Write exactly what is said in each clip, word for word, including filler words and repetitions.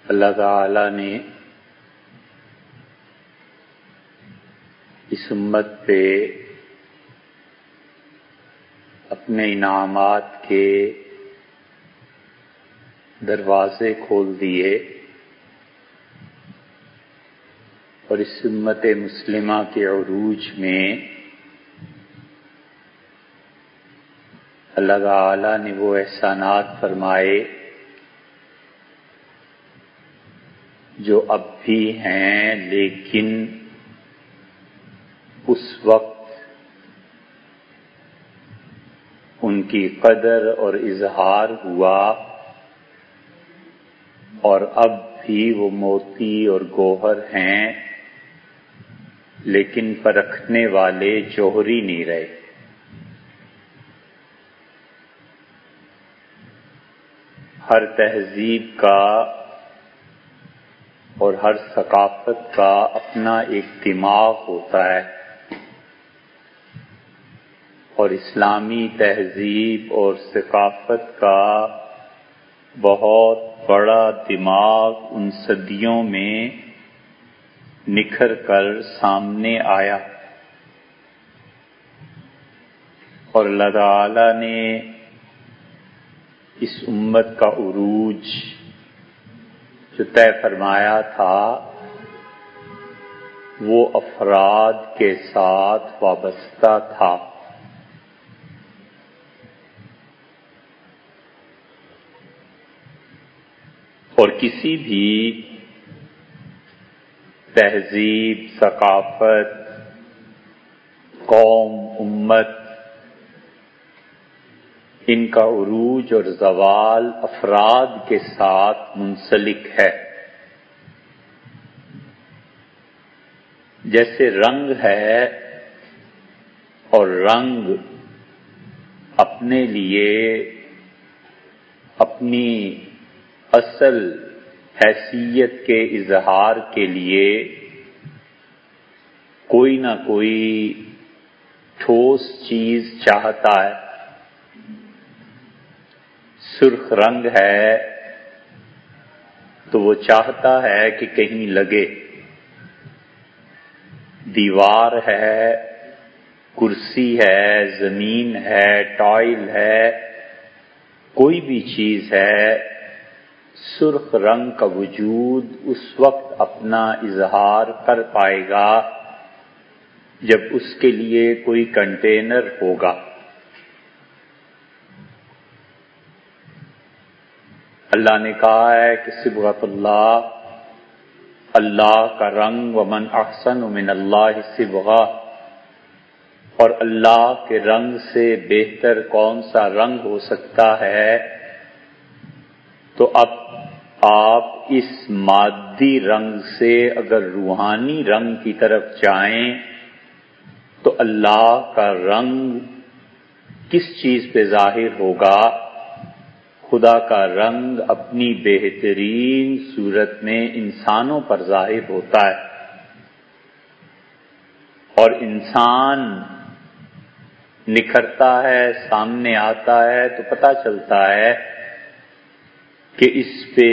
اللہ تعالی نے اس امت پہ اپنے انعامات کے دروازے کھول دیے اور اس امت مسلمہ کے عروج میں اللہ تعالی نے وہ احسانات فرمائے جو اب بھی ہیں، لیکن اس وقت ان کی قدر اور اظہار ہوا اور اب بھی وہ موتی اور گوہر ہیں، لیکن پرکھنے والے جوہری نہیں رہے۔ ہر تہذیب کا اور ہر ثقافت کا اپنا ایک دماغ ہوتا ہے، اور اسلامی تہذیب اور ثقافت کا بہت بڑا دماغ ان صدیوں میں نکھر کر سامنے آیا، اور اللہ تعالی نے اس امت کا عروج جو طے فرمایا تھا وہ افراد کے ساتھ وابستہ تھا۔ اور کسی بھی تہذیب، ثقافت، قوم، امت، ان کا عروج اور زوال افراد کے ساتھ منسلک ہے۔ جیسے رنگ ہے اور رنگ اپنے لیے اپنی اصل حیثیت کے اظہار کے لیے کوئی نہ کوئی ٹھوس چیز چاہتا ہے۔ سرخ رنگ ہے تو وہ چاہتا ہے کہ کہیں لگے، دیوار ہے، کرسی ہے، زمین ہے، ٹائل ہے، کوئی بھی چیز ہے، سرخ رنگ کا وجود اس وقت اپنا اظہار کر پائے گا جب اس کے لیے کوئی کنٹینر ہوگا۔ اللہ نے کہا ہے کہ صبغۃ اللہ، اللہ کا رنگ، ومن احسن من اللہ صبغہ، اور اللہ کے رنگ سے بہتر کون سا رنگ ہو سکتا ہے۔ تو اب آپ اس مادی رنگ سے اگر روحانی رنگ کی طرف جائیں تو اللہ کا رنگ کس چیز پہ ظاہر ہوگا؟ خدا کا رنگ اپنی بہترین صورت میں انسانوں پر ظاہر ہوتا ہے، اور انسان نکھرتا ہے، سامنے آتا ہے تو پتہ چلتا ہے کہ اس پہ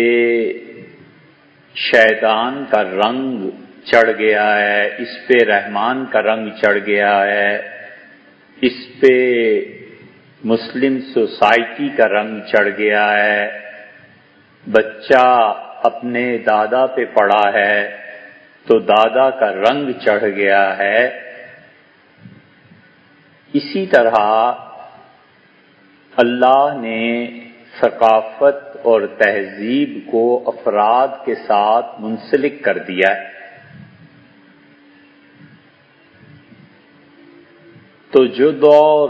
شیطان کا رنگ چڑھ گیا ہے، اس پہ رحمان کا رنگ چڑھ گیا ہے، اس پہ مسلم سوسائٹی کا رنگ چڑھ گیا ہے۔ بچہ اپنے دادا پہ پڑا ہے تو دادا کا رنگ چڑھ گیا ہے۔ اسی طرح اللہ نے ثقافت اور تہذیب کو افراد کے ساتھ منسلک کر دیا ہے۔ تو جو دور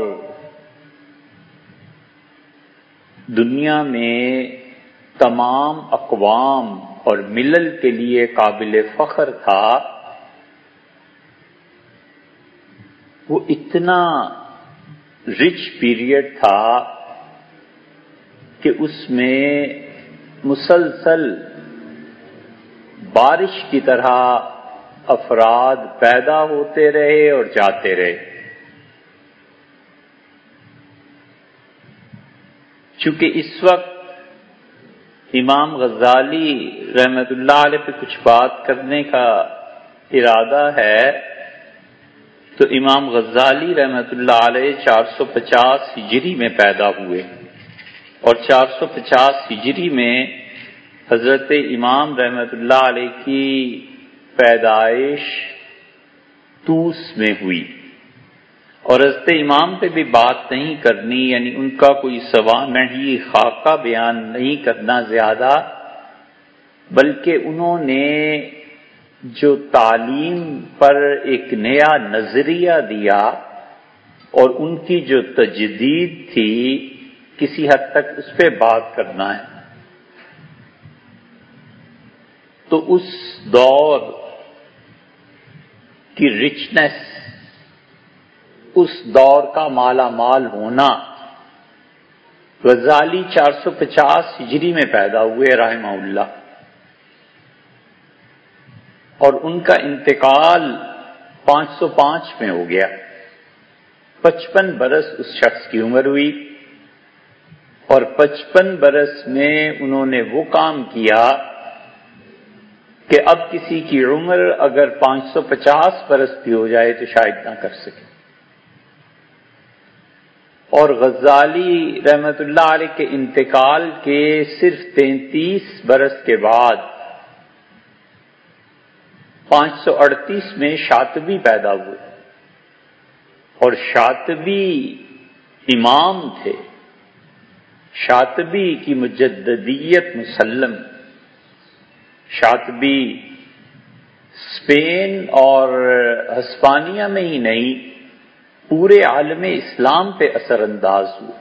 دنیا میں تمام اقوام اور ملل کے لیے قابل فخر تھا، وہ اتنا رچ پیریڈ تھا کہ اس میں مسلسل بارش کی طرح افراد پیدا ہوتے رہے اور جاتے رہے۔ چونکہ اس وقت امام غزالی رحمت اللہ علیہ پہ کچھ بات کرنے کا ارادہ ہے تو امام غزالی رحمت اللہ علیہ چار سو پچاس ہجری میں پیدا ہوئے اور چار سو پچاس ہجری میں حضرت امام رحمت اللہ علیہ کی پیدائش طوس میں ہوئی، اور حضرت امام پہ بھی بات نہیں کرنی، یعنی ان کا کوئی سوانحی خاکہ بیان نہیں کرنا زیادہ، بلکہ انہوں نے جو تعلیم پر ایک نیا نظریہ دیا اور ان کی جو تجدید تھی کسی حد تک اس پہ بات کرنا ہے۔ تو اس دور کی رچنس، اس دور کا مالا مال ہونا، غزالی چار سو پچاس ہجری میں پیدا ہوئے رحمہ اللہ، اور ان کا انتقال پانچ سو پانچ میں ہو گیا۔ پچپن برس اس شخص کی عمر ہوئی، اور پچپن برس میں انہوں نے وہ کام کیا کہ اب کسی کی عمر اگر پانچ سو پچاس برس بھی ہو جائے تو شاید نہ کر سکے۔ اور غزالی رحمت اللہ علیہ کے انتقال کے صرف تینتیس برس کے بعد پانچ سو اڑتیس میں شاطبی پیدا ہوئے، اور شاطبی امام تھے، شاطبی کی مجددیت مسلم، شاطبی اسپین اور ہسپانیہ میں ہی نہیں پورے عالم اسلام پہ اثر انداز ہوئے،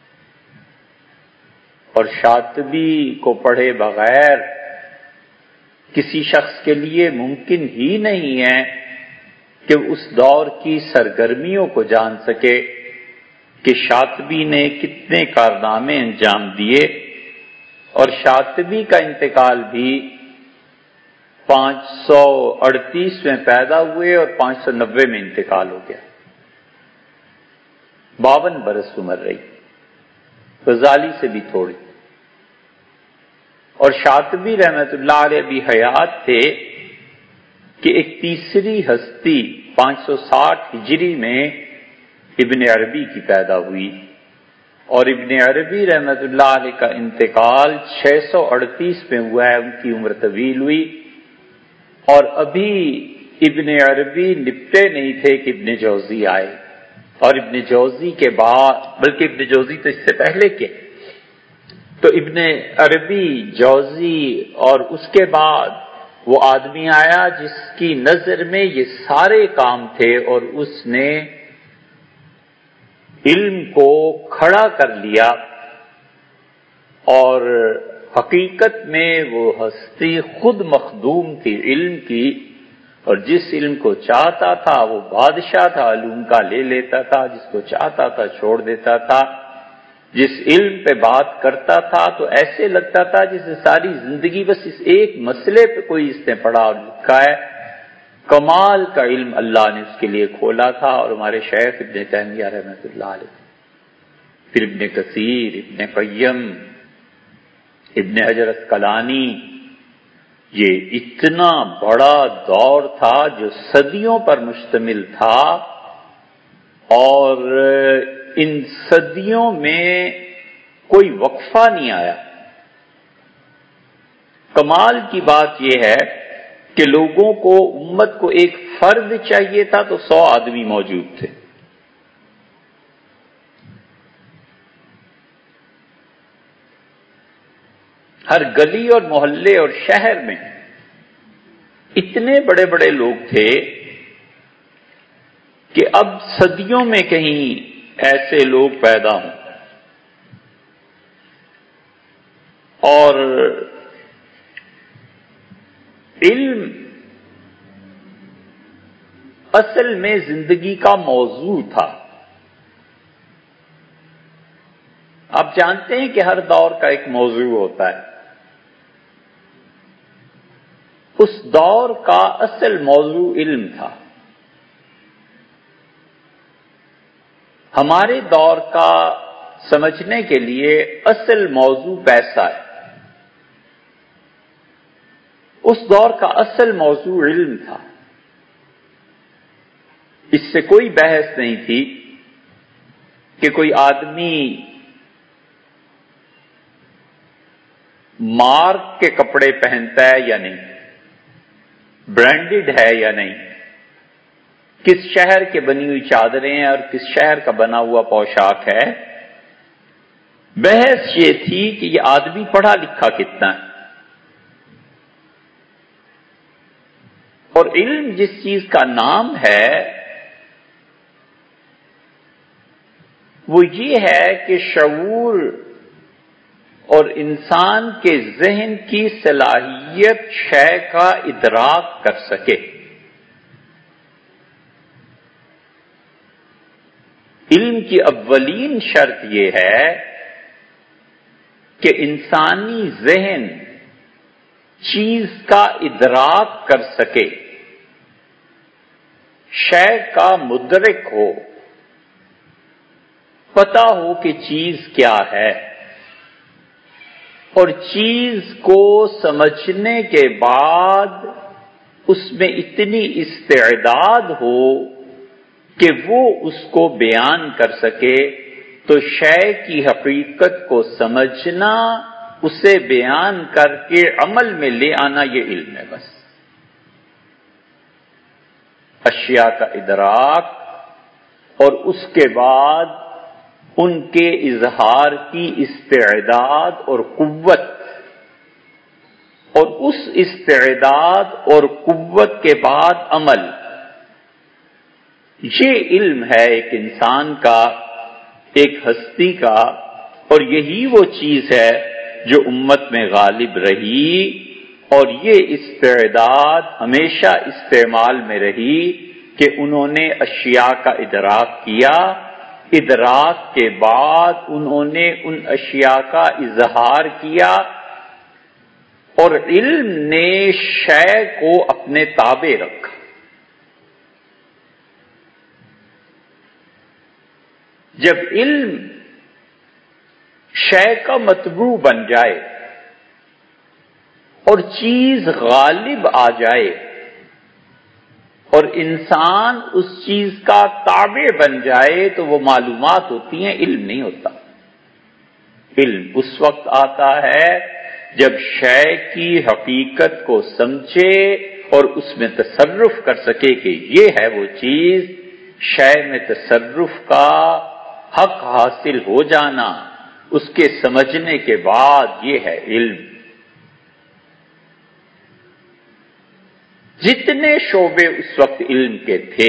اور شاطبی کو پڑھے بغیر کسی شخص کے لیے ممکن ہی نہیں ہے کہ اس دور کی سرگرمیوں کو جان سکے کہ شاطبی نے کتنے کارنامے انجام دیے، اور شاطبی کا انتقال بھی پانچ سو اڑتیس میں پیدا ہوئے اور پانچ سو نوے میں انتقال ہو گیا، باون برس عمر رہی، غزالی سے بھی تھوڑی۔ اور شاطبی رحمت اللہ علیہ بھی حیات تھے کہ ایک تیسری ہستی پانچ سو ساٹھ ہجری میں ابن عربی کی پیدا ہوئی، اور ابن عربی رحمت اللہ علیہ کا انتقال چھ سو اڑتیس میں ہوا ہے، ان کی عمر طویل ہوئی، اور ابھی ابن عربی نپٹے نہیں تھے کہ ابن جوزی آئے، اور ابن جوزی کے بعد، بلکہ ابن جوزی تو اس سے پہلے کے، تو ابن عربی، جوزی، اور اس کے بعد وہ آدمی آیا جس کی نظر میں یہ سارے کام تھے، اور اس نے علم کو کھڑا کر لیا، اور حقیقت میں وہ ہستی خود مخدوم تھی علم کی، اور جس علم کو چاہتا تھا وہ بادشاہ تھا، علوم کا لے لیتا تھا، جس کو چاہتا تھا چھوڑ دیتا تھا، جس علم پہ بات کرتا تھا تو ایسے لگتا تھا جسے ساری زندگی بس اس ایک مسئلے پہ کوئی اس نے پڑھا اور لکھا ہے۔ کمال کا علم اللہ نے اس کے لیے کھولا تھا، اور ہمارے شیخ ابن تیمیہ رحمۃ اللہ علیہ، پھر ابن کثیر، ابن قیم، ابن حجر اسقلانی، یہ اتنا بڑا دور تھا جو صدیوں پر مشتمل تھا، اور ان صدیوں میں کوئی وقفہ نہیں آیا۔ کمال کی بات یہ ہے کہ لوگوں کو، امت کو ایک فرد چاہیے تھا تو سو آدمی موجود تھے۔ ہر گلی اور محلے اور شہر میں اتنے بڑے بڑے لوگ تھے کہ اب صدیوں میں کہیں ایسے لوگ پیدا ہوں، اور علم اصل میں زندگی کا موضوع تھا۔ آپ جانتے ہیں کہ ہر دور کا ایک موضوع ہوتا ہے، اس دور کا اصل موضوع علم تھا۔ ہمارے دور کا سمجھنے کے لیے اصل موضوع پیسہ ہے، اس دور کا اصل موضوع علم تھا. اس سے کوئی بحث نہیں تھی کہ کوئی آدمی مارک کے کپڑے پہنتا ہے یا نہیں، برانڈڈ ہے یا نہیں، کس شہر کے بنی ہوئی چادریں ہیں اور کس شہر کا بنا ہوا پوشاک ہے. بحث یہ تھی کہ یہ آدمی پڑھا لکھا کتنا ہے. اور علم جس چیز کا نام ہے وہ یہ ہے کہ شعور اور انسان کے ذہن کی صلاحیت شے کا ادراک کر سکے. علم کی اولین شرط یہ ہے کہ انسانی ذہن چیز کا ادراک کر سکے، شے کا مدرک ہو، پتہ ہو کہ چیز کیا ہے، اور چیز کو سمجھنے کے بعد اس میں اتنی استعداد ہو کہ وہ اس کو بیان کر سکے. تو شے کی حقیقت کو سمجھنا، اسے بیان کر کے عمل میں لے آنا، یہ علم ہے. بس اشیاء کا ادراک اور اس کے بعد ان کے اظہار کی استعداد اور قوت، اور اس استعداد اور قوت کے بعد عمل، یہ علم ہے ایک انسان کا، ایک ہستی کا. اور یہی وہ چیز ہے جو امت میں غالب رہی، اور یہ استعداد ہمیشہ استعمال میں رہی کہ انہوں نے اشیاء کا ادراک کیا، ادراک کے بعد انہوں نے ان اشیاء کا اظہار کیا، اور علم نے شے کو اپنے تابع رکھا. جب علم شے کا مطبوع بن جائے اور چیز غالب آ جائے اور انسان اس چیز کا تابع بن جائے تو وہ معلومات ہوتی ہیں، علم نہیں ہوتا. علم اس وقت آتا ہے جب شے کی حقیقت کو سمجھے اور اس میں تصرف کر سکے کہ یہ ہے وہ چیز. شے میں تصرف کا حق حاصل ہو جانا، اس کے سمجھنے کے بعد یہ ہے علم. جتنے شعبے اس وقت علم کے تھے،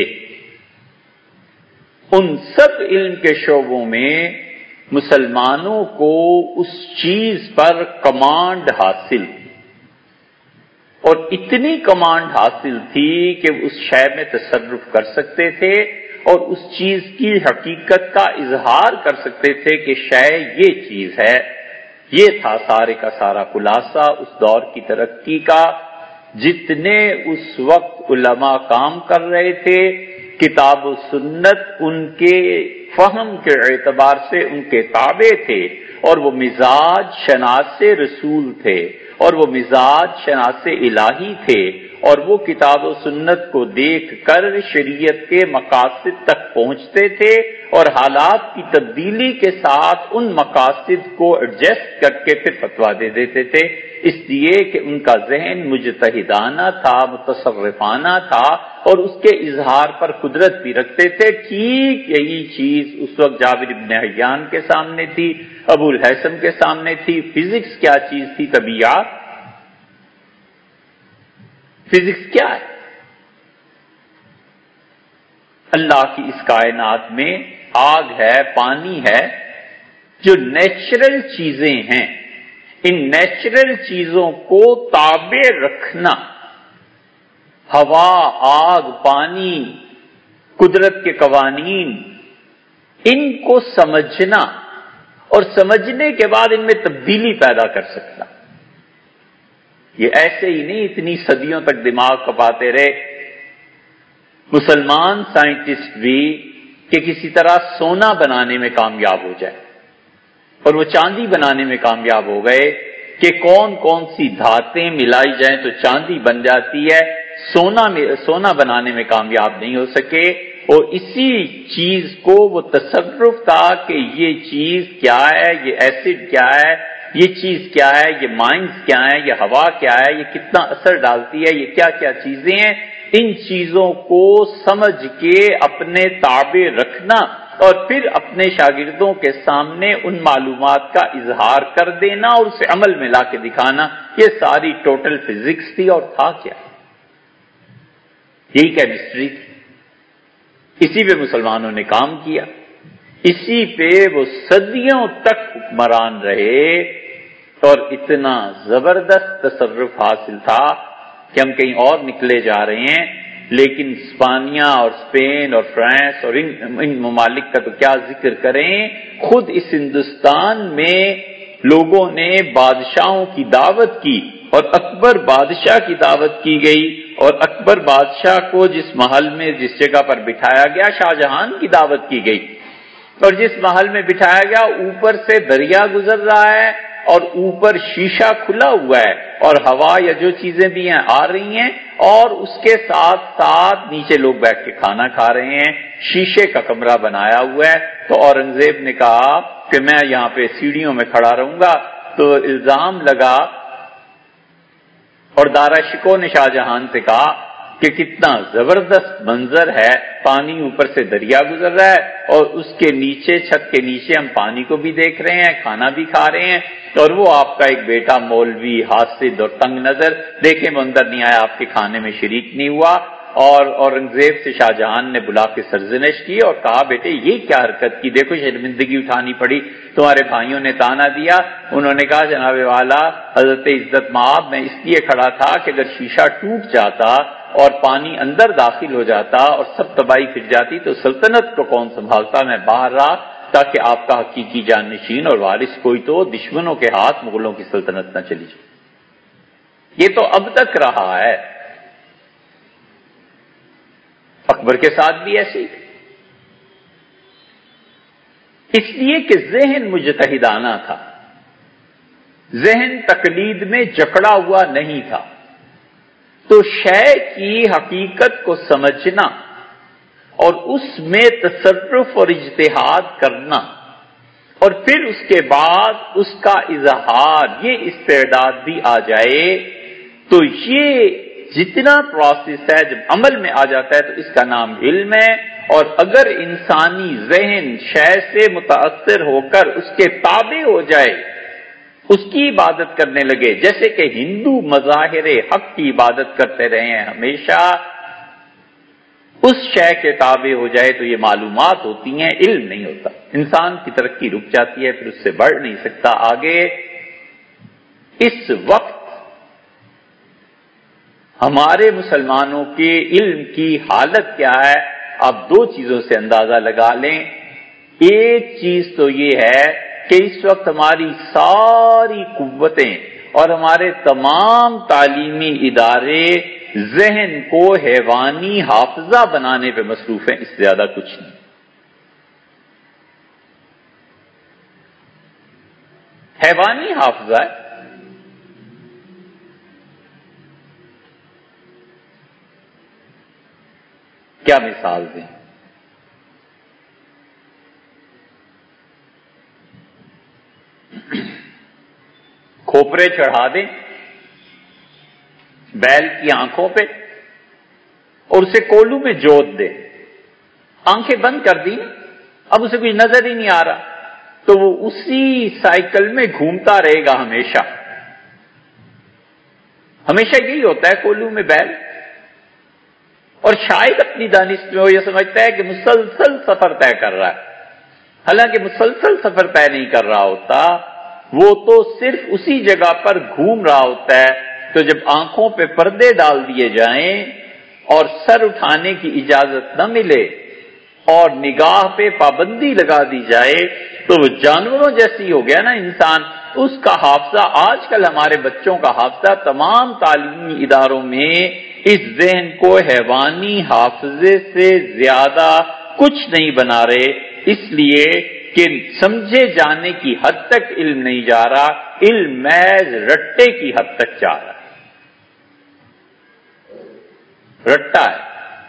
ان سب علم کے شعبوں میں مسلمانوں کو اس چیز پر کمانڈ حاصل تھی، اور اتنی کمانڈ حاصل تھی کہ اس شے میں تصرف کر سکتے تھے اور اس چیز کی حقیقت کا اظہار کر سکتے تھے کہ شے یہ چیز ہے. یہ تھا سارے کا سارا خلاصہ اس دور کی ترقی کا. جتنے اس وقت علماء کام کر رہے تھے، کتاب و سنت ان کے فہم کے اعتبار سے ان کے تابع تھے، اور وہ مزاج شناس رسول تھے، اور وہ مزاج شناس الہی تھے، اور وہ کتاب و سنت کو دیکھ کر شریعت کے مقاصد تک پہنچتے تھے، اور حالات کی تبدیلی کے ساتھ ان مقاصد کو ایڈجسٹ کر کے پھر فتویٰ دے دیتے تھے. اس لیے کہ ان کا ذہن مجتہدانہ تھا، متصرفانہ تھا، اور اس کے اظہار پر قدرت بھی رکھتے تھے. ٹھیک یہی چیز اس وقت جابر ابن حیان کے سامنے تھی، ابو الہیثم کے سامنے تھی. فزکس کیا چیز تھی؟ طبیعت. فزکس کیا ہے؟ اللہ کی اس کائنات میں آگ ہے، پانی ہے، جو نیچرل چیزیں ہیں. ان نیچرل چیزوں کو تابع رکھنا، ہوا، آگ، پانی، قدرت کے قوانین، ان کو سمجھنا اور سمجھنے کے بعد ان میں تبدیلی پیدا کر سکنا. یہ ایسے ہی نہیں اتنی صدیوں تک دماغ کپاتے رہے. مسلمان سائنٹسٹ بھی کہ کسی طرح سونا بنانے میں کامیاب ہو جائے، اور وہ چاندی بنانے میں کامیاب ہو گئے، کہ کون کون سی دھاتیں ملائی جائیں تو چاندی بن جاتی ہے، سونا میں سونا بنانے میں کامیاب نہیں ہو سکے، اور اسی چیز کو وہ تصرف تھا کہ یہ چیز کیا ہے، یہ ایسڈ کیا ہے، یہ چیز کیا ہے، یہ مائنز کیا ہے، یہ ہوا کیا ہے، یہ کتنا اثر ڈالتی ہے، یہ کیا کیا چیزیں ہیں، ان چیزوں کو سمجھ کے اپنے تابع رکھنا اور پھر اپنے شاگردوں کے سامنے ان معلومات کا اظہار کر دینا اور اسے عمل میں لا کے دکھانا، یہ ساری ٹوٹل فزکس تھی. اور تھا کیا؟ یہی کیمسٹری تھی. اسی پہ مسلمانوں نے کام کیا، اسی پہ وہ صدیوں تک حکمران رہے، اور اتنا زبردست تصرف حاصل تھا کہ ہم کہیں اور نکلے جا رہے ہیں، لیکن اسپانیہ اور اسپین اور فرانس اور ان, ان ممالک کا تو کیا ذکر کریں. خود اس ہندوستان میں لوگوں نے بادشاہوں کی دعوت کی، اور اکبر بادشاہ کی دعوت کی گئی، اور اکبر بادشاہ کو جس محل میں جس جگہ پر بٹھایا گیا شاہ جہان کی دعوت کی گئی، اور جس محل میں بٹھایا گیا اوپر سے دریا گزر رہا ہے اور اوپر شیشہ کھلا ہوا ہے اور ہوا یا جو چیزیں بھی ہیں آ رہی ہیں، اور اس کے ساتھ ساتھ نیچے لوگ بیٹھ کے کھانا کھا رہے ہیں، شیشے کا کمرہ بنایا ہوا ہے. تو اورنگزیب نے کہا کہ میں یہاں پہ سیڑھیوں میں کھڑا رہوں گا. تو الزام لگا، اور دارا شکوہ نے شاہ جہان سے کہا کہ کتنا زبردست منظر ہے، پانی اوپر سے دریا گزر رہا ہے اور اس کے نیچے چھت کے نیچے ہم پانی کو بھی دیکھ رہے ہیں، کھانا بھی کھا رہے ہیں، اور وہ آپ کا ایک بیٹا مولوی حاسد اور تنگ نظر دیکھے میں اندر نہیں آیا، آپ کے کھانے میں شریک نہیں ہوا. اور اورنگزیب سے شاہ جہان نے بلا کے سرزنش کی اور کہا بیٹے یہ کیا حرکت کی، دیکھو شرمندگی اٹھانی پڑی، تمہارے بھائیوں نے تانا دیا. انہوں نے کہا جناب والا حضرت عزت مآب میں اس لیے کھڑا تھا کہ اگر شیشہ ٹوٹ جاتا اور پانی اندر داخل ہو جاتا اور سب تباہی پھر جاتی تو سلطنت کو کون سنبھالتا. میں باہر رہا تاکہ آپ کا حقیقی جانشین اور وارث کوئی تو دشمنوں کے ہاتھ مغلوں کی سلطنت نہ چلی جائے. یہ تو اب تک رہا ہے، اکبر کے ساتھ بھی ایسی، اس لیے کہ ذہن مجتہدانہ تھا، ذہن تقلید میں جکڑا ہوا نہیں تھا. تو شے کی حقیقت کو سمجھنا اور اس میں تصرف اور اجتہاد کرنا اور پھر اس کے بعد اس کا اظہار، یہ استعداد بھی آ جائے، تو یہ جتنا پروسیس ہے جب عمل میں آ جاتا ہے تو اس کا نام علم ہے. اور اگر انسانی ذہن شے سے متاثر ہو کر اس کے تابع ہو جائے، اس کی عبادت کرنے لگے، جیسے کہ ہندو مظاہر حق کی عبادت کرتے رہے ہیں ہمیشہ، اس شے کے تابع ہو جائے تو یہ معلومات ہوتی ہیں، علم نہیں ہوتا. انسان کی ترقی رک جاتی ہے، پھر اس سے بڑھ نہیں سکتا آگے. اس وقت ہمارے مسلمانوں کے علم کی حالت کیا ہے؟ آپ دو چیزوں سے اندازہ لگا لیں. ایک چیز تو یہ ہے کہ اس وقت ہماری ساری قوتیں اور ہمارے تمام تعلیمی ادارے ذہن کو حیوانی حافظہ بنانے پہ مصروف ہیں، اس سے زیادہ کچھ نہیں. حیوانی حافظہ ہے. کیا مثال دیں؟ کھوپرے چڑھا دیں بیل کی آنکھوں پہ اور اسے کولو میں جوت دیں، آنکھیں بند کر دی، اب اسے کچھ نظر ہی نہیں آ رہا، تو وہ اسی سائیکل میں گھومتا رہے گا ہمیشہ. ہمیشہ یہی ہوتا ہے کولو میں بیل. اور شاید اپنی دانش میں وہ یہ سمجھتا ہے کہ مسلسل سفر طے کر رہا ہے، حالانکہ مسلسل سفر طے نہیں کر رہا ہوتا، وہ تو صرف اسی جگہ پر گھوم رہا ہوتا ہے. تو جب آنکھوں پہ پردے ڈال دیے جائیں اور سر اٹھانے کی اجازت نہ ملے اور نگاہ پہ پابندی لگا دی جائے تو وہ جانوروں جیسی ہو گیا نا انسان. اس کا حافظہ، آج کل ہمارے بچوں کا حافظہ تمام تعلیمی اداروں میں اس ذہن کو حیوانی حافظے سے زیادہ کچھ نہیں بنا رہے، اس لیے کہ سمجھے جانے کی حد تک علم نہیں جا رہا، علم محض رٹے کی حد تک جا رہا ہے۔ رٹا ہے،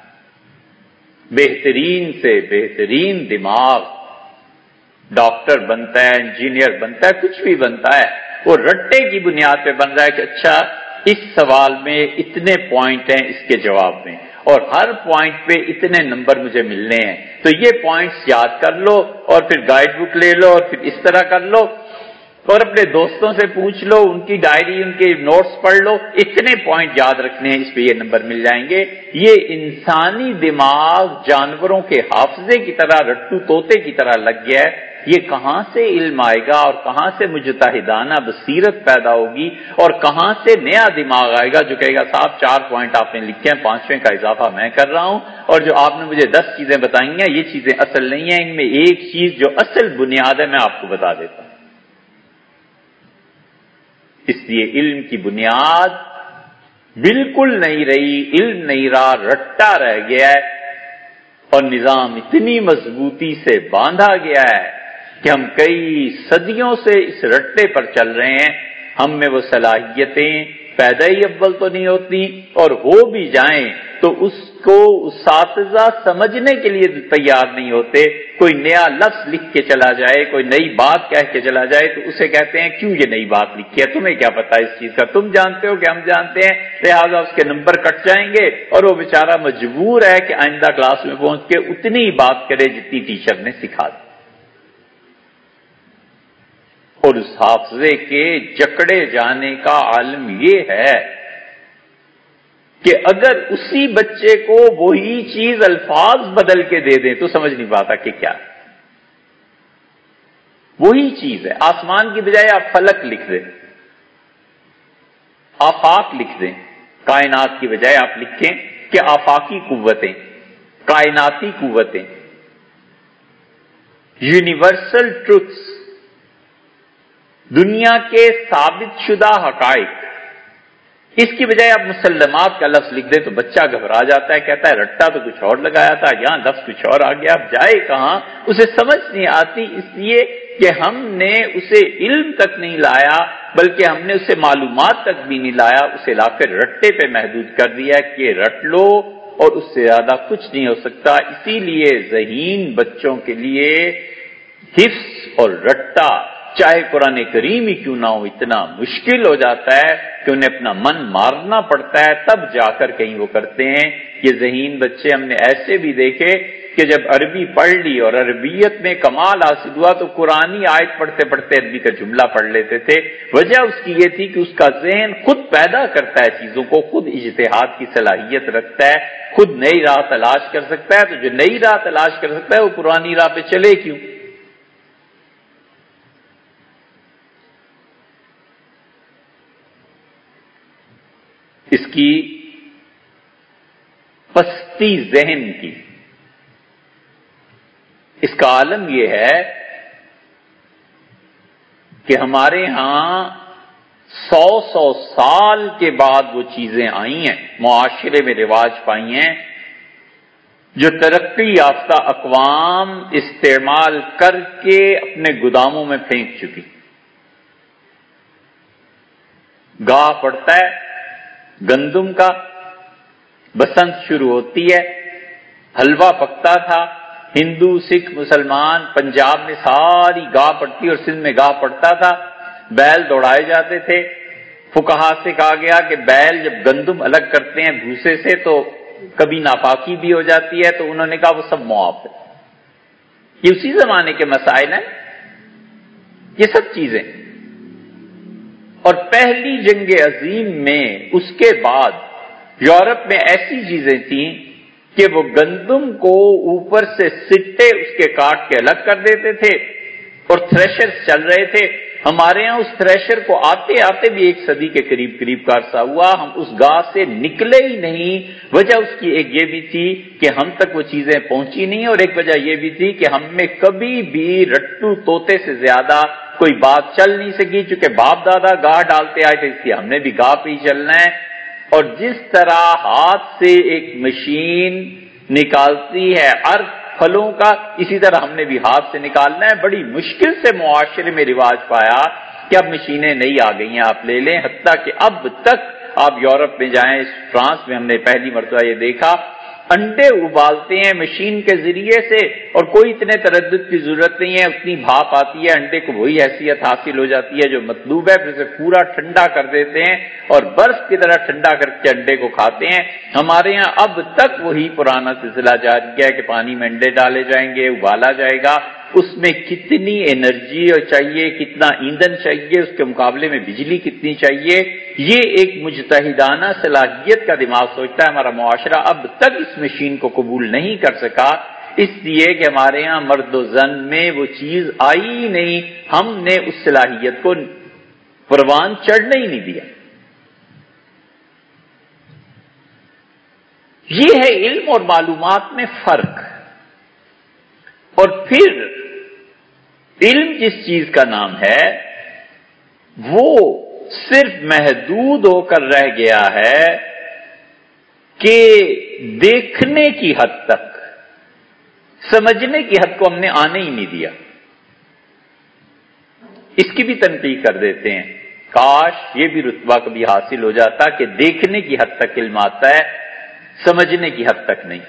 بہترین سے بہترین دماغ ڈاکٹر بنتا ہے، انجینئر بنتا ہے، کچھ بھی بنتا ہے، وہ رٹے کی بنیاد پہ بن رہا ہے کہ اچھا اس سوال میں اتنے پوائنٹ ہیں اس کے جواب میں، اور ہر پوائنٹ پہ اتنے نمبر مجھے ملنے ہیں، تو یہ پوائنٹس یاد کر لو اور پھر گائیڈ بک لے لو اور پھر اس طرح کر لو اور اپنے دوستوں سے پوچھ لو، ان کی ڈائری، ان کے نوٹس پڑھ لو، اتنے پوائنٹ یاد رکھنے ہیں، اس پہ یہ نمبر مل جائیں گے۔ یہ انسانی دماغ جانوروں کے حافظے کی طرح، رٹو طوطے کی طرح لگ گیا ہے۔ یہ کہاں سے علم آئے گا اور کہاں سے مجتہدانہ بصیرت پیدا ہوگی اور کہاں سے نیا دماغ آئے گا جو کہے گا صاحب چار پوائنٹ آپ نے لکھے ہیں، پانچویں کا اضافہ میں کر رہا ہوں، اور جو آپ نے مجھے دس چیزیں بتائی ہیں یہ چیزیں اصل نہیں ہیں، ان میں ایک چیز جو اصل بنیاد ہے میں آپ کو بتا دیتا ہوں۔ اس لیے علم کی بنیاد بالکل نہیں رہی، علم نہیں رہا، رٹا رہ گیا ہے، اور نظام اتنی مضبوطی سے باندھا گیا ہے کہ ہم کئی صدیوں سے اس رٹے پر چل رہے ہیں۔ ہم میں وہ صلاحیتیں پیدا ہی اول تو نہیں ہوتی، اور ہو بھی جائیں تو اس کو اساتذہ سمجھنے کے لیے تیار نہیں ہوتے۔ کوئی نیا لفظ لکھ کے چلا جائے، کوئی نئی بات کہہ کے چلا جائے تو اسے کہتے ہیں کیوں یہ نئی بات لکھی ہے، تمہیں کیا پتا اس چیز کا، تم جانتے ہو کہ ہم جانتے ہیں، لہذا اس کے نمبر کٹ جائیں گے اور وہ بیچارہ مجبور ہے کہ آئندہ کلاس میں پہنچ کے اتنی بات کرے جتنی ٹیچر نے سکھا دی۔ اور اس حافظے کے جکڑے جانے کا عالم یہ ہے کہ اگر اسی بچے کو وہی چیز الفاظ بدل کے دے دیں تو سمجھ نہیں پاتا کہ کیا ہے۔ وہی چیز ہے، آسمان کی بجائے آپ فلک لکھ دیں، آفاق لکھ دیں، کائنات کی بجائے آپ لکھیں کہ آفاقی قوتیں، کائناتی قوتیں، یونیورسل ٹروتس، دنیا کے ثابت شدہ حقائق، اس کی بجائے آپ مسلمات کا لفظ لکھ دیں تو بچہ گھبرا جاتا ہے، کہتا ہے رٹا تو کچھ اور لگایا تھا، یہاں لفظ کچھ اور آ گیا، اب جائے کہاں، اسے سمجھ نہیں آتی، اس لیے کہ ہم نے اسے علم تک نہیں لایا بلکہ ہم نے اسے معلومات تک بھی نہیں لایا، اسے لا کر رٹے پہ محدود کر دیا کہ رٹ لو اور اس سے زیادہ کچھ نہیں ہو سکتا۔ اسی لیے ذہین بچوں کے لیے حفظ اور رٹا چاہے قرآن کریم ہی کیوں نہ ہو اتنا مشکل ہو جاتا ہے کہ انہیں اپنا من مارنا پڑتا ہے، تب جا کر کہیں وہ کرتے ہیں۔ یہ ذہین بچے ہم نے ایسے بھی دیکھے کہ جب عربی پڑھ لی اور عربیت میں کمال حاصل ہوا تو قرآنی آیت پڑھتے پڑھتے عربی کا جملہ پڑھ لیتے تھے۔ وجہ اس کی یہ تھی کہ اس کا ذہن خود پیدا کرتا ہے چیزوں کو، خود اجتہاد کی صلاحیت رکھتا ہے، خود نئی راہ تلاش کر سکتا ہے، تو جو نئی راہ تلاش کر سکتا ہے وہ پرانی راہ پہ چلے کیوں۔ اس کی پستی ذہن کی، اس کا عالم یہ ہے کہ ہمارے ہاں سو سو سال کے بعد وہ چیزیں آئی ہیں، معاشرے میں رواج پائی ہیں جو ترقی یافتہ اقوام استعمال کر کے اپنے گوداموں میں پھینک چکی۔ گاہ پڑتا ہے گندم کا، بسنت شروع ہوتی ہے، حلوہ پکتا تھا، ہندو سکھ مسلمان پنجاب میں ساری گاہ پڑتی اور سندھ میں گاہ پڑتا تھا، بیل دوڑائے جاتے تھے۔ فقہا سے کہا گیا کہ بیل جب گندم الگ کرتے ہیں بھوسے سے تو کبھی ناپاکی بھی ہو جاتی ہے، تو انہوں نے کہا وہ سب معاف ہے۔ یہ اسی زمانے کے مسائل ہیں یہ سب چیزیں۔ اور پہلی جنگ عظیم میں اس کے بعد یورپ میں ایسی چیزیں تھیں کہ وہ گندم کو اوپر سے سٹے اس کے کاٹ کے الگ کر دیتے تھے اور تھریشر چل رہے تھے۔ ہمارے ہاں اس تھریشر کو آتے آتے بھی ایک صدی کے قریب قریب کا عرصہ ہوا، ہم اس گاہ سے نکلے ہی نہیں۔ وجہ اس کی ایک یہ بھی تھی کہ ہم تک وہ چیزیں پہنچی نہیں، اور ایک وجہ یہ بھی تھی کہ ہم میں کبھی بھی رٹو طوطے سے زیادہ کوئی بات چل نہیں سکی، چونکہ باپ دادا گاہ ڈالتے آئے تھے، اس لیے ہم نے بھی گاہ پہ ہی چلنا ہے۔ اور جس طرح ہاتھ سے ایک مشین نکالتی ہے ارتھ پھلوں کا، اسی طرح ہم نے بھی ہاتھ سے نکالنا ہے۔ بڑی مشکل سے معاشرے میں رواج پایا کہ اب مشینیں نئی آ گئی ہیں، آپ لے لیں، حتیٰ کہ اب تک آپ یورپ میں جائیں، فرانس میں ہم نے پہلی مرتبہ یہ دیکھا، انڈے ابالتے ہیں مشین کے ذریعے سے، اور کوئی اتنے تردد کی ضرورت نہیں ہے، اتنی بھاپ آتی ہے، انڈے کو وہی حیثیت حاصل ہو جاتی ہے جو مطلوب ہے، پھر اسے پورا ٹھنڈا کر دیتے ہیں اور برف کی طرح ٹھنڈا کر کے انڈے کو کھاتے ہیں۔ ہمارے یہاں اب تک وہی پرانا سلسلہ جاری ہے کہ پانی میں انڈے ڈالے جائیں گے، ابالا جائے گا، اس میں کتنی انرجی چاہیے، کتنا ایندھن چاہیے، اس کے مقابلے میں بجلی کتنی چاہیے، یہ ایک مجتہدانہ صلاحیت کا دماغ سوچتا ہے۔ ہمارا معاشرہ اب تک اس مشین کو قبول نہیں کر سکا، اس لیے کہ ہمارے یہاں مرد و زن میں وہ چیز آئی ہی نہیں، ہم نے اس صلاحیت کو پروان چڑھنے ہی نہیں دیا۔ یہ ہے علم اور معلومات میں فرق۔ اور پھر علم جس چیز کا نام ہے وہ صرف محدود ہو کر رہ گیا ہے کہ دیکھنے کی حد تک، سمجھنے کی حد کو ہم نے آنے ہی نہیں دیا۔ اس کی بھی تنقید کر دیتے ہیں، کاش یہ بھی رتبہ کبھی حاصل ہو جاتا کہ دیکھنے کی حد تک علم آتا ہے، سمجھنے کی حد تک نہیں۔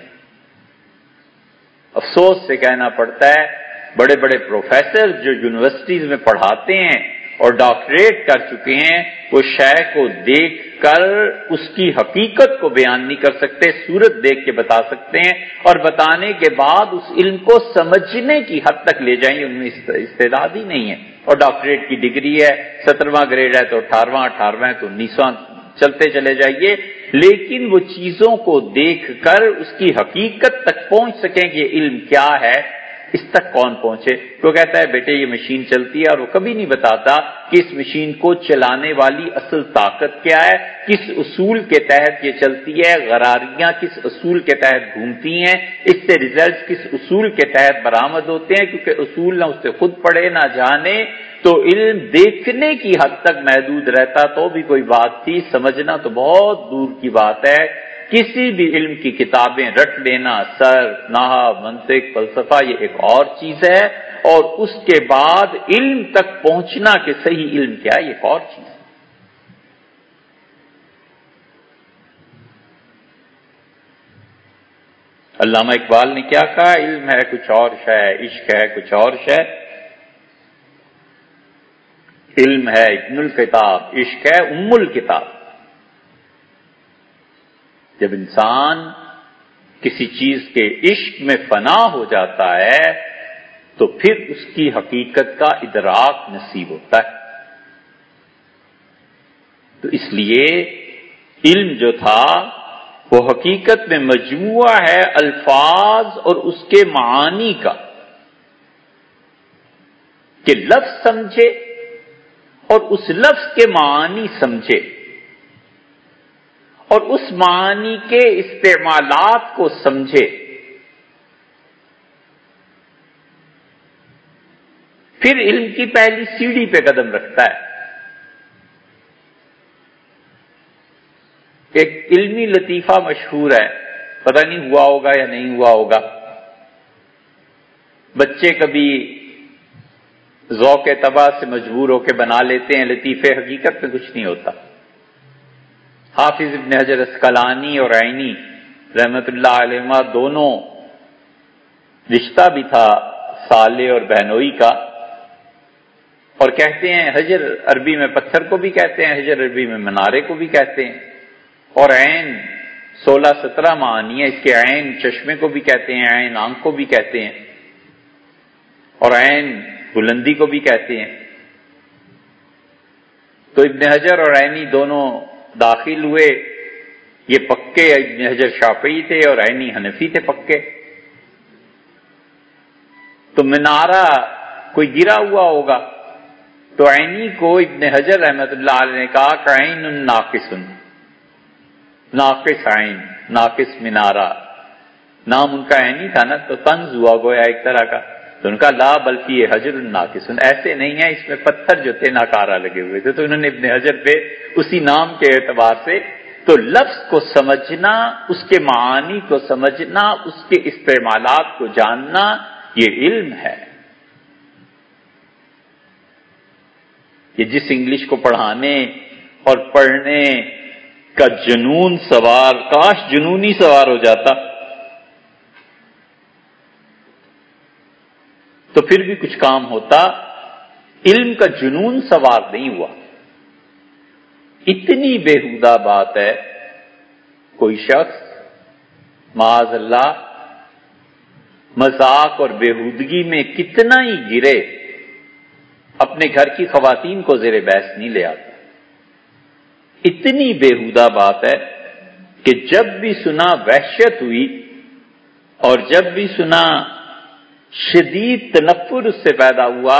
افسوس سے کہنا پڑتا ہے بڑے بڑے پروفیسر جو یونیورسٹیز میں پڑھاتے ہیں اور ڈاکٹریٹ کر چکے ہیں، وہ شے کو دیکھ کر اس کی حقیقت کو بیان نہیں کر سکتے، صورت دیکھ کے بتا سکتے ہیں، اور بتانے کے بعد اس علم کو سمجھنے کی حد تک لے جائیں گے، ان میں استعداد ہی نہیں ہے۔ اور ڈاکٹریٹ کی ڈگری ہے، سترواں گریڈ ہے تو اٹھارہواں، اٹھارہواں ہے تو انیسواں، چلتے چلے جائیے، لیکن وہ چیزوں کو دیکھ کر اس کی حقیقت تک پہنچ سکیں کہ یہ علم کیا ہے، اس تک کون پہنچے؟ وہ کہتا ہے بیٹے یہ مشین چلتی ہے، اور وہ کبھی نہیں بتاتا کہ اس مشین کو چلانے والی اصل طاقت کیا ہے، کس اصول کے تحت یہ چلتی ہے، غراریاں کس اصول کے تحت گھومتی ہیں، اس سے ریزلٹس کس اصول کے تحت برآمد ہوتے ہیں، کیونکہ اصول نہ اس سے خود پڑھے نہ جانے تو علم دیکھنے کی حد تک محدود رہتا تو بھی کوئی بات تھی، سمجھنا تو بہت دور کی بات ہے۔ کسی بھی علم کی کتابیں رٹ لینا، صرف، نحو، منطق، فلسفہ، یہ ایک اور چیز ہے، اور اس کے بعد علم تک پہنچنا کہ صحیح علم کیا ہے، یہ ایک اور چیز ہے۔ علامہ اقبال نے کیا کہا؟ علم ہے کچھ اور شے، عشق ہے کچھ اور شے۔ علم ہے ابن الکتاب، عشق ہے ام الکتاب۔ جب انسان کسی چیز کے عشق میں فنا ہو جاتا ہے تو پھر اس کی حقیقت کا ادراک نصیب ہوتا ہے۔ تو اس لیے علم جو تھا وہ حقیقت میں مجموعہ ہے الفاظ اور اس کے معانی کا، کہ لفظ سمجھے اور اس لفظ کے معانی سمجھے اور اس معانی کے استعمالات کو سمجھے، پھر علم کی پہلی سیڑھی پہ قدم رکھتا ہے۔ ایک علمی لطیفہ مشہور ہے، پتہ نہیں ہوا ہوگا یا نہیں ہوا ہوگا، بچے کبھی ذوق طبع سے مجبور ہو کے بنا لیتے ہیں لطیفے، حقیقت میں کچھ نہیں ہوتا۔ حافظ ابن حجر اسقلانی اور عینی رحمت اللہ علیہ دونوں رشتہ بھی تھا سالے اور بہنوئی کا، اور کہتے ہیں حجر عربی میں پتھر کو بھی کہتے ہیں، حجر عربی میں منارے کو بھی کہتے ہیں، اور عین سولہ سترہ معنی ہے اس کے، عین چشمے کو بھی کہتے ہیں، عین آنکھ کو بھی کہتے ہیں، اور عین بلندی کو بھی کہتے ہیں۔ تو ابن حجر اور عینی دونوں داخل ہوئے، یہ پکے ابن حجر شافعی تھے اور عینی حنفی تھے پکے۔ تو منارہ کوئی گرا ہوا ہوگا، تو عینی کو ابن حجر رحمت اللہ علیہ نے کہا کہ عین ناقص، ناقص عین، ناقص منارہ، نام ان کا عینی تھا نا، تو طنز ہوا گویا ایک طرح کا۔ تو ان کا لا بلکہ یہ حجر الناقص، ایسے نہیں ہے، اس میں پتھر جو تھے ناکارہ لگے ہوئے تھے، تو انہوں نے ابن حجر پہ اسی نام کے اعتبار سے تو لفظ کو سمجھنا، اس کے معانی کو سمجھنا، اس کے استعمالات کو جاننا، یہ علم ہے۔ یہ جس انگلش کو پڑھانے اور پڑھنے کا جنون سوار، کاش جنون ہی سوار ہو جاتا تو پھر بھی کچھ کام ہوتا، علم کا جنون سوار نہیں ہوا۔ اتنی بےہودہ بات ہے، کوئی شخص معاذ اللہ مذاق اور بےہودگی میں کتنا ہی گرے، اپنے گھر کی خواتین کو زیر بحث نہیں لے آتا۔ اتنی بےہودہ بات ہے کہ جب بھی سنا وحشت ہوئی، اور جب بھی سنا شدید تنفر اس سے پیدا ہوا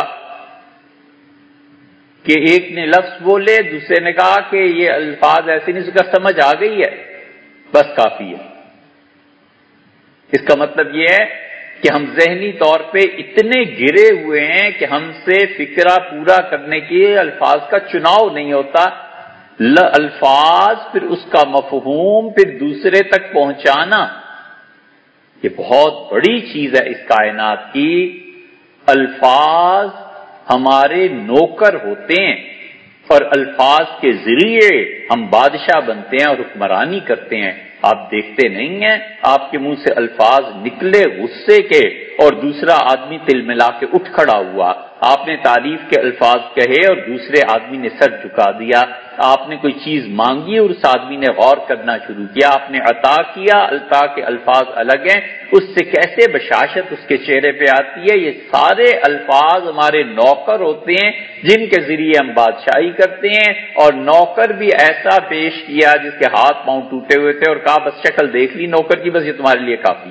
کہ ایک نے لفظ بولے، دوسرے نے کہا کہ یہ الفاظ ایسے نہیں، اس کا سمجھ آ گئی ہے، بس کافی ہے۔ اس کا مطلب یہ ہے کہ ہم ذہنی طور پہ اتنے گرے ہوئے ہیں کہ ہم سے فکرہ پورا کرنے کے الفاظ کا چناؤ نہیں ہوتا۔ الفاظ، پھر اس کا مفہوم، پھر دوسرے تک پہنچانا، یہ بہت بڑی چیز ہے اس کائنات کی۔ الفاظ ہمارے نوکر ہوتے ہیں، اور الفاظ کے ذریعے ہم بادشاہ بنتے ہیں اور حکمرانی کرتے ہیں۔ آپ دیکھتے نہیں ہیں، آپ کے منہ سے الفاظ نکلے غصے کے، اور دوسرا آدمی تل ملا کے اٹھ کھڑا ہوا۔ آپ نے تعریف کے الفاظ کہے اور دوسرے آدمی نے سر جھکا دیا۔ آپ نے کوئی چیز مانگی اور اس آدمی نے غور کرنا شروع کیا۔ آپ نے عطا کیا، عطا کے الفاظ الگ ہیں، اس سے کیسے بشاشت اس کے چہرے پہ آتی ہے۔ یہ سارے الفاظ ہمارے نوکر ہوتے ہیں جن کے ذریعے ہم بادشاہی کرتے ہیں، اور نوکر بھی ایسا پیش کیا جس کے ہاتھ پاؤں ٹوٹے ہوئے تھے، اور کہا بس شکل دیکھ لی نوکر کی، بس یہ تمہارے لیے کافی۔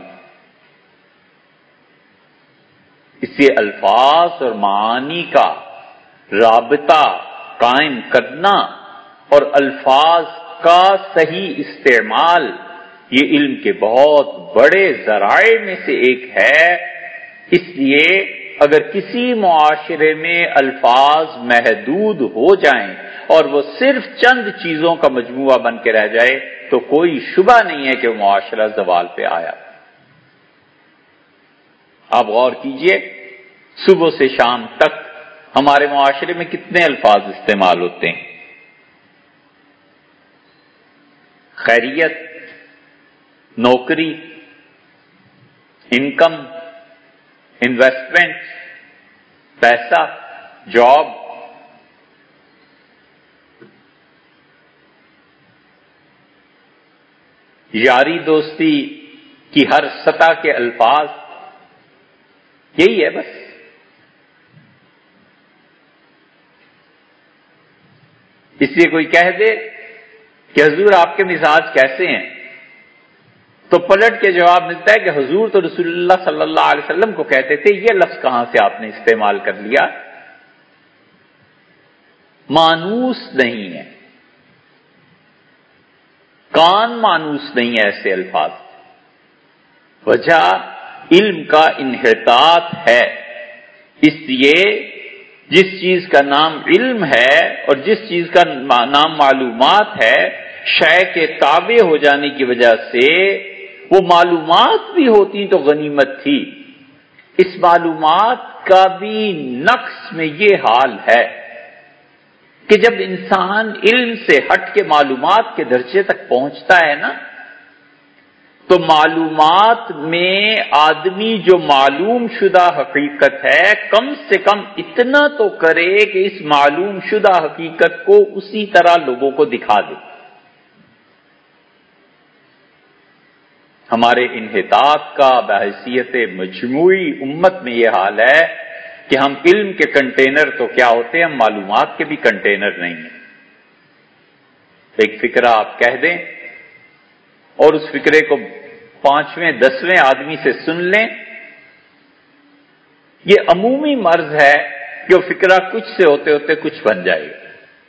اس سے الفاظ اور معانی کا رابطہ قائم کرنا اور الفاظ کا صحیح استعمال، یہ علم کے بہت بڑے ذرائع میں سے ایک ہے۔ اس لیے اگر کسی معاشرے میں الفاظ محدود ہو جائیں اور وہ صرف چند چیزوں کا مجموعہ بن کے رہ جائے تو کوئی شبہ نہیں ہے کہ وہ معاشرہ زوال پہ آیا۔ آپ غور کیجئے، صبح سے شام تک ہمارے معاشرے میں کتنے الفاظ استعمال ہوتے ہیں۔ خیریت، نوکری، انکم، انویسٹمنٹ، پیسہ، جاب، یاری دوستی کی ہر سطح کے الفاظ، یہی ہے بس۔ اس لیے کوئی کہہ دے کہ حضور آپ کے مزاج کیسے ہیں، تو پلٹ کے جواب ملتا ہے کہ حضور تو رسول اللہ صلی اللہ علیہ وسلم کو کہتے تھے، یہ لفظ کہاں سے آپ نے استعمال کر لیا؟ مانوس نہیں ہے، کان مانوس نہیں ہے ایسے الفاظ۔ وجہ علم کا انحطاط ہے۔ اس لیے جس چیز کا نام علم ہے اور جس چیز کا نام معلومات ہے، شے کے تابع ہو جانے کی وجہ سے وہ معلومات بھی ہوتی تو غنیمت تھی۔ اس معلومات کا بھی نقص میں یہ حال ہے کہ جب انسان علم سے ہٹ کے معلومات کے درجے تک پہنچتا ہے نا، تو معلومات میں آدمی جو معلوم شدہ حقیقت ہے، کم سے کم اتنا تو کرے کہ اس معلوم شدہ حقیقت کو اسی طرح لوگوں کو دکھا دے۔ ہمارے انحطاط کا بحیثیت مجموعی امت میں یہ حال ہے کہ ہم علم کے کنٹینر تو کیا ہوتے ہیں، ہم معلومات کے بھی کنٹینر نہیں ہیں۔ ایک فکرہ آپ کہہ دیں اور اس فکرے کو پانچویں دسویں آدمی سے سن لیں، یہ عمومی مرض ہے کہ وہ فکرہ کچھ سے ہوتے ہوتے کچھ بن جائے گا۔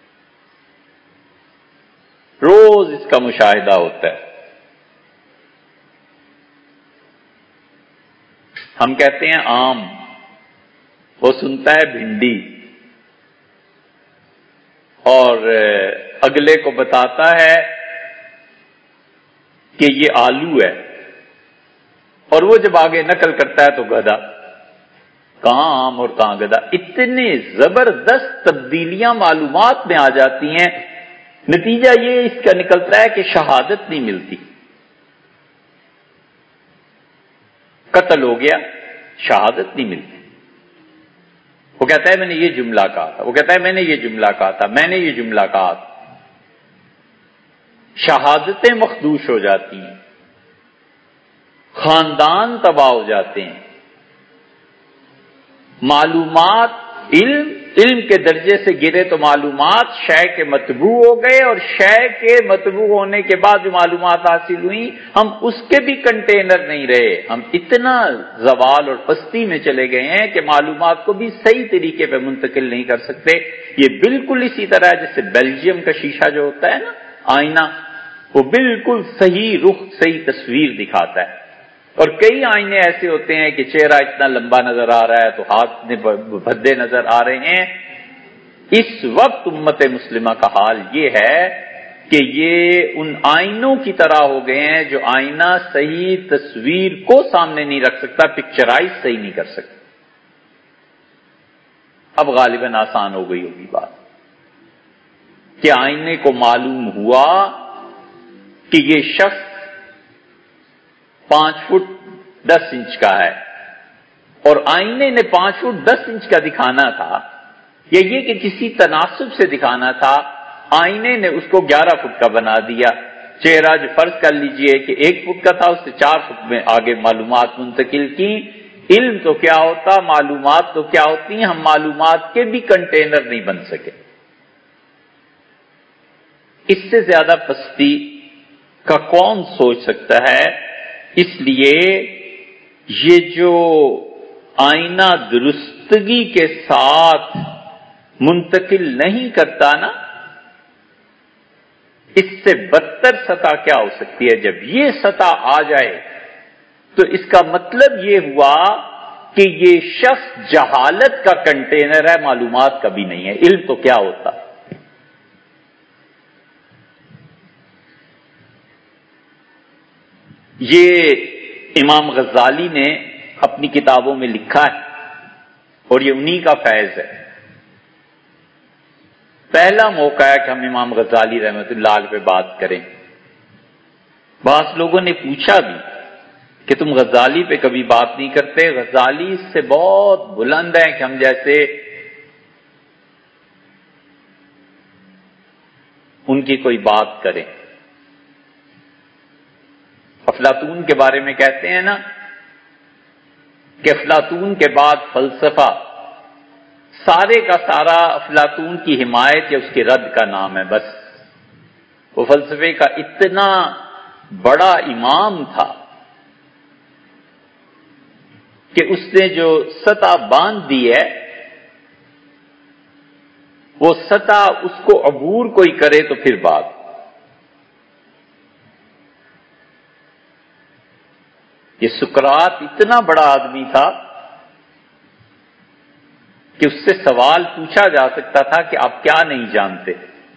روز اس کا مشاہدہ ہوتا ہے۔ ہم کہتے ہیں آم، وہ سنتا ہے بھنڈی، اور اگلے کو بتاتا ہے کہ یہ آلو ہے، اور وہ جب آگے نقل کرتا ہے تو گدھا، کہاں آم اور کہاں گدھا۔ اتنے زبردست تبدیلیاں معلومات میں آ جاتی ہیں، نتیجہ یہ اس کا نکلتا ہے کہ شہادت نہیں ملتی۔ قتل ہو گیا، شہادت نہیں ملتی۔ وہ کہتا ہے میں نے یہ جملہ کہا تھا، وہ کہتا ہے میں نے یہ جملہ کہا تھا، میں نے یہ جملہ کہا تھا۔ شہادتیں مخدوش ہو جاتی ہیں، خاندان تباہ ہو جاتے ہیں، معلومات علم علم کے درجے سے گرے تو معلومات شے کے مطبوع ہو گئے، اور شے کے مطبوع ہونے کے بعد جو معلومات حاصل ہوئیں ہم اس کے بھی کنٹینر نہیں رہے، ہم اتنا زوال اور پستی میں چلے گئے ہیں کہ معلومات کو بھی صحیح طریقے پہ منتقل نہیں کر سکتے۔ یہ بالکل اسی طرح ہے جیسے بیلجیم کا شیشہ جو ہوتا ہے نا، آئینہ، وہ بالکل صحیح رخ صحیح تصویر دکھاتا ہے، اور کئی آئینے ایسے ہوتے ہیں کہ چہرہ اتنا لمبا نظر آ رہا ہے تو ہاتھ بھدے نظر آ رہے ہیں۔ اس وقت امت مسلمہ کا حال یہ ہے کہ یہ ان آئینوں کی طرح ہو گئے ہیں جو آئینہ صحیح تصویر کو سامنے نہیں رکھ سکتا، پکچرائز صحیح نہیں کر سکتا۔ اب غالباً آسان ہو گئی ہوگی بات کہ آئینے کو معلوم ہوا کہ یہ شخص پانچ فٹ دس انچ کا ہے، اور آئینے نے پانچ فٹ دس انچ کا دکھانا تھا، یا یہ کہ کسی تناسب سے دکھانا تھا، آئینے نے اس کو گیارہ فٹ کا بنا دیا۔ چہرہ جو فرض کر لیجئے کہ ایک فٹ کا تھا، اس سے چار فٹ میں آگے معلومات منتقل کی۔ علم تو کیا ہوتا، معلومات تو کیا ہوتی ہیں، ہم معلومات کے بھی کنٹینر نہیں بن سکے۔ اس سے زیادہ پستی کا کون سوچ سکتا ہے؟ اس لیے یہ جو آئینہ درستگی کے ساتھ منتقل نہیں کرتا نا، اس سے بدتر سطح کیا ہو سکتی ہے؟ جب یہ سطح آ جائے تو اس کا مطلب یہ ہوا کہ یہ شخص جہالت کا کنٹینر ہے، معلومات کا بھی نہیں ہے۔ علم تو کیا ہوتا؟ یہ امام غزالی نے اپنی کتابوں میں لکھا ہے، اور یہ انہی کا فیض ہے۔ پہلا موقع ہے کہ ہم امام غزالی رحمۃ اللہ علیہ پہ بات کریں۔ بعض لوگوں نے پوچھا بھی کہ تم غزالی پہ کبھی بات نہیں کرتے، غزالی اس سے بہت بلند ہیں کہ ہم جیسے ان کی کوئی بات کریں۔ افلاطون کے بارے میں کہتے ہیں نا کہ افلاطون کے بعد فلسفہ سارے کا سارا افلاطون کی حمایت یا اس کے رد کا نام ہے۔ بس وہ فلسفے کا اتنا بڑا امام تھا کہ اس نے جو سطح باندھ دی ہے، وہ سطح اس کو عبور کوئی کرے تو پھر بات۔ یہ سقراط اتنا بڑا آدمی تھا کہ اس سے سوال پوچھا جا سکتا تھا کہ آپ کیا نہیں جانتے؟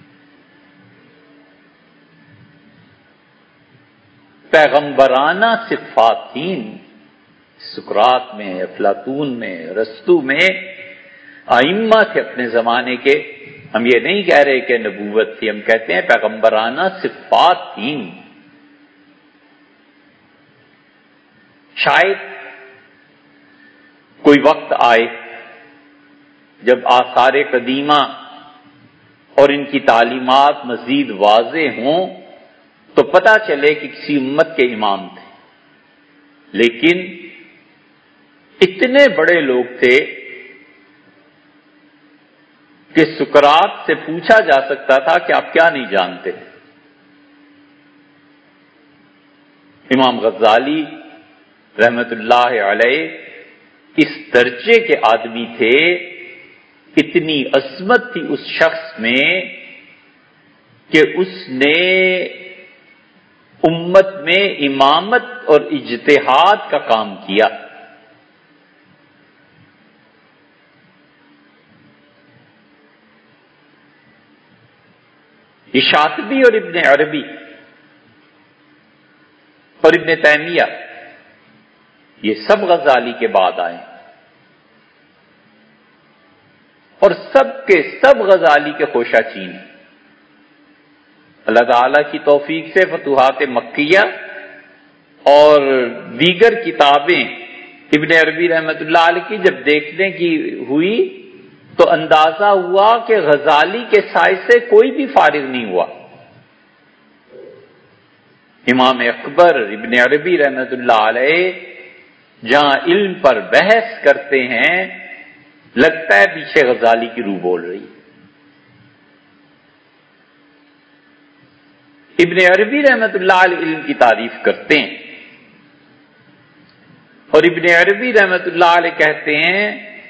پیغمبرانہ صفات تھیں سقراط میں، افلاطون میں، ارسطو میں، ائمہ تھے اپنے زمانے کے۔ ہم یہ نہیں کہہ رہے کہ نبوت تھی، ہم کہتے ہیں پیغمبرانہ صفات تھیں۔ شاید کوئی وقت آئے جب آثار قدیمہ اور ان کی تعلیمات مزید واضح ہوں تو پتہ چلے کہ کسی امت کے امام تھے، لیکن اتنے بڑے لوگ تھے کہ سقراط سے پوچھا جا سکتا تھا کہ آپ کیا نہیں جانتے۔ امام غزالی رحمت اللہ علیہ اس درجے کے آدمی تھے، اتنی عظمت تھی اس شخص میں کہ اس نے امت میں امامت اور اجتہاد کا کام کیا۔ یہ شاطبی اور ابن عربی اور ابن تیمیہ، یہ سب غزالی کے بعد آئے اور سب کے سب غزالی کے خوشہ چین ہیں۔ اللہ تعالی کی توفیق سے فتوحات مکیہ اور دیگر کتابیں ابن عربی رحمۃ اللہ علیہ کی جب دیکھنے کی ہوئی تو اندازہ ہوا کہ غزالی کے سائے سے کوئی بھی فارغ نہیں ہوا۔ امام اکبر ابن عربی رحمۃ اللہ علیہ جہاں علم پر بحث کرتے ہیں لگتا ہے پیچھے غزالی کی روح بول رہی ہے۔ ابن عربی رحمۃ اللہ علیہ علم کی تعریف کرتے ہیں اور ابن عربی رحمۃ اللہ علیہ کہتے ہیں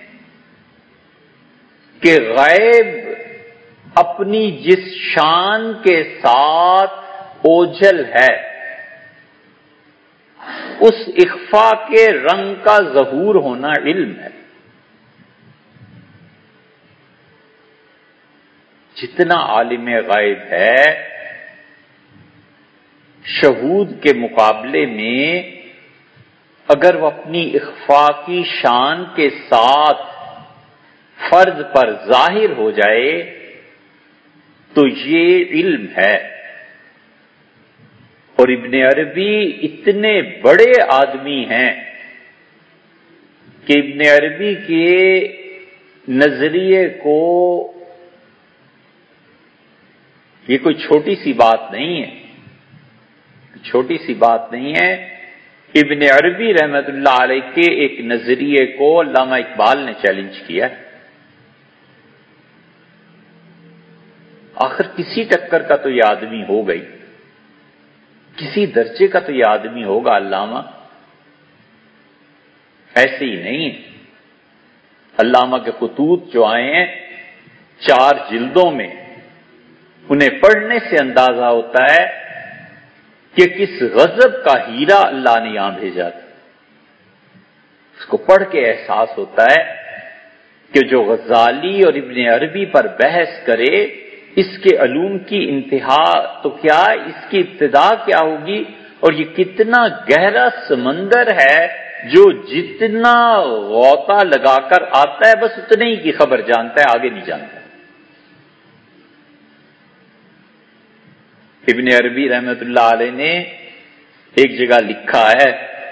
کہ غیب اپنی جس شان کے ساتھ اوجھل ہے اس اخفا کے رنگ کا ظہور ہونا علم ہے۔ جتنا عالم غیب ہے شہود کے مقابلے میں اگر وہ اپنی اخفا کی شان کے ساتھ فرض پر ظاہر ہو جائے تو یہ علم ہے۔ اور ابن عربی اتنے بڑے آدمی ہیں کہ ابن عربی کے نظریے کو یہ کوئی چھوٹی سی بات نہیں ہے، چھوٹی سی بات نہیں ہے۔ ابن عربی رحمت اللہ علیہ کے ایک نظریے کو علامہ اقبال نے چیلنج کیا۔ آخر کسی ٹکر کا تو یہ آدمی ہو گئی، کسی درجے کا تو یہ آدمی ہوگا علامہ، ایسے ہی نہیں۔ علامہ کے خطوط جو آئے ہیں چار جلدوں میں، انہیں پڑھنے سے اندازہ ہوتا ہے کہ کس غضب کا ہیرا اللہ نے یہاں بھیجا تھا۔ اس کو پڑھ کے احساس ہوتا ہے کہ جو غزالی اور ابن عربی پر بحث کرے اس کے علوم کی انتہا تو کیا، اس کی ابتدا کیا ہوگی، اور یہ کتنا گہرا سمندر ہے جو جتنا غوطہ لگا کر آتا ہے بس اتنے ہی کی خبر جانتا ہے، آگے نہیں جانتا۔ ابن عربی رحمت اللہ علیہ نے ایک جگہ لکھا ہے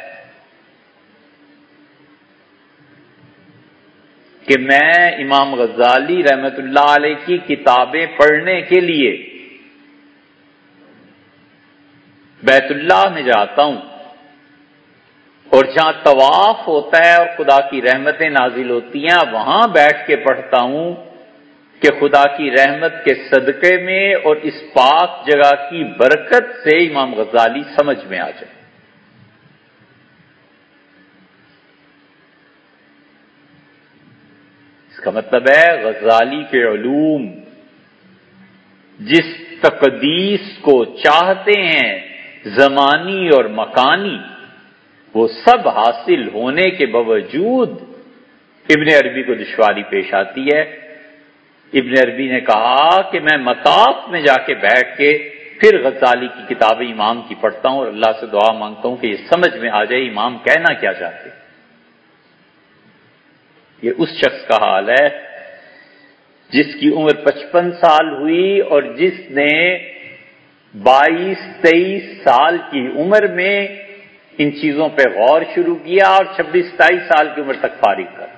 کہ میں امام غزالی رحمت اللہ علیہ کی کتابیں پڑھنے کے لیے بیت اللہ میں جاتا ہوں اور جہاں طواف ہوتا ہے اور خدا کی رحمتیں نازل ہوتی ہیں وہاں بیٹھ کے پڑھتا ہوں کہ خدا کی رحمت کے صدقے میں اور اس پاک جگہ کی برکت سے امام غزالی سمجھ میں آ جائے۔ اس کا مطلب ہے غزالی کے علوم جس تقدیس کو چاہتے ہیں زمانی اور مکانی، وہ سب حاصل ہونے کے باوجود ابن عربی کو دشواری پیش آتی ہے۔ ابن عربی نے کہا کہ میں مطاف میں جا کے بیٹھ کے پھر غزالی کی کتابیں امام کی پڑھتا ہوں اور اللہ سے دعا مانگتا ہوں کہ یہ سمجھ میں آ جائے امام کہنا کیا چاہتے۔ یہ اس شخص کا حال ہے جس کی عمر پچپن سال ہوئی اور جس نے بائیس تیئیس سال کی عمر میں ان چیزوں پہ غور شروع کیا اور چھبیس ستائیس سال کی عمر تک فارغ کر۔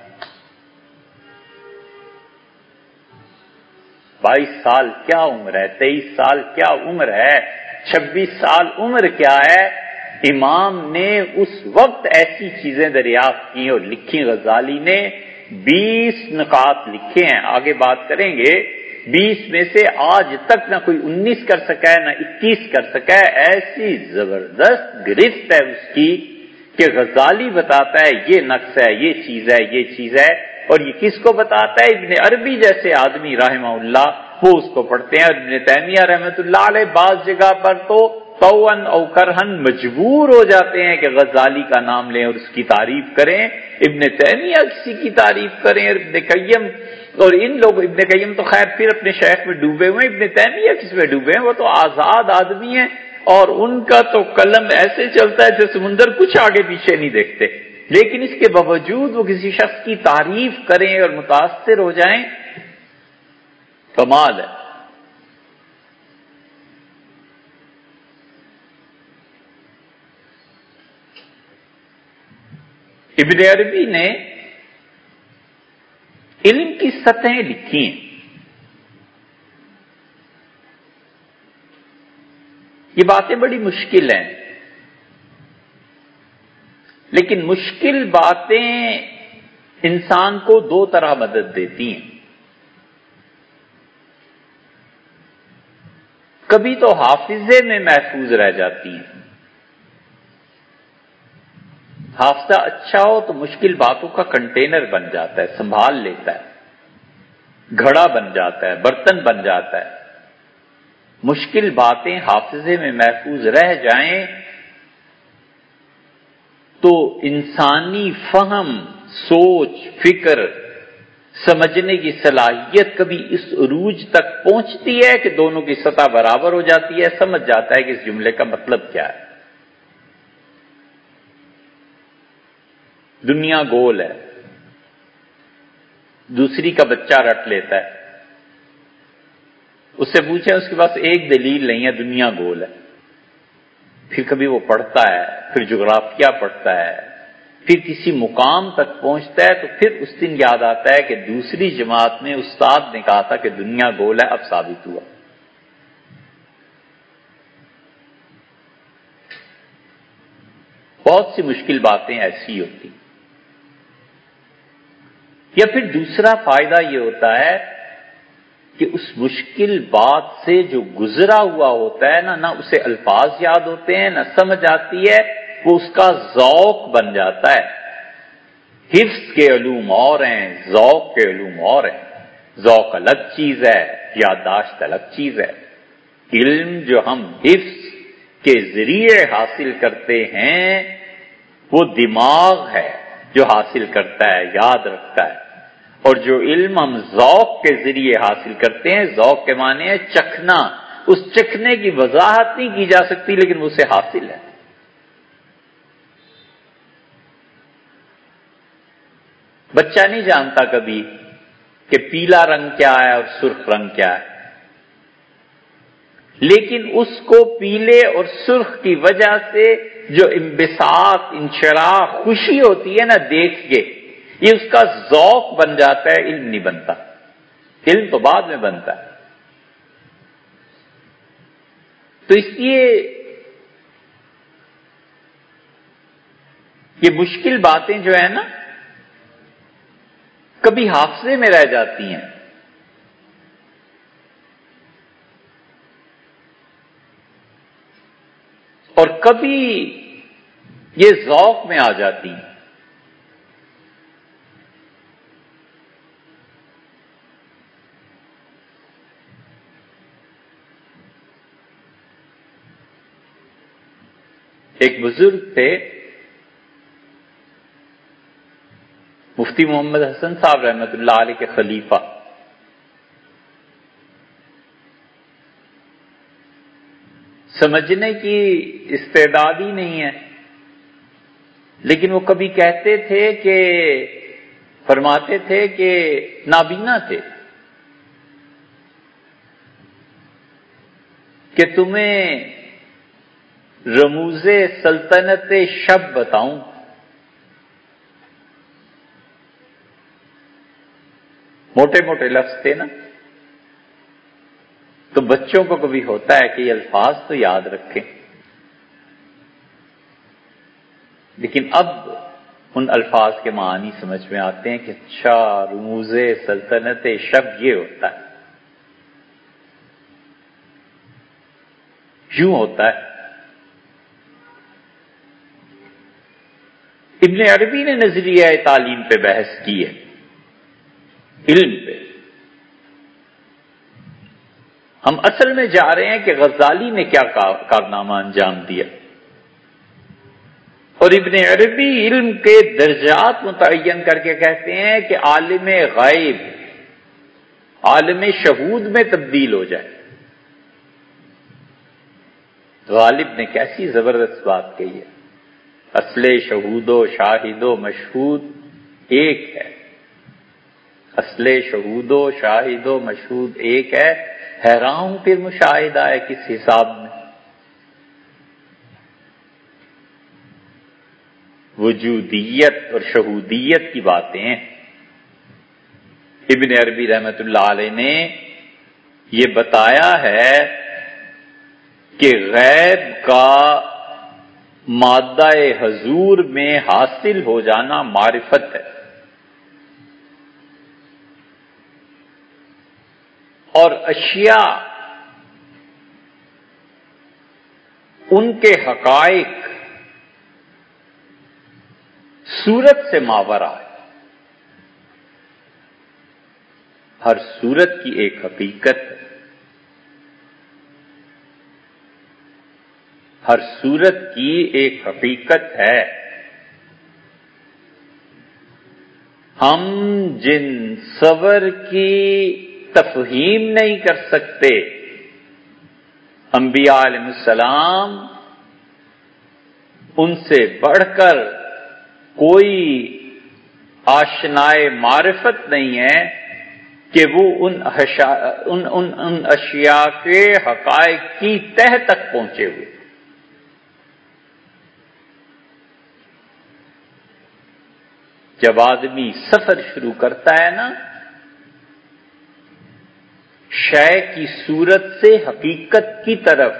بائیس سال کیا عمر ہے، تیئیس سال کیا عمر ہے، چھبیس سال عمر کیا ہے۔ امام نے اس وقت ایسی چیزیں دریافت کی اور لکھی۔ غزالی نے بیس نکات لکھے ہیں، آگے بات کریں گے۔ بیس میں سے آج تک نہ کوئی انیس کر سکا ہے نہ اکیس کر سکا ہے۔ ایسی زبردست گرفت ہے اس کی کہ غزالی بتاتا ہے یہ نقص ہے، یہ چیز ہے، یہ چیز ہے، اور یہ کس کو بتاتا ہے؟ ابن عربی جیسے آدمی رحمہ اللہ وہ اس کو پڑھتے ہیں۔ اور ابن تیمیہ رحمت اللہ علیہ بعض جگہ پر تو طوعاً او کرہن مجبور ہو جاتے ہیں کہ غزالی کا نام لیں اور اس کی تعریف کریں۔ ابن تیمیہ کسی کی تعریف کریں، اور ابن قیم اور ان لوگ، ابن قیم تو خیر پھر اپنے شیخ میں ڈوبے ہوئے، ابن تیمیہ کس میں ڈوبے ہیں؟ وہ تو آزاد آدمی ہیں، اور ان کا تو قلم ایسے چلتا ہے جو سمندر کچھ آگے پیچھے نہیں دیکھتے، لیکن اس کے باوجود وہ کسی شخص کی تعریف کریں اور متاثر ہو جائیں، کمال ہے۔ ابن عربی نے علم کی سطحیں لکھی ہیں۔ یہ باتیں بڑی مشکل ہیں، لیکن مشکل باتیں انسان کو دو طرح مدد دیتی ہیں۔ کبھی تو حافظے میں محفوظ رہ جاتی ہیں، حافظہ اچھا ہو تو مشکل باتوں کا کنٹینر بن جاتا ہے، سنبھال لیتا ہے، گھڑا بن جاتا ہے، برتن بن جاتا ہے۔ مشکل باتیں حافظے میں محفوظ رہ جائیں تو انسانی فہم، سوچ، فکر، سمجھنے کی صلاحیت کبھی اس عروج تک پہنچتی ہے کہ دونوں کی سطح برابر ہو جاتی ہے، سمجھ جاتا ہے کہ اس جملے کا مطلب کیا ہے۔ دنیا گول ہے، دوسری کا بچہ رٹ لیتا ہے، اس سے پوچھیں اس کے پاس ایک دلیل نہیں ہے، دنیا گول ہے۔ پھر کبھی وہ پڑھتا ہے، پھر جغرافیہ پڑھتا ہے، پھر کسی مقام تک پہنچتا ہے تو پھر اس دن یاد آتا ہے کہ دوسری جماعت میں استاد نے کہا تھا کہ دنیا گول ہے، اب ثابت ہوا۔ بہت سی مشکل باتیں ایسی ہوتی۔ یا پھر دوسرا فائدہ یہ ہوتا ہے کہ اس مشکل بات سے جو گزرا ہوا ہوتا ہے نا نہ اسے الفاظ یاد ہوتے ہیں، نہ سمجھ آتی ہے، وہ اس کا ذوق بن جاتا ہے۔ حفظ کے علوم اور ہیں، ذوق کے علوم اور ہیں۔ ذوق الگ چیز ہے، یادداشت الگ چیز ہے۔ علم جو ہم حفظ کے ذریعے حاصل کرتے ہیں وہ دماغ ہے جو حاصل کرتا ہے، یاد رکھتا ہے، اور جو علم ہم ذوق کے ذریعے حاصل کرتے ہیں، ذوق کے معنی ہے چکھنا، اس چکھنے کی وضاحت نہیں کی جا سکتی لیکن وہ سے حاصل ہے۔ بچہ نہیں جانتا کبھی کہ پیلا رنگ کیا ہے اور سرخ رنگ کیا ہے، لیکن اس کو پیلے اور سرخ کی وجہ سے جو انبساط، انشراح، خوشی ہوتی ہے نا دیکھ کے، یہ اس کا ذوق بن جاتا ہے، علم نہیں بنتا۔ علم تو بعد میں بنتا ہے۔ تو اس لیے یہ مشکل باتیں جو ہیں نا کبھی حافظے میں رہ جاتی ہیں، اور کبھی یہ ذوق میں آ جاتی ہیں۔ ایک بزرگ تھے مفتی محمد حسن صاحب رحمۃ اللہ علیہ کے خلیفہ، سمجھنے کی استعداد ہی نہیں ہے، لیکن وہ کبھی کہتے تھے کہ فرماتے تھے کہ نابینا تھے کہ تمہیں رموز سلطنت شب بتاؤں۔ موٹے موٹے لفظ تھے نا، تو بچوں کو کبھی ہوتا ہے کہ یہ الفاظ تو یاد رکھیں، لیکن اب ان الفاظ کے معنی سمجھ میں آتے ہیں کہ اچھا رموز سلطنت شب یہ ہوتا ہے، یوں ہوتا ہے۔ ابن عربی نے نظریہ تعلیم پہ بحث کی ہے، علم پہ۔ ہم اصل میں جا رہے ہیں کہ غزالی نے کیا کارنامہ انجام دیا، اور ابن عربی علم کے درجات متعین کر کے کہتے ہیں کہ عالم غیب عالم شہود میں تبدیل ہو جائے۔ غالب نے کیسی زبردست بات کہی ہے، اصل شہود و شاہد و مشہود ایک ہے، اصل شہود و شاہد و مشہود ایک ہے، حیران ہوں پھر مشاہدہ ہے کس حساب میں؟ وجودیت اور شہودیت کی باتیں ہیں۔ ابن عربی رحمۃ اللہ علیہ نے یہ بتایا ہے کہ غیب کا مادہ حضور میں حاصل ہو جانا معرفت ہے، اور اشیاء ان کے حقائق صورت سے ماورا ہے۔ ہر صورت کی ایک حقیقت ہے، ہر صورت کی ایک حقیقت ہے۔ ہم جن صور کی تفہیم نہیں کر سکتے، انبیاء علیہ السلام ان سے بڑھ کر کوئی آشنائے معرفت نہیں ہے کہ وہ ان ان, ان, ان اشیاء کے حقائق کی تہ تک پہنچے ہوئے۔ جب آدمی سفر شروع کرتا ہے نا شے کی صورت سے حقیقت کی طرف،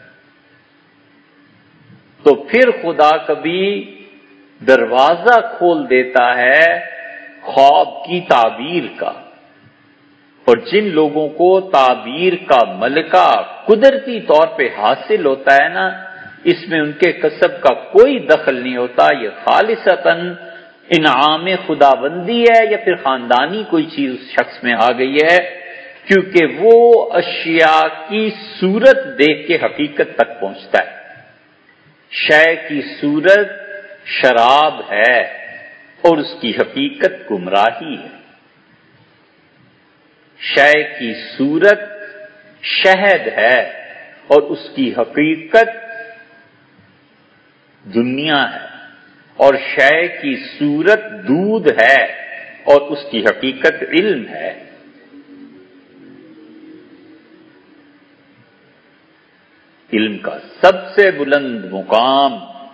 تو پھر خدا کبھی دروازہ کھول دیتا ہے خواب کی تعبیر کا، اور جن لوگوں کو تعبیر کا ملکہ قدرتی طور پہ حاصل ہوتا ہے نا، اس میں ان کے کسب کا کوئی دخل نہیں ہوتا، یہ خالصتاً انعام خداوندی ہے یا پھر خاندانی کوئی چیز اس شخص میں آ گئی ہے، کیونکہ وہ اشیاء کی صورت دیکھ کے حقیقت تک پہنچتا ہے۔ شے کی صورت شراب ہے اور اس کی حقیقت گمراہی ہے، شے کی صورت شہد ہے اور اس کی حقیقت دنیا ہے، اور شے کی صورت دودھ ہے اور اس کی حقیقت علم ہے۔ علم کا سب سے بلند مقام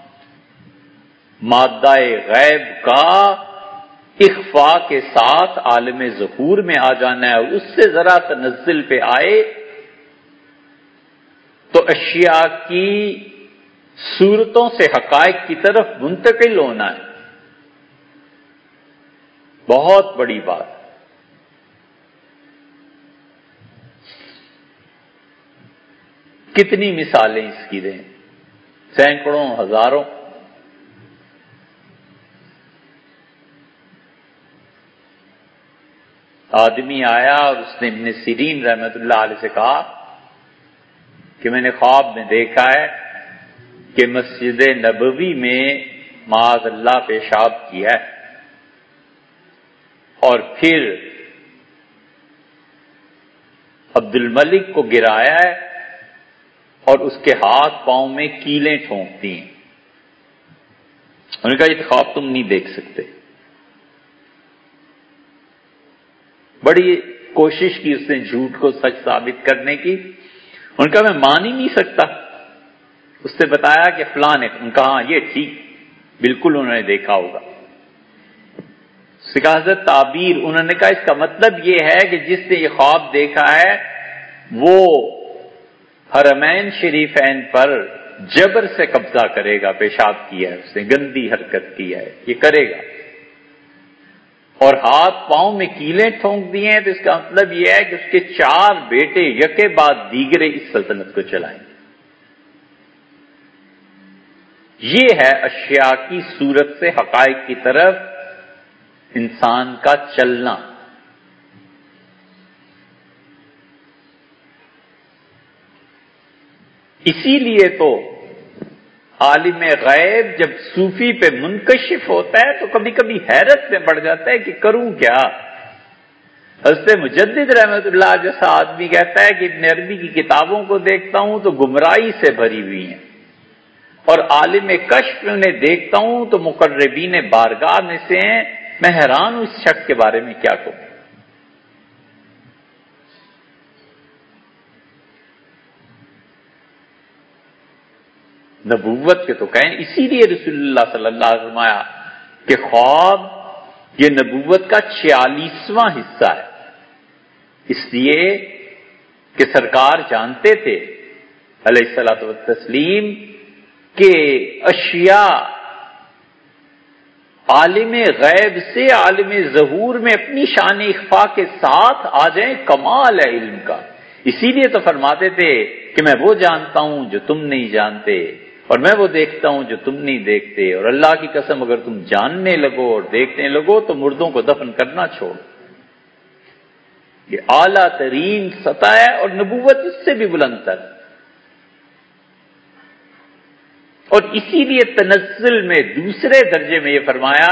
مادہ غیب کا اخفاء کے ساتھ عالم ظہور میں آ جانا ہے، اور اس سے ذرا تنزل پہ آئے تو اشیاء کی صورتوں سے حقائق کی طرف منتقل ہونا ہے۔ بہت بڑی بات۔ کتنی مثالیں اس کی دیں، سینکڑوں، ہزاروں۔ آدمی آیا اور اس نے ابن سیرین رحمت اللہ علیہ سے کہا کہ میں نے خواب میں دیکھا ہے کہ مسجد نبوی میں معاذ اللہ پیشاب کیا ہے، اور پھر عبد الملک کو گرایا ہے اور اس کے ہاتھ پاؤں میں کیلیں ٹھونکتی ہیں۔ انہوں نے کہا یہ خواب تم نہیں دیکھ سکتے۔ بڑی کوشش کی اس نے جھوٹ کو سچ ثابت کرنے کی۔ ان کا میں مان ہی نہیں سکتا۔ اس سے بتایا کہ فلاں نے، ان کا ہاں یہ ٹھیک، بالکل انہوں نے دیکھا ہوگا۔ سکازت تعبیر، انہوں نے کہا اس کا مطلب یہ ہے کہ جس نے یہ خواب دیکھا ہے وہ حرمین شریفین پر جبر سے قبضہ کرے گا، پیشاب کیا ہے اس نے، گندی حرکت کی ہے، یہ کرے گا، اور ہاتھ پاؤں میں کیلیں ٹھونک دی ہیں، تو اس کا مطلب یہ ہے کہ اس کے چار بیٹے یکے بعد دیگرے اس سلطنت کو چلائیں گے۔ یہ ہے اشیاء کی صورت سے حقائق کی طرف انسان کا چلنا۔ اسی لیے تو عالم غیب جب صوفی پہ منکشف ہوتا ہے تو کبھی کبھی حیرت میں پڑ جاتا ہے کہ کروں کیا، حضرت مجدد رحمت اللہ جیسا آدمی کہتا ہے کہ ابن عربی کی کتابوں کو دیکھتا ہوں تو گمراہی سے بھری ہوئی ہیں، اور عالم کشف میں انہیں دیکھتا ہوں تو مقربین بارگاہ میں سے ہیں، میں حیران ہوں اس شخص کے بارے میں کیا کہوں۔ نبوت کے تو کہیں، اسی لیے رسول اللہ صلی اللہ علیہ وسلم فرمایا کہ خواب یہ نبوت کا چھیالیسواں حصہ ہے، اس لیے کہ سرکار جانتے تھے علیہ الصلوۃ والتسلیم کہ اشیاء عالم غیب سے عالم ظہور میں اپنی شان اخفا کے ساتھ آ جائیں، کمال ہے علم کا۔ اسی لیے تو فرماتے تھے کہ میں وہ جانتا ہوں جو تم نہیں جانتے، اور میں وہ دیکھتا ہوں جو تم نہیں دیکھتے، اور اللہ کی قسم اگر تم جاننے لگو اور دیکھنے لگو تو مردوں کو دفن کرنا چھوڑ۔ یہ اعلیٰ ترین سطح ہے، اور نبوت اس سے بھی بلند تر۔ اور اسی لیے تنزل میں دوسرے درجے میں یہ فرمایا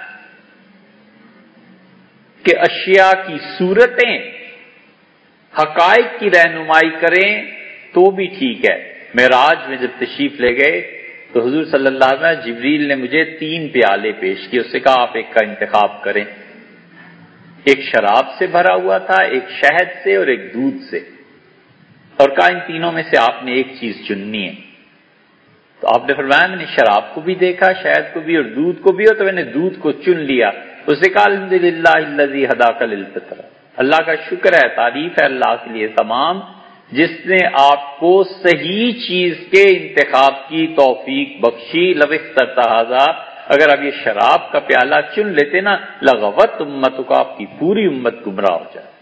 کہ اشیاء کی صورتیں حقائق کی رہنمائی کریں تو بھی ٹھیک ہے۔ معراج میں جب تشریف لے گئے تو حضور صلی اللہ علیہ وسلم جبریل نے مجھے تین پیالے پیش کیے، اس سے کہا آپ ایک کا انتخاب کریں۔ ایک شراب سے بھرا ہوا تھا، ایک شہد سے اور ایک دودھ سے، اور کہا ان تینوں میں سے آپ نے ایک چیز چننی ہے۔ تو آپ نے فرمایا میں نے شراب کو بھی دیکھا، شہد کو بھی اور دودھ کو بھی، اور تو میں نے دودھ کو چن لیا۔ اس نے کہا الحمدللہ الذی ہداک للفطر، اللہ کا شکر ہے، تعریف ہے اللہ کے لیے تمام جس نے آپ کو صحیح چیز کے انتخاب کی توفیق بخشی۔ لو اخترت ھذا، اگر آپ یہ شراب کا پیالہ چن لیتے نا لغوت امتک، آپ کی پوری امت گمراہ ہو جائے۔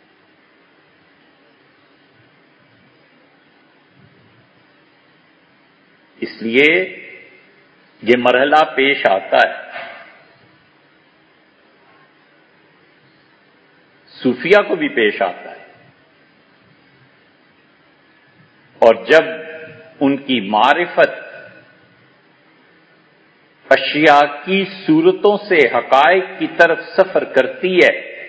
اس لیے یہ مرحلہ پیش آتا ہے۔ صوفیہ کو بھی پیش آتا ہے، اور جب ان کی معرفت اشیاء کی صورتوں سے حقائق کی طرف سفر کرتی ہے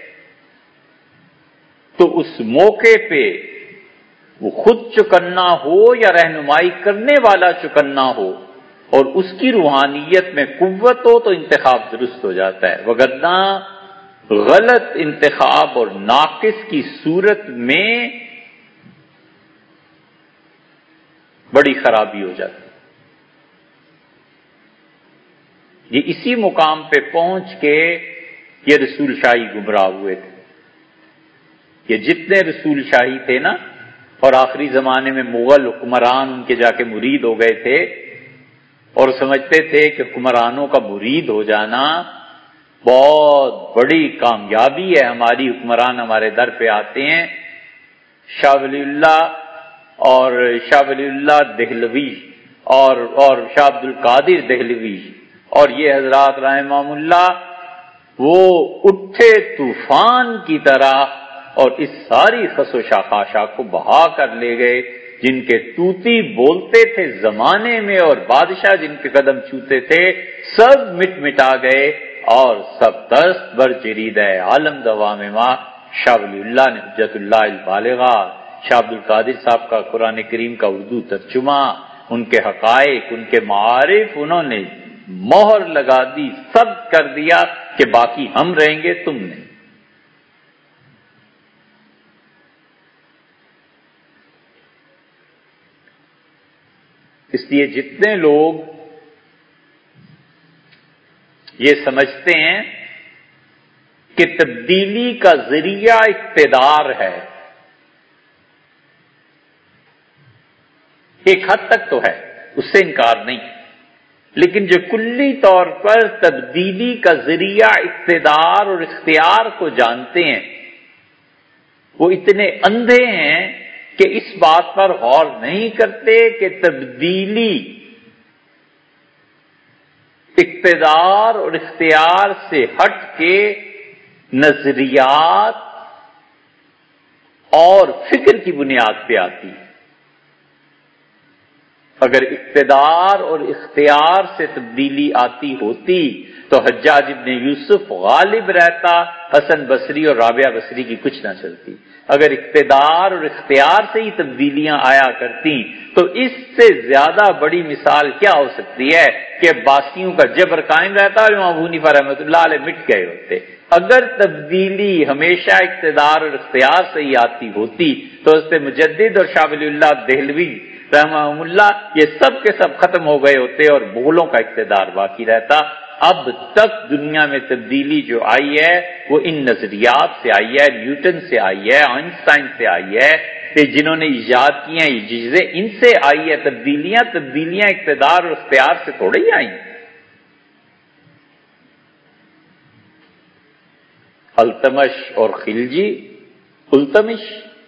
تو اس موقع پہ وہ خود چکنا ہو یا رہنمائی کرنے والا چکنا ہو اور اس کی روحانیت میں قوت ہو تو انتخاب درست ہو جاتا ہے، وگرنہ غلط انتخاب اور ناقص کی صورت میں بڑی خرابی ہو جاتی ہے۔ یہ اسی مقام پہ پہنچ کے یہ رسول شاہی گمراہ ہوئے تھے۔ یہ جتنے رسول شاہی تھے نا، اور آخری زمانے میں مغل حکمران ان کے جا کے مرید ہو گئے تھے اور سمجھتے تھے کہ حکمرانوں کا مرید ہو جانا بہت بڑی کامیابی ہے، ہماری حکمران ہمارے در پہ آتے ہیں۔ شاہ ولی اللہ اور شاہ ولی اللہ دہلوی اور اور شاہ عبد القادر دہلوی اور یہ حضرات رحمہم اللہ وہ اٹھے طوفان کی طرح اور اس ساری خس و شاخاشا کو بہا کر لے گئے، جن کے طوطی بولتے تھے زمانے میں اور بادشاہ جن کے قدم چھوتے تھے سب مٹ مٹا گئے، اور سب دست بر جرید ہے عالم دوام ماں۔ شاہ ولی اللہ نے حجت اللہ البالغہ، شاہ عبد القادر صاحب کا قرآن کریم کا اردو ترجمہ، ان کے حقائق، ان کے معارف انہوں نے مہر لگا دی، سب کر دیا کہ باقی ہم رہیں گے تم نہیں۔ اس لیے جتنے لوگ یہ سمجھتے ہیں کہ تبدیلی کا ذریعہ اقتدار ہے، ایک حد تک تو ہے، اس سے انکار نہیں، لیکن جو کلی طور پر تبدیلی کا ذریعہ اقتدار اور اختیار کو جانتے ہیں وہ اتنے اندھے ہیں کہ اس بات پر غور نہیں کرتے کہ تبدیلی اقتدار اور اختیار سے ہٹ کے نظریات اور فکر کی بنیاد پہ آتی ہے۔ اگر اقتدار اور اختیار سے تبدیلی آتی ہوتی تو حجاج ابن یوسف غالب رہتا، حسن بصری اور رابعہ بصری کی کچھ نہ چلتی۔ اگر اقتدار اور اختیار سے ہی تبدیلیاں آیا کرتی تو اس سے زیادہ بڑی مثال کیا ہو سکتی ہے کہ عباسیوں کا جبر قائم رہتا اور امام ابو حنیفہ رحمۃ اللہ علیہ مٹ گئے ہوتے۔ اگر تبدیلی ہمیشہ اقتدار اور اختیار سے ہی آتی ہوتی تو حضرت مجدد اور شاہ ولی اللہ دہلوی رحمہ اللہ یہ سب کے سب ختم ہو گئے ہوتے اور مغلوں کا اقتدار باقی رہتا۔ اب تک دنیا میں تبدیلی جو آئی ہے وہ ان نظریات سے آئی ہے، نیوٹن سے آئی ہے، آئنسٹائن سے آئی ہے، کہ جنہوں نے ایجاد کی ہیں یہ چیزیں ان سے آئی ہے تبدیلیاں۔ تبدیلیاں اقتدار اور اختیار سے تھوڑے ہی آئی۔ التمش اور خلجی، التمش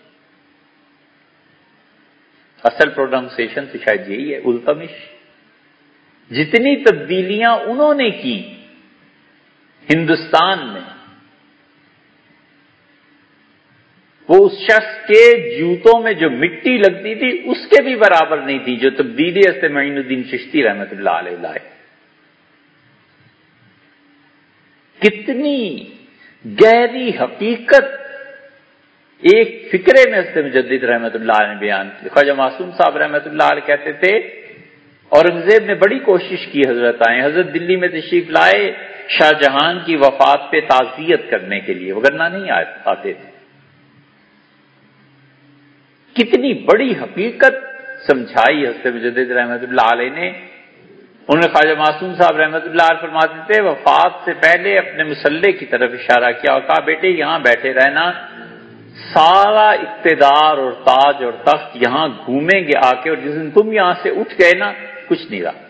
اصل پروننسیشن تو شاید یہی ہے، التمش۔ جتنی تبدیلیاں انہوں نے کی ہندوستان میں وہ اس شخص کے جوتوں میں جو مٹی لگتی تھی اس کے بھی برابر نہیں تھی جو تبدیلی حضرت معین الدین چشتی رحمۃ اللہ علیہ لائے۔ کتنی گہری حقیقت ایک فکرے میں حضرت مجدد رحمۃ اللہ علیہ نے بیان کی۔ خواجہ معصوم صاحب رحمۃ اللہ علیہ کہتے تھے اورنگزیب نے بڑی کوشش کی حضرت آئے، حضرت دلی میں تشریف لائے شاہ جہان کی وفات پہ تعزیت کرنے کے لیے، وگرنہ نہیں آتے تھے۔ کتنی بڑی حقیقت سمجھائی حضرت مجدد رحمۃ اللہ علیہ نے۔ انہوں نے خواجہ معصوم صاحب رحمۃ اللہ علیہ فرماتے تھے وفات سے پہلے اپنے مسلح کی طرف اشارہ کیا اور کہا بیٹے یہاں بیٹھے رہنا، سارا اقتدار اور تاج اور تخت یہاں گھومیں گے آ کے، اور جس دن تم یہاں سے اٹھ گئے نا کچھ نہیں رہا۔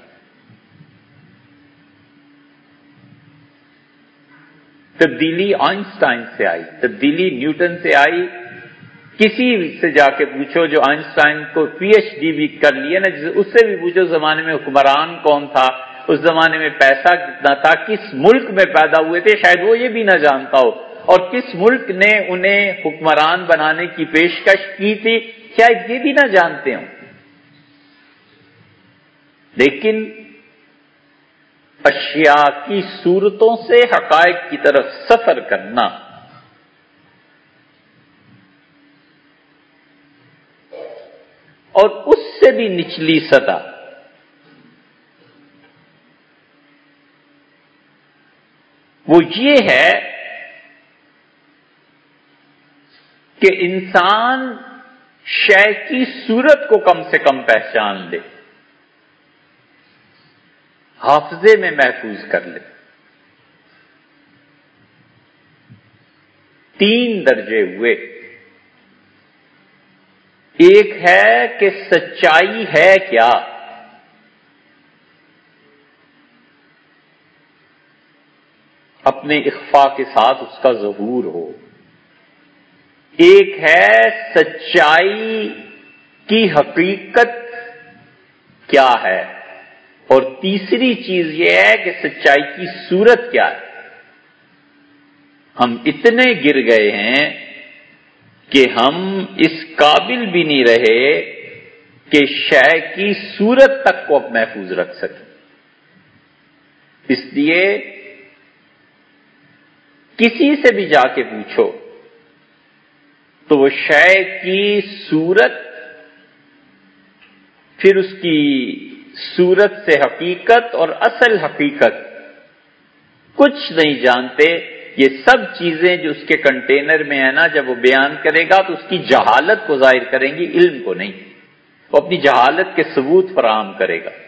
تبدیلی آئنسٹائن سے آئی، تبدیلی نیوٹن سے آئی۔ کسی سے جا کے پوچھو جو آئنسٹائن کو پی ایچ ڈی بھی کر لیے نا، اس سے بھی پوچھو زمانے میں حکمران کون تھا، اس زمانے میں پیسہ کتنا تھا، کس ملک میں پیدا ہوئے تھے، شاید وہ یہ بھی نہ جانتا ہو، اور کس ملک نے انہیں حکمران بنانے کی پیشکش کی تھی شاید یہ بھی نہ جانتے ہوں۔ لیکن اشیاء کی صورتوں سے حقائق کی طرف سفر کرنا اور اس سے بھی نچلی سطح وہ یہ ہے کہ انسان شے کی صورت کو کم سے کم پہچان لے، حافظے میں محفوظ کر لے۔ تین درجے ہوئے، ایک ہے کہ سچائی ہے کیا، اپنے اخفاء کے ساتھ اس کا ظہور ہو، ایک ہے سچائی کی حقیقت کیا ہے، اور تیسری چیز یہ ہے کہ سچائی کی صورت کیا ہے۔ ہم اتنے گر گئے ہیں کہ ہم اس قابل بھی نہیں رہے کہ شے کی صورت تک کو اب محفوظ رکھ سکیں۔ اس لیے کسی سے بھی جا کے پوچھو تو وہ شے کی صورت، پھر اس کی صورت سے حقیقت اور اصل حقیقت کچھ نہیں جانتے۔ یہ سب چیزیں جو اس کے کنٹینر میں ہے نا، جب وہ بیان کرے گا تو اس کی جہالت کو ظاہر کریں گی، علم کو نہیں۔ وہ اپنی جہالت کے ثبوت فراہم کرے گا۔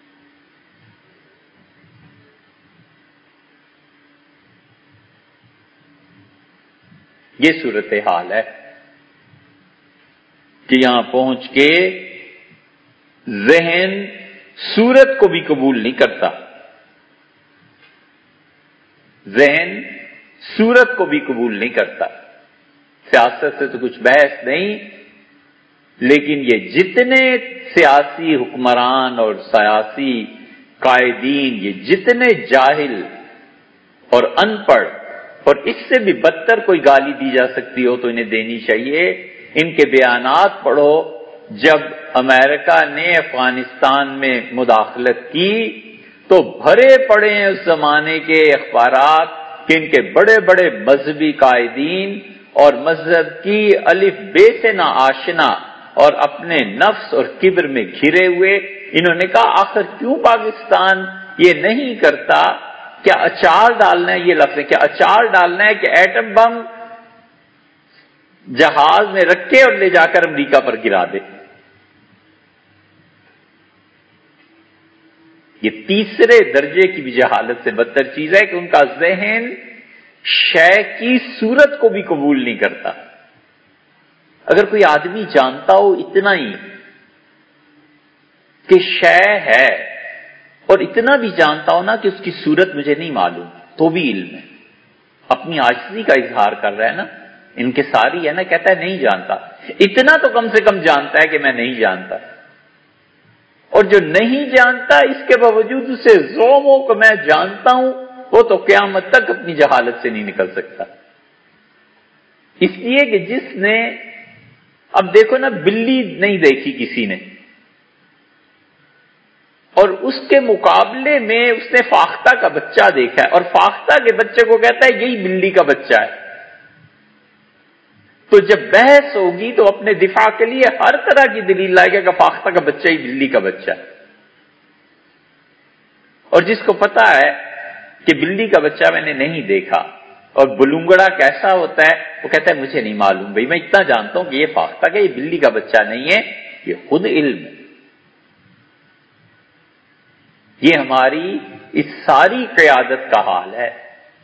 یہ صورتحال ہے کہ یہاں پہنچ کے ذہن صورت کو بھی قبول نہیں کرتا، ذہن صورت کو بھی قبول نہیں کرتا۔ سیاست سے تو کچھ بحث نہیں، لیکن یہ جتنے سیاسی حکمران اور سیاسی قائدین، یہ جتنے جاہل اور ان پڑھ، اور اس سے بھی بدتر کوئی گالی دی جا سکتی ہو تو انہیں دینی چاہیے، ان کے بیانات پڑھو جب امریکہ نے افغانستان میں مداخلت کی تو بھرے پڑے ہیں اس زمانے کے اخبارات کہ ان کے بڑے بڑے مذہبی قائدین اور مذہب کی الف بے سے نا آشنا اور اپنے نفس اور کبر میں گھرے ہوئے، انہوں نے کہا آخر کیوں پاکستان یہ نہیں کرتا؟ کیا اچار ڈالنا ہے، یہ لفظ ہے، کیا اچار ڈالنا ہے کہ ایٹم بم جہاز میں رکھے اور لے جا کر امریکہ پر گرا دے؟ یہ تیسرے درجے کی بھی جہالت سے بدتر چیز ہے کہ ان کا ذہن شے کی صورت کو بھی قبول نہیں کرتا۔ اگر کوئی آدمی جانتا ہو اتنا ہی کہ شے ہے اور اتنا بھی جانتا ہو نا کہ اس کی صورت مجھے نہیں معلوم، تو بھی علم ہے، اپنی عاجزی کا اظہار کر رہا ہے نا، انکساری ہے نا، کہتا ہے نہیں جانتا، اتنا تو کم سے کم جانتا ہے کہ میں نہیں جانتا۔ اور جو نہیں جانتا اس کے باوجود اسے زوم ہو کہ میں جانتا ہوں، وہ تو قیامت تک اپنی جہالت سے نہیں نکل سکتا۔ اس لیے کہ جس نے، اب دیکھو نا، بلی نہیں دیکھی کسی نے اور اس کے مقابلے میں اس نے فاختہ کا بچہ دیکھا ہے اور فاختہ کے بچے کو کہتا ہے یہی بلی کا بچہ ہے، تو جب بحث ہوگی تو اپنے دفاع کے لیے ہر طرح کی دلیل لائے گا کہ فاختہ کا بچہ ہی بلی کا بچہ ہے۔ اور جس کو پتا ہے کہ بلی کا بچہ میں نے نہیں دیکھا اور بلونگڑا کیسا ہوتا ہے، وہ کہتا ہے مجھے نہیں معلوم، بھئی میں اتنا جانتا ہوں کہ یہ فاختہ کا، یہ بلی کا بچہ نہیں ہے، یہ خود علم ہے۔ یہ ہماری اس ساری قیادت کا حال ہے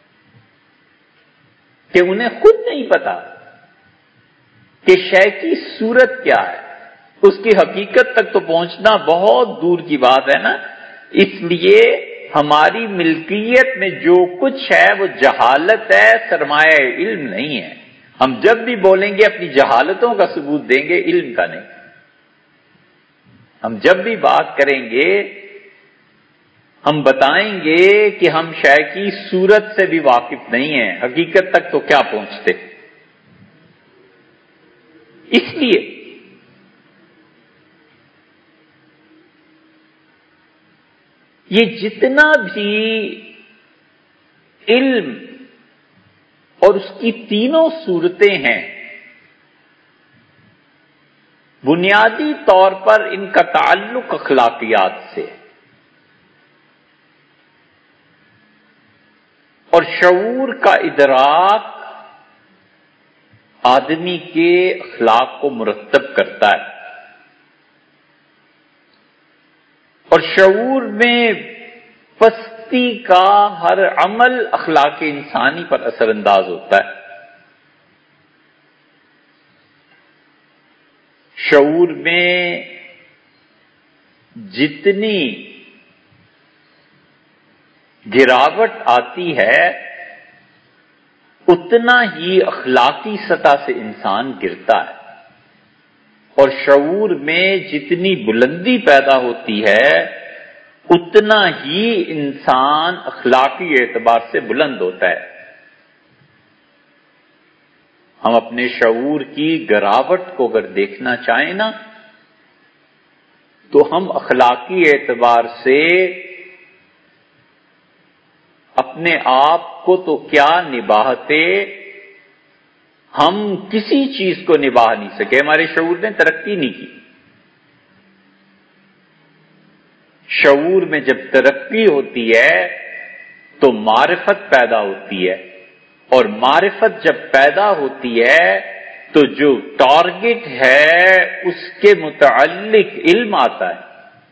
کہ انہیں خود نہیں پتا کہ شے کی صورت کیا ہے، اس کی حقیقت تک تو پہنچنا بہت دور کی بات ہے نا۔ اس لیے ہماری ملکیت میں جو کچھ ہے وہ جہالت ہے، سرمایہ علم نہیں ہے۔ ہم جب بھی بولیں گے اپنی جہالتوں کا ثبوت دیں گے، علم کا نہیں۔ ہم جب بھی بات کریں گے ہم بتائیں گے کہ ہم شے کی صورت سے بھی واقف نہیں ہیں، حقیقت تک تو کیا پہنچتے۔ اس لیے یہ جتنا بھی علم اور اس کی تینوں صورتیں ہیں، بنیادی طور پر ان کا تعلق اخلاقیات سے اور شعور کا ادراک آدمی کے اخلاق کو مرتب کرتا ہے، اور شعور میں پستی کا ہر عمل اخلاق انسانی پر اثر انداز ہوتا ہے۔ شعور میں جتنی گراوٹ آتی ہے اتنا ہی اخلاقی سطح سے انسان گرتا ہے، اور شعور میں جتنی بلندی پیدا ہوتی ہے اتنا ہی انسان اخلاقی اعتبار سے بلند ہوتا ہے۔ ہم اپنے شعور کی گراوٹ کو اگر دیکھنا چاہیں نا تو ہم اخلاقی اعتبار سے اپنے آپ کو تو کیا نباہتے، ہم کسی چیز کو نباہ نہیں سکے، ہمارے شعور نے ترقی نہیں کی۔ شعور میں جب ترقی ہوتی ہے تو معرفت پیدا ہوتی ہے، اور معرفت جب پیدا ہوتی ہے تو جو ٹارگٹ ہے اس کے متعلق علم آتا ہے۔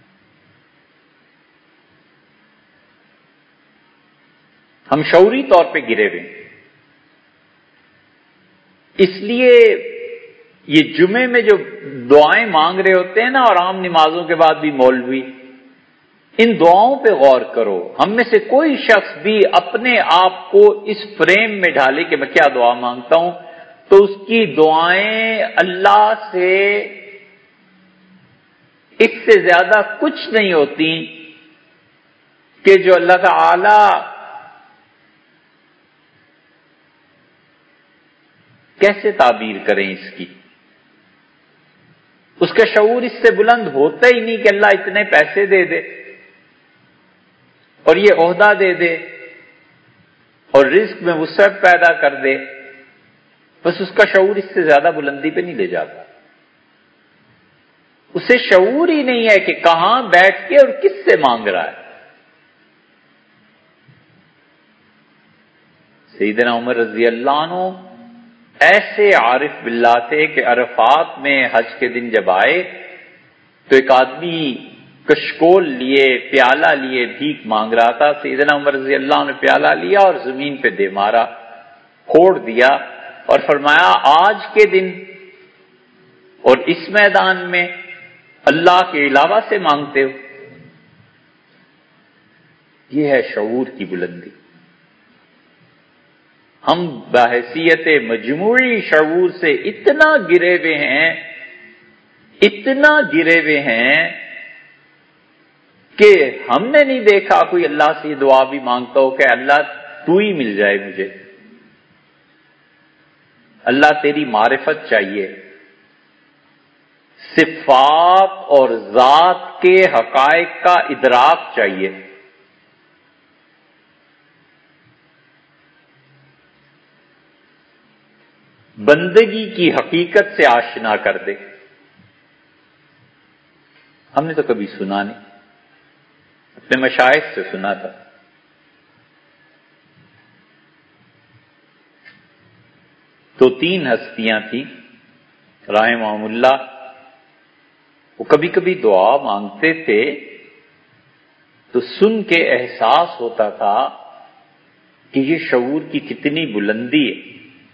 ہم شعوری طور پہ گرے ہوئے، اس لیے یہ جمعے میں جو دعائیں مانگ رہے ہوتے ہیں نا، اور عام نمازوں کے بعد بھی مولوی، ان دعاؤں پہ غور کرو۔ ہم میں سے کوئی شخص بھی اپنے آپ کو اس فریم میں ڈالے کہ میں کیا دعا مانگتا ہوں، تو اس کی دعائیں اللہ سے اس سے زیادہ کچھ نہیں ہوتی کہ جو اللہ تعالی کیسے تعبیر کریں اس کی۔ اس کا شعور اس سے بلند ہوتا ہی نہیں کہ اللہ اتنے پیسے دے دے اور یہ عہدہ دے دے اور رزق میں وسعت پیدا کر دے، بس اس کا شعور اس سے زیادہ بلندی پہ نہیں لے جاتا۔ اسے شعور ہی نہیں ہے کہ کہاں بیٹھ کے اور کس سے مانگ رہا ہے۔ سیدنا عمر رضی اللہ عنہ ایسے عارف باللہ تھے کہ عرفات میں حج کے دن جب آئے تو ایک آدمی کشکول لیے، پیالہ لیے بھیک مانگ رہا تھا۔ سیدنا عمر رضی اللہ عنہ نے پیالہ لیا اور زمین پہ دے مارا، پھوڑ دیا اور فرمایا آج کے دن اور اس میدان میں اللہ کے علاوہ سے مانگتے ہو؟ یہ ہے شعور کی بلندی۔ ہم بحیثیت مجموعی شعور سے اتنا گرے ہوئے ہیں، اتنا گرے ہوئے ہیں کہ ہم نے نہیں دیکھا کوئی اللہ سے یہ دعا بھی مانگتا ہو کہ اللہ تو ہی مل جائے مجھے، اللہ تیری معرفت چاہیے، صفات اور ذات کے حقائق کا ادراک چاہیے۔ بندگی کی حقیقت سے آشنا کر دے۔ ہم نے تو کبھی سنا نہیں، اپنے مشائخ سے سنا تھا۔ تو تین ہستیاں تھیں رحمہم اللہ، وہ کبھی کبھی دعا مانگتے تھے تو سن کے احساس ہوتا تھا کہ یہ شعور کی کتنی بلندی ہے۔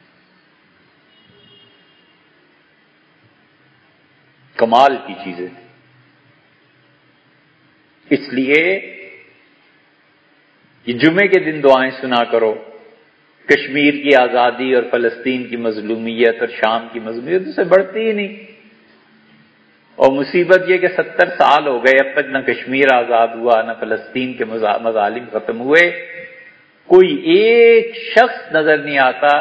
کمال کی چیزیں تھیں۔ اس لیے یہ جمعے کے دن دعائیں سنا کرو، کشمیر کی آزادی اور فلسطین کی مظلومیت اور شام کی مظلومیت اسے بڑھتی ہی نہیں، اور مصیبت یہ کہ ستر سال ہو گئے اب تک نہ کشمیر آزاد ہوا نہ فلسطین کے مظالم ختم ہوئے۔ کوئی ایک شخص نظر نہیں آتا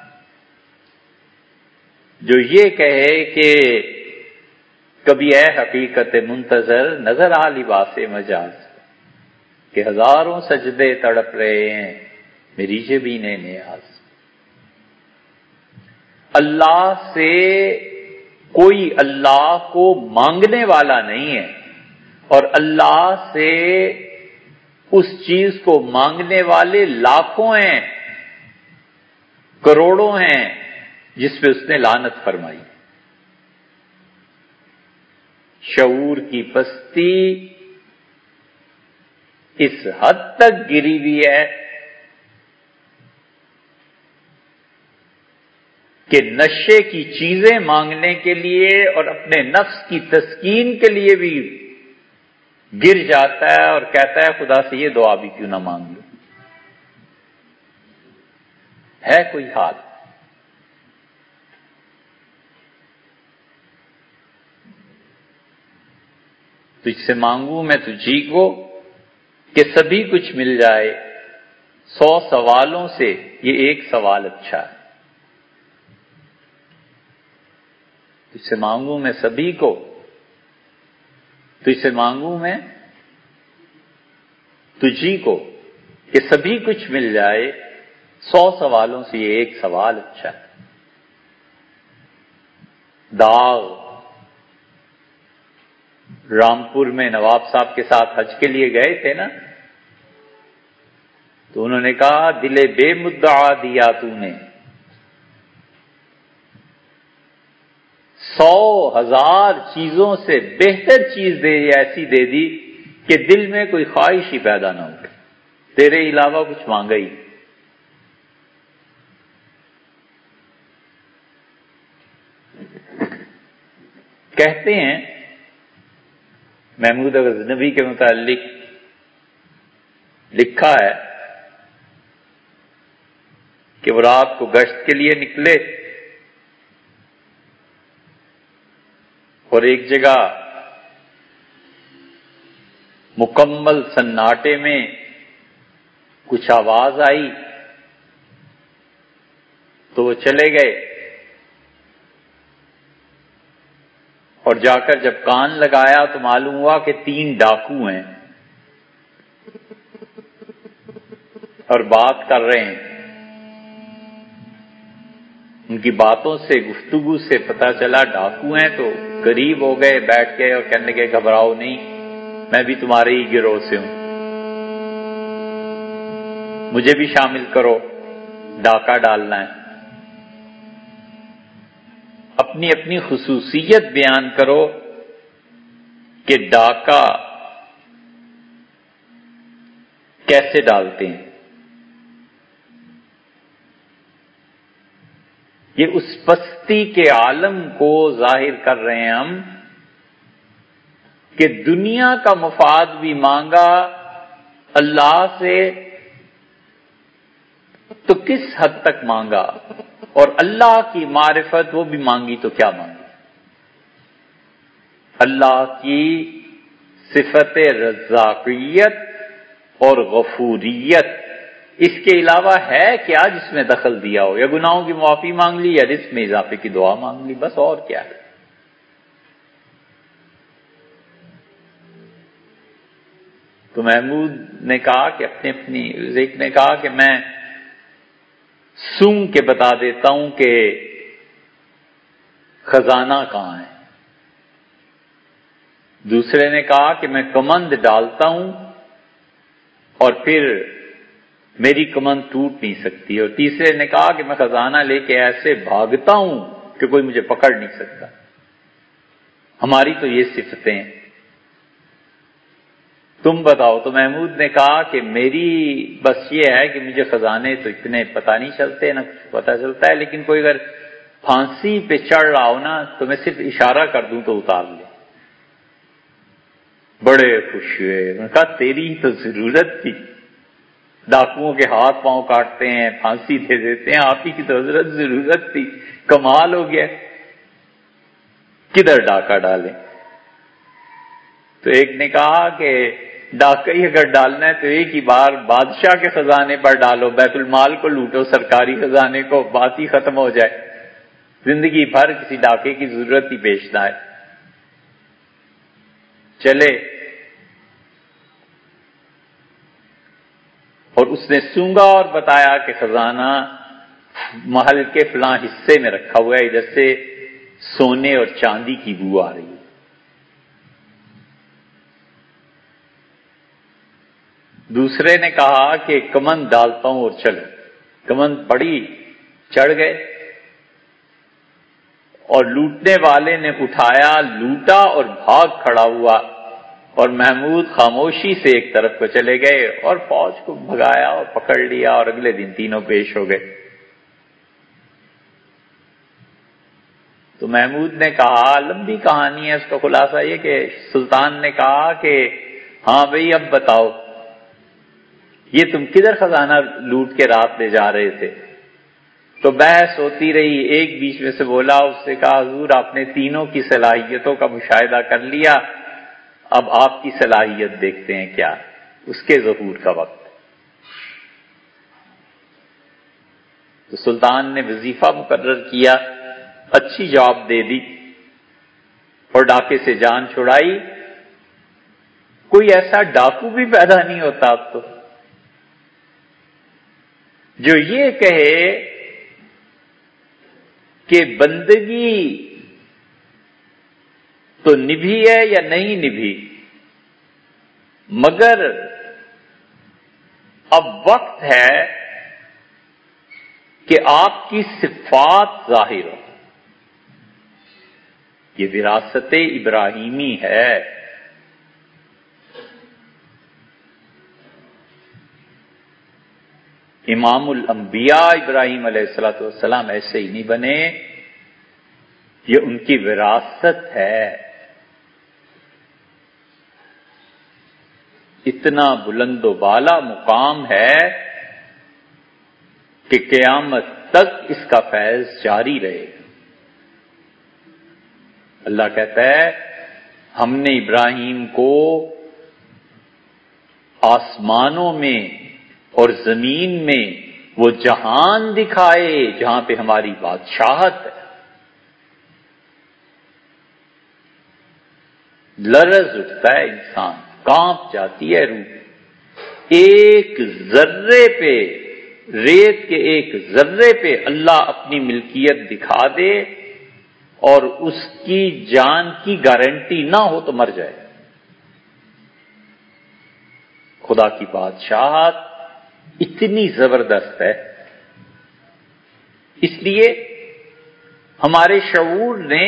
جو یہ کہے کہ کبھی اے حقیقت منتظر نظر آ لباس مجاز، کہ ہزاروں سجدے تڑپ رہے ہیں میری جبین نیاز۔ اللہ سے کوئی اللہ کو مانگنے والا نہیں ہے، اور اللہ سے اس چیز کو مانگنے والے لاکھوں ہیں، کروڑوں ہیں جس پہ اس نے لعنت فرمائی۔ شعور کی پستی اس حد تک گری ہوئی ہے کہ نشے کی چیزیں مانگنے کے لیے اور اپنے نفس کی تسکین کے لیے بھی گر جاتا ہے اور کہتا ہے خدا سے یہ دعا بھی کیوں نہ مانگ لوں۔ ہے کوئی حال؟ تجھ سے مانگوں میں تجھی کو کہ سبھی کچھ مل جائے، سو سوالوں سے یہ ایک سوال اچھا ہے۔ تجھ سے مانگوں میں سبھی کو، تجھ سے مانگوں میں تجھی کو کہ سبھی کچھ مل جائے، سو سوالوں سے یہ ایک سوال اچھا ہے۔ داغ رامپور میں نواب صاحب کے ساتھ حج کے لیے گئے تھے نا، تو انہوں نے کہا دل بے مدعا دیا تو نے، سو ہزار چیزوں سے بہتر چیز دے ایسی دے دی کہ دل میں کوئی خواہش ہی پیدا نہ ہو، تیرے علاوہ کچھ مانگا ہی۔ کہتے ہیں محمود غزنوی کے متعلق لکھا ہے کہ وہ رات کو گشت کے لیے نکلے اور ایک جگہ مکمل سناٹے میں کچھ آواز آئی تو وہ چلے گئے اور جا کر جب کان لگایا تو معلوم ہوا کہ تین ڈاکو ہیں اور بات کر رہے ہیں. ان کی باتوں سے گفتگو سے پتہ چلا ڈاکو ہیں، تو قریب ہو گئے، بیٹھ گئے اور کہنے لگے گھبراؤ نہیں، میں بھی تمہارے ہی گروہ سے ہوں، مجھے بھی شامل کرو، ڈاکہ ڈالنا ہے. اپنی اپنی خصوصیت بیان کرو کہ ڈاکہ کیسے ڈالتے ہیں. یہ اس پستی کے عالم کو ظاہر کر رہے ہیں ہم کہ دنیا کا مفاد بھی مانگا اللہ سے تو کس حد تک مانگا، اور اللہ کی معرفت وہ بھی مانگی تو کیا مانگی. اللہ کی صفت رزاقیت اور غفوریت، اس کے علاوہ ہے کیا جس میں دخل دیا ہو؟ یا گناہوں کی معافی مانگ لی یا رزق میں اضافے کی دعا مانگ لی، بس اور کیا ہے. تو محمود نے کہا کہ اپنے اپنی ایک نے کہا کہ میں سونگ کے بتا دیتا ہوں کہ خزانہ کہاں ہے. دوسرے نے کہا کہ میں کمند ڈالتا ہوں اور پھر میری کمند ٹوٹ نہیں سکتی، اور تیسرے نے کہا کہ میں خزانہ لے کے ایسے بھاگتا ہوں کہ کوئی مجھے پکڑ نہیں سکتا. ہماری تو یہ صفتیں ہیں، تم بتاؤ. تو محمود نے کہا کہ میری بس یہ ہے کہ مجھے خزانے تو اتنے پتہ نہیں چلتے، نہ پتہ چلتا ہے، لیکن کوئی اگر پھانسی پہ چڑھ رہا ہو نا تو میں صرف اشارہ کر دوں تو اتار لے. بڑے خوش ہوئے. انہوں نے کہا تیری تو ضرورت تھی، ڈاکوؤں کے ہاتھ پاؤں کاٹتے ہیں، پھانسی دے دیتے ہیں، آپ ہی کی تو حضرت ضرورت تھی، کمال ہو گیا، کدھر ڈاکہ ڈالیں. تو ایک نے کہا کہ ڈاکہ ہی اگر ڈالنا ہے تو ایک ہی بار بادشاہ کے خزانے پر ڈالو، بیت المال کو لوٹو، سرکاری خزانے کو، بات ہی ختم ہو جائے، زندگی بھر کسی ڈاکے کی ضرورت ہی پیش نہ آئے. چلے اور اس نے سونگا اور بتایا کہ خزانہ محل کے فلاں حصے میں رکھا ہوا ہے، ادھر سے سونے اور چاندی کی بو آ رہی ہے. دوسرے نے کہا کہ کمند ڈالتا ہوں اور چلو. کمند پڑی، چڑھ گئے اور لوٹنے والے نے اٹھایا، لوٹا اور بھاگ کھڑا ہوا، اور محمود خاموشی سے ایک طرف کو چلے گئے اور فوج کو بھگایا اور پکڑ لیا، اور اگلے دن تینوں پیش ہو گئے. تو محمود نے کہا، لمبی کہانی ہے، اس کا خلاصہ یہ کہ سلطان نے کہا کہ ہاں بھئی اب بتاؤ یہ تم کدھر خزانہ لوٹ کے رات لے جا رہے تھے؟ تو بحث ہوتی رہی. ایک بیچ میں سے بولا، اس سے کہا حضور آپ نے تینوں کی صلاحیتوں کا مشاہدہ کر لیا، اب آپ کی صلاحیت دیکھتے ہیں کیا. اس کے ظہور کا وقت. تو سلطان نے وظیفہ مقرر کیا، اچھی جواب دے دی اور ڈاکے سے جان چھڑائی. کوئی ایسا ڈاکو بھی پیدا نہیں ہوتا اب تو جو یہ کہے کہ بندگی تو نبھی ہے یا نہیں نبھی، مگر اب وقت ہے کہ آپ کی صفات ظاہر ہو. یہ وراثت ابراہیمی ہے. امام الانبیاء ابراہیم علیہ الصلوۃ والسلام ایسے ہی نہیں بنے، یہ ان کی وراثت ہے. اتنا بلند و بالا مقام ہے کہ قیامت تک اس کا فیض جاری رہے. اللہ کہتا ہے ہم نے ابراہیم کو آسمانوں میں اور زمین میں وہ جہان دکھائے جہاں پہ ہماری بادشاہت ہے. لرز اٹھتا ہے انسان، کانپ جاتی ہے روح۔ ایک ذرے پہ، ریت کے ایک ذرے پہ اللہ اپنی ملکیت دکھا دے اور اس کی جان کی گارنٹی نہ ہو تو مر جائے۔ خدا کی بادشاہت اتنی زبردست ہے، اس لیے ہمارے شعور نے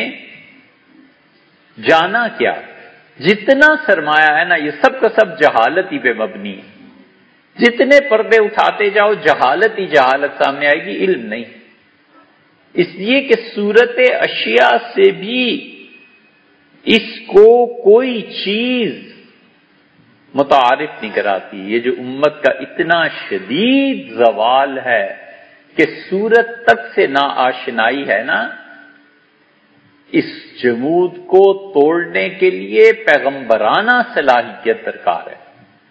جانا کیا، جتنا سرمایہ ہے نا یہ سب کا سب جہالت ہی پہ مبنی ہے۔ جتنے پردے اٹھاتے جاؤ جہالت ہی جہالت سامنے آئے گی، علم نہیں۔ اس لیے کہ صورت اشیاء سے بھی اس کو کوئی چیز متعارف نہیں کراتی۔ یہ جو امت کا اتنا شدید زوال ہے کہ صورت تک سے نا آشنائی ہے نا، اس جمود کو توڑنے کے لیے پیغمبرانہ صلاحیت درکار ہے۔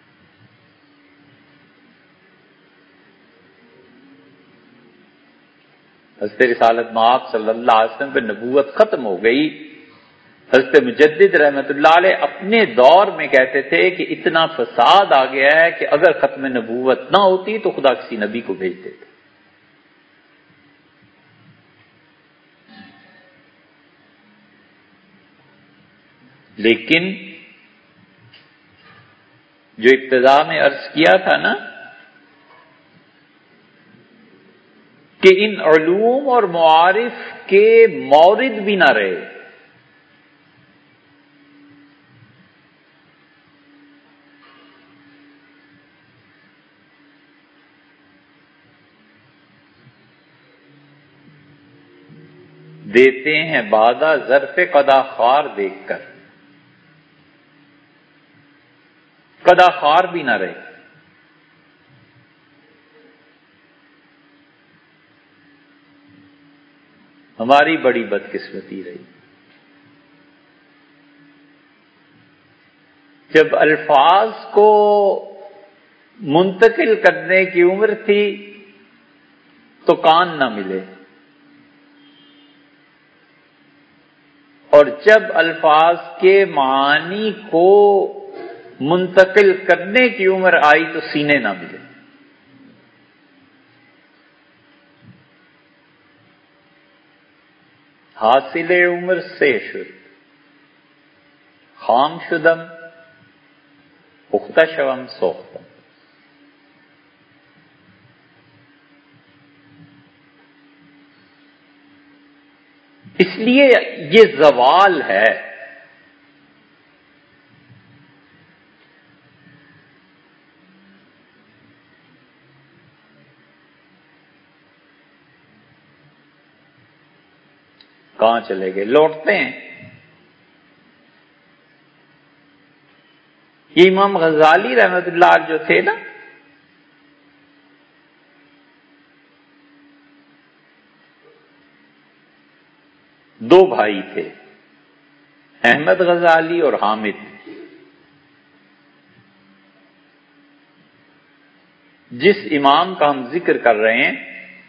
حضرت رسالت مآب صلی اللہ علیہ وسلم پہ نبوت ختم ہو گئی۔ حضرت مجدد رحمت اللہ علیہ اپنے دور میں کہتے تھے کہ اتنا فساد آ گیا ہے کہ اگر ختم نبوت نہ ہوتی تو خدا کسی نبی کو بھیج دیتے۔ لیکن جو ابتدا میں عرض کیا تھا نا کہ ان علوم اور معارف کے مورد بھی نہ رہے، دیتے ہیں بادہ ظرف قدا خار دیکھ کر، قدا خار بھی نہ رہے۔ ہماری بڑی بدقسمتی رہی، جب الفاظ کو منتقل کرنے کی عمر تھی تو کان نہ ملے، اور جب الفاظ کے معانی کو منتقل کرنے کی عمر آئی تو سینے نہ ملے۔ حاصل عمر سے شد خام شدم پختہ شوم سوختم۔ اس لیے یہ زوال ہے۔ کہاں چلے گئے؟ لوٹتے ہیں۔ یہ امام غزالی رحمت اللہ علیہ جو تھے نا، دو بھائی تھے، احمد غزالی اور حامد۔ جس امام کا ہم ذکر کر رہے ہیں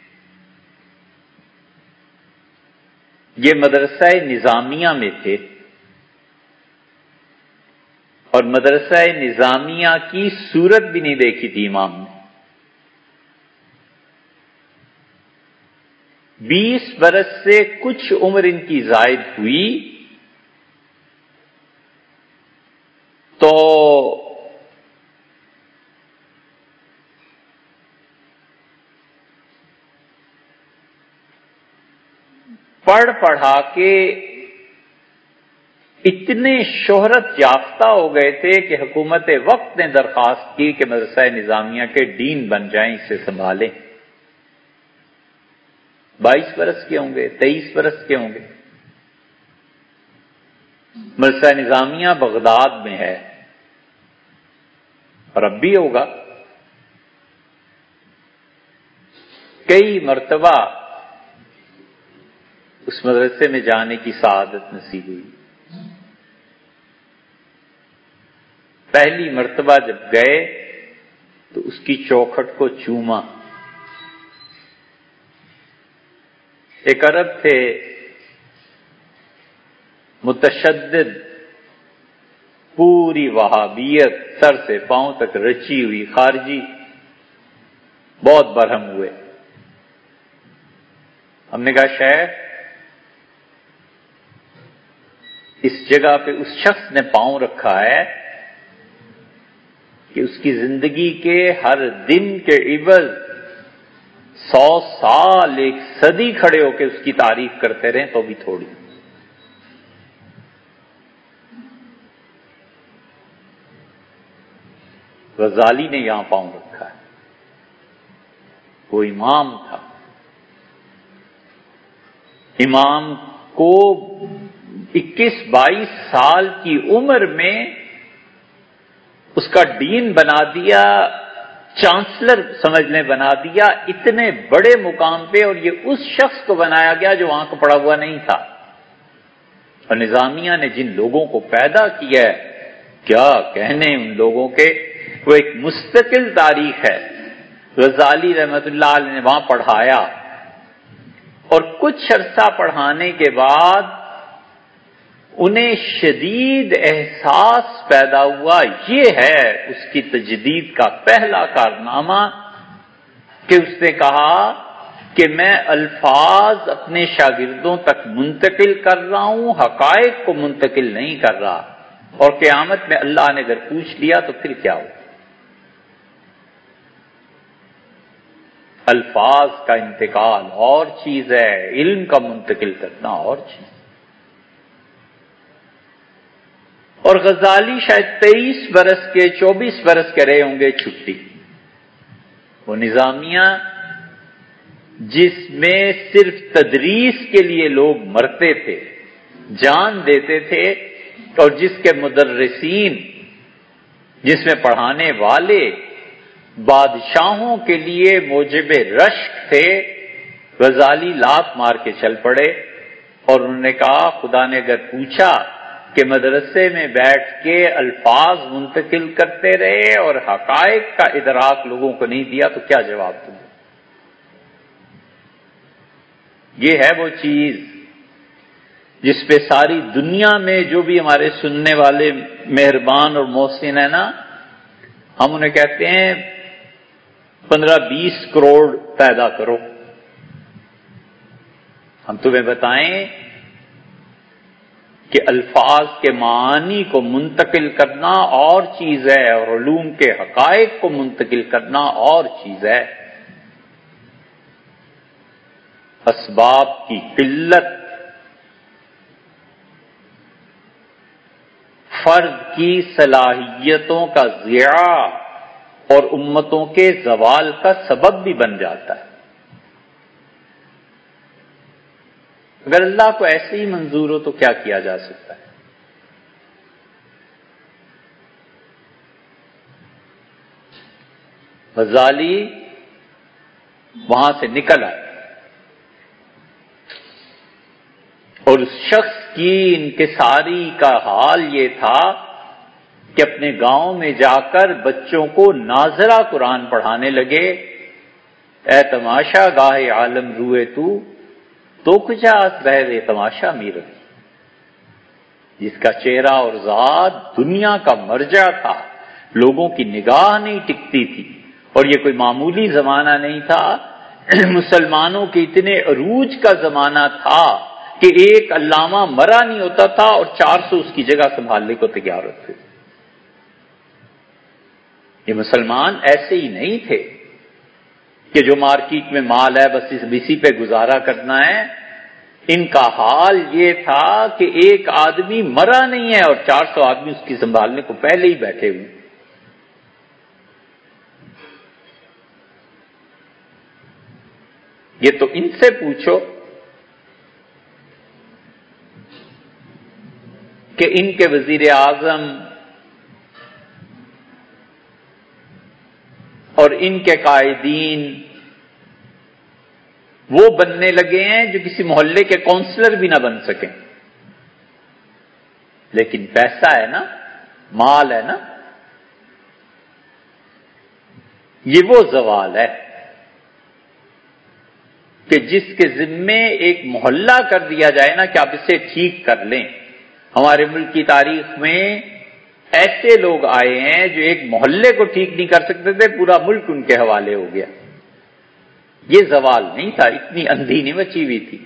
یہ مدرسہ نظامیہ میں تھے، اور مدرسہ نظامیہ کی صورت بھی نہیں دیکھی تھی امام نے۔ بیس برس سے کچھ عمر ان کی زائد ہوئی تو پڑھ پڑھا کے اتنے شہرت یافتہ ہو گئے تھے کہ حکومت وقت نے درخواست کی کہ مدرسہ نظامیہ کے ڈین بن جائیں، اسے سنبھالیں۔ بائیس برس کے ہوں گے، تیئیس برس کے ہوں گے۔ مدرسہ نظامیہ بغداد میں ہے اور اب بھی ہوگا۔ کئی مرتبہ اس مدرسے میں جانے کی سعادت نصیب ہوئی۔ پہلی مرتبہ جب گئے تو اس کی چوکھٹ کو چوما۔ ایک عرب تھے متشدد پوری وہابیت سر سے پاؤں تک رچی ہوئی خارجی بہت برہم ہوئے. ہم نے کہا شیخ اس جگہ پہ اس شخص نے پاؤں رکھا ہے کہ اس کی زندگی کے ہر دن کے عوض سو سال ایک صدی کھڑے ہو کے اس کی تعریف کرتے رہیں تو بھی تھوڑی. غزالی نے یہاں پاؤں رکھا ہے. وہ امام تھا. امام کو اکیس بائیس سال کی عمر میں اس کا ڈین بنا دیا, چانسلر سمجھ لیں بنا دیا, اتنے بڑے مقام پہ, اور یہ اس شخص کو بنایا گیا جو وہاں کو پڑا ہوا نہیں تھا. اور نظامیہ نے جن لوگوں کو پیدا کیا ہے کیا کہنے ان لوگوں کے, وہ ایک مستقل تاریخ ہے. غزالی رحمت اللہ علیہ نے وہاں پڑھایا اور کچھ عرصہ پڑھانے کے بعد انہیں شدید احساس پیدا ہوا. یہ ہے اس کی تجدید کا پہلا کارنامہ کہ اس نے کہا کہ میں الفاظ اپنے شاگردوں تک منتقل کر رہا ہوں, حقائق کو منتقل نہیں کر رہا. اور قیامت میں اللہ نے اگر پوچھ لیا تو پھر کیا ہو؟ الفاظ کا انتقال اور چیز ہے, علم کا منتقل کرنا اور چیز. اور غزالی شاید تیئیس برس کے چوبیس برس کے رہے ہوں گے چھٹی. وہ نظامیہ جس میں صرف تدریس کے لیے لوگ مرتے تھے, جان دیتے تھے, اور جس کے مدرسین, جس میں پڑھانے والے بادشاہوں کے لیے موجب رشک تھے, غزالی لات مار کے چل پڑے. اور انہوں نے کہا خدا نے اگر پوچھا کہ مدرسے میں بیٹھ کے الفاظ منتقل کرتے رہے اور حقائق کا ادراک لوگوں کو نہیں دیا تو کیا جواب دوں؟ یہ ہے وہ چیز جس پہ ساری دنیا میں جو بھی ہمارے سننے والے مہربان اور محسن ہیں نا, ہم انہیں کہتے ہیں پندرہ بیس کروڑ پیدا کرو. ہم تمہیں بتائیں کہ الفاظ کے معانی کو منتقل کرنا اور چیز ہے, اور علوم کے حقائق کو منتقل کرنا اور چیز ہے. اسباب کی قلت, فرد کی صلاحیتوں کا ضیاع اور امتوں کے زوال کا سبب بھی بن جاتا ہے. اگر اللہ کو ایسے ہی منظور ہو تو کیا کیا جا سکتا ہے؟ غزالی وہاں سے نکل آئے اور اس شخص کی انکساری کا حال یہ تھا کہ اپنے گاؤں میں جا کر بچوں کو ناظرہ قرآن پڑھانے لگے. اے تماشا گاہ عالم روئے تو تو کجا بہر تماشا میر, جس کا چہرہ اور ذات دنیا کا مرجع تھا, لوگوں کی نگاہ نہیں ٹکتی تھی. اور یہ کوئی معمولی زمانہ نہیں تھا, مسلمانوں کے اتنے عروج کا زمانہ تھا کہ ایک علامہ مرا نہیں ہوتا تھا اور چار سو اس کی جگہ سنبھالنے کو تیار ہوتے. یہ مسلمان ایسے ہی نہیں تھے کہ جو مارکیٹ میں مال ہے بس اس اسی پہ گزارا کرنا ہے. ان کا حال یہ تھا کہ ایک آدمی مرا نہیں ہے اور چار سو آدمی اس کی سنبھالنے کو پہلے ہی بیٹھے ہوئے. یہ تو ان سے پوچھو کہ ان کے وزیر اعظم اور ان کے قائدین وہ بننے لگے ہیں جو کسی محلے کے کونسلر بھی نہ بن سکیں. لیکن پیسہ ہے نا, مال ہے نا, یہ وہ زوال ہے کہ جس کے ذمے ایک محلہ کر دیا جائے نا کہ آپ اسے ٹھیک کر لیں. ہمارے ملک کی تاریخ میں ایسے لوگ آئے ہیں جو ایک محلے کو ٹھیک نہیں کر سکتے تھے، پورا ملک ان کے حوالے ہو گیا۔ یہ زوال نہیں تھا، اتنی اندھی نہیں مچی ہوئی تھی۔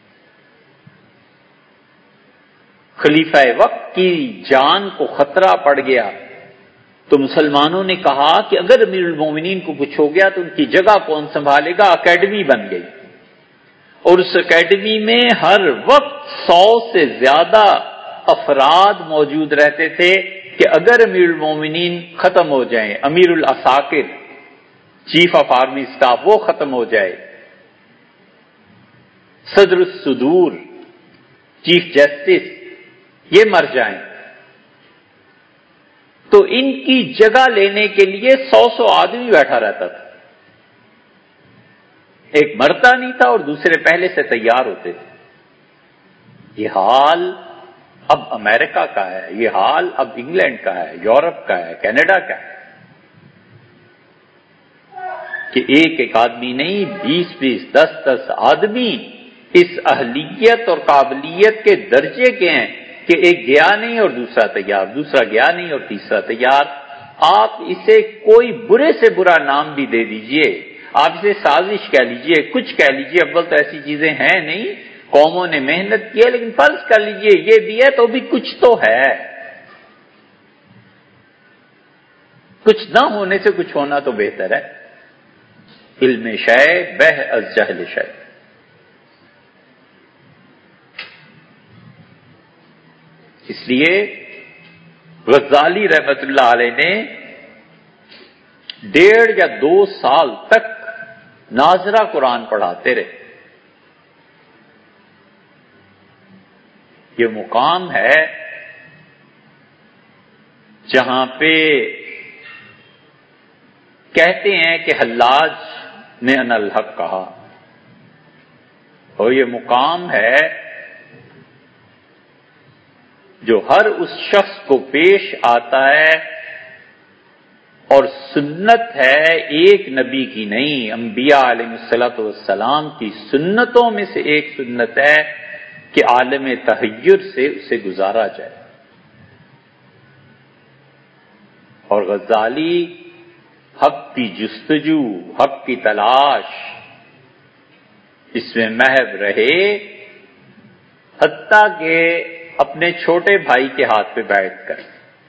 خلیفہ وقت کی جان کو خطرہ پڑ گیا تو مسلمانوں نے کہا کہ اگر امیر المومنین کو کچھ ہو گیا تو ان کی جگہ کون سنبھالے گا؟ اکیڈمی بن گئی، اور اس اکیڈمی میں ہر وقت سو سے زیادہ افراد موجود رہتے تھے کہ اگر امیر المومنین ختم ہو جائیں، امیر العساکر چیف آف آرمی سٹاف وہ ختم ہو جائے، صدر الصدور چیف جسٹس یہ مر جائیں، تو ان کی جگہ لینے کے لیے سو سو آدمی بیٹھا رہتا تھا، ایک مرتا نہیں تھا اور دوسرے پہلے سے تیار ہوتے تھے۔ یہ حال اب امریکہ کا ہے، یہ حال اب انگلینڈ کا ہے، یورپ کا ہے، کینیڈا کا ہے، کہ ایک ایک آدمی نہیں، بیس بیس دس دس آدمی اس اہلیت اور قابلیت کے درجے کے ہیں کہ ایک گیا نہیں اور دوسرا تیار، دوسرا گیا نہیں اور تیسرا تیار۔ آپ اسے کوئی برے سے برا نام بھی دے دیجئے، آپ اسے سازش کہہ لیجئے، کچھ کہہ لیجئے، اول تو ایسی چیزیں ہیں نہیں، قوموں نے محنت کی ہے، لیکن فرض کر لیجئے یہ بھی ہے تو بھی کچھ تو ہے، کچھ نہ ہونے سے کچھ ہونا تو بہتر ہے۔ علم شے بہ از جہل شے۔ اس لیے غزالی رحمت اللہ علیہ نے ڈیڑھ یا دو سال تک ناظرہ قرآن پڑھاتے رہے۔ یہ مقام ہے جہاں پہ کہتے ہیں کہ حلاج نے انا الحق کہا، اور یہ مقام ہے جو ہر اس شخص کو پیش آتا ہے، اور سنت ہے ایک نبی کی نہیں، انبیاء علیہ الصلوۃ والسلام کی سنتوں میں سے ایک سنت ہے کہ عالم تحیر سے اسے گزارا جائے۔ اور غزالی حق کی جستجو، حق کی تلاش اس میں محو رہے، حتیٰ کہ اپنے چھوٹے بھائی کے ہاتھ پہ بیٹھ کر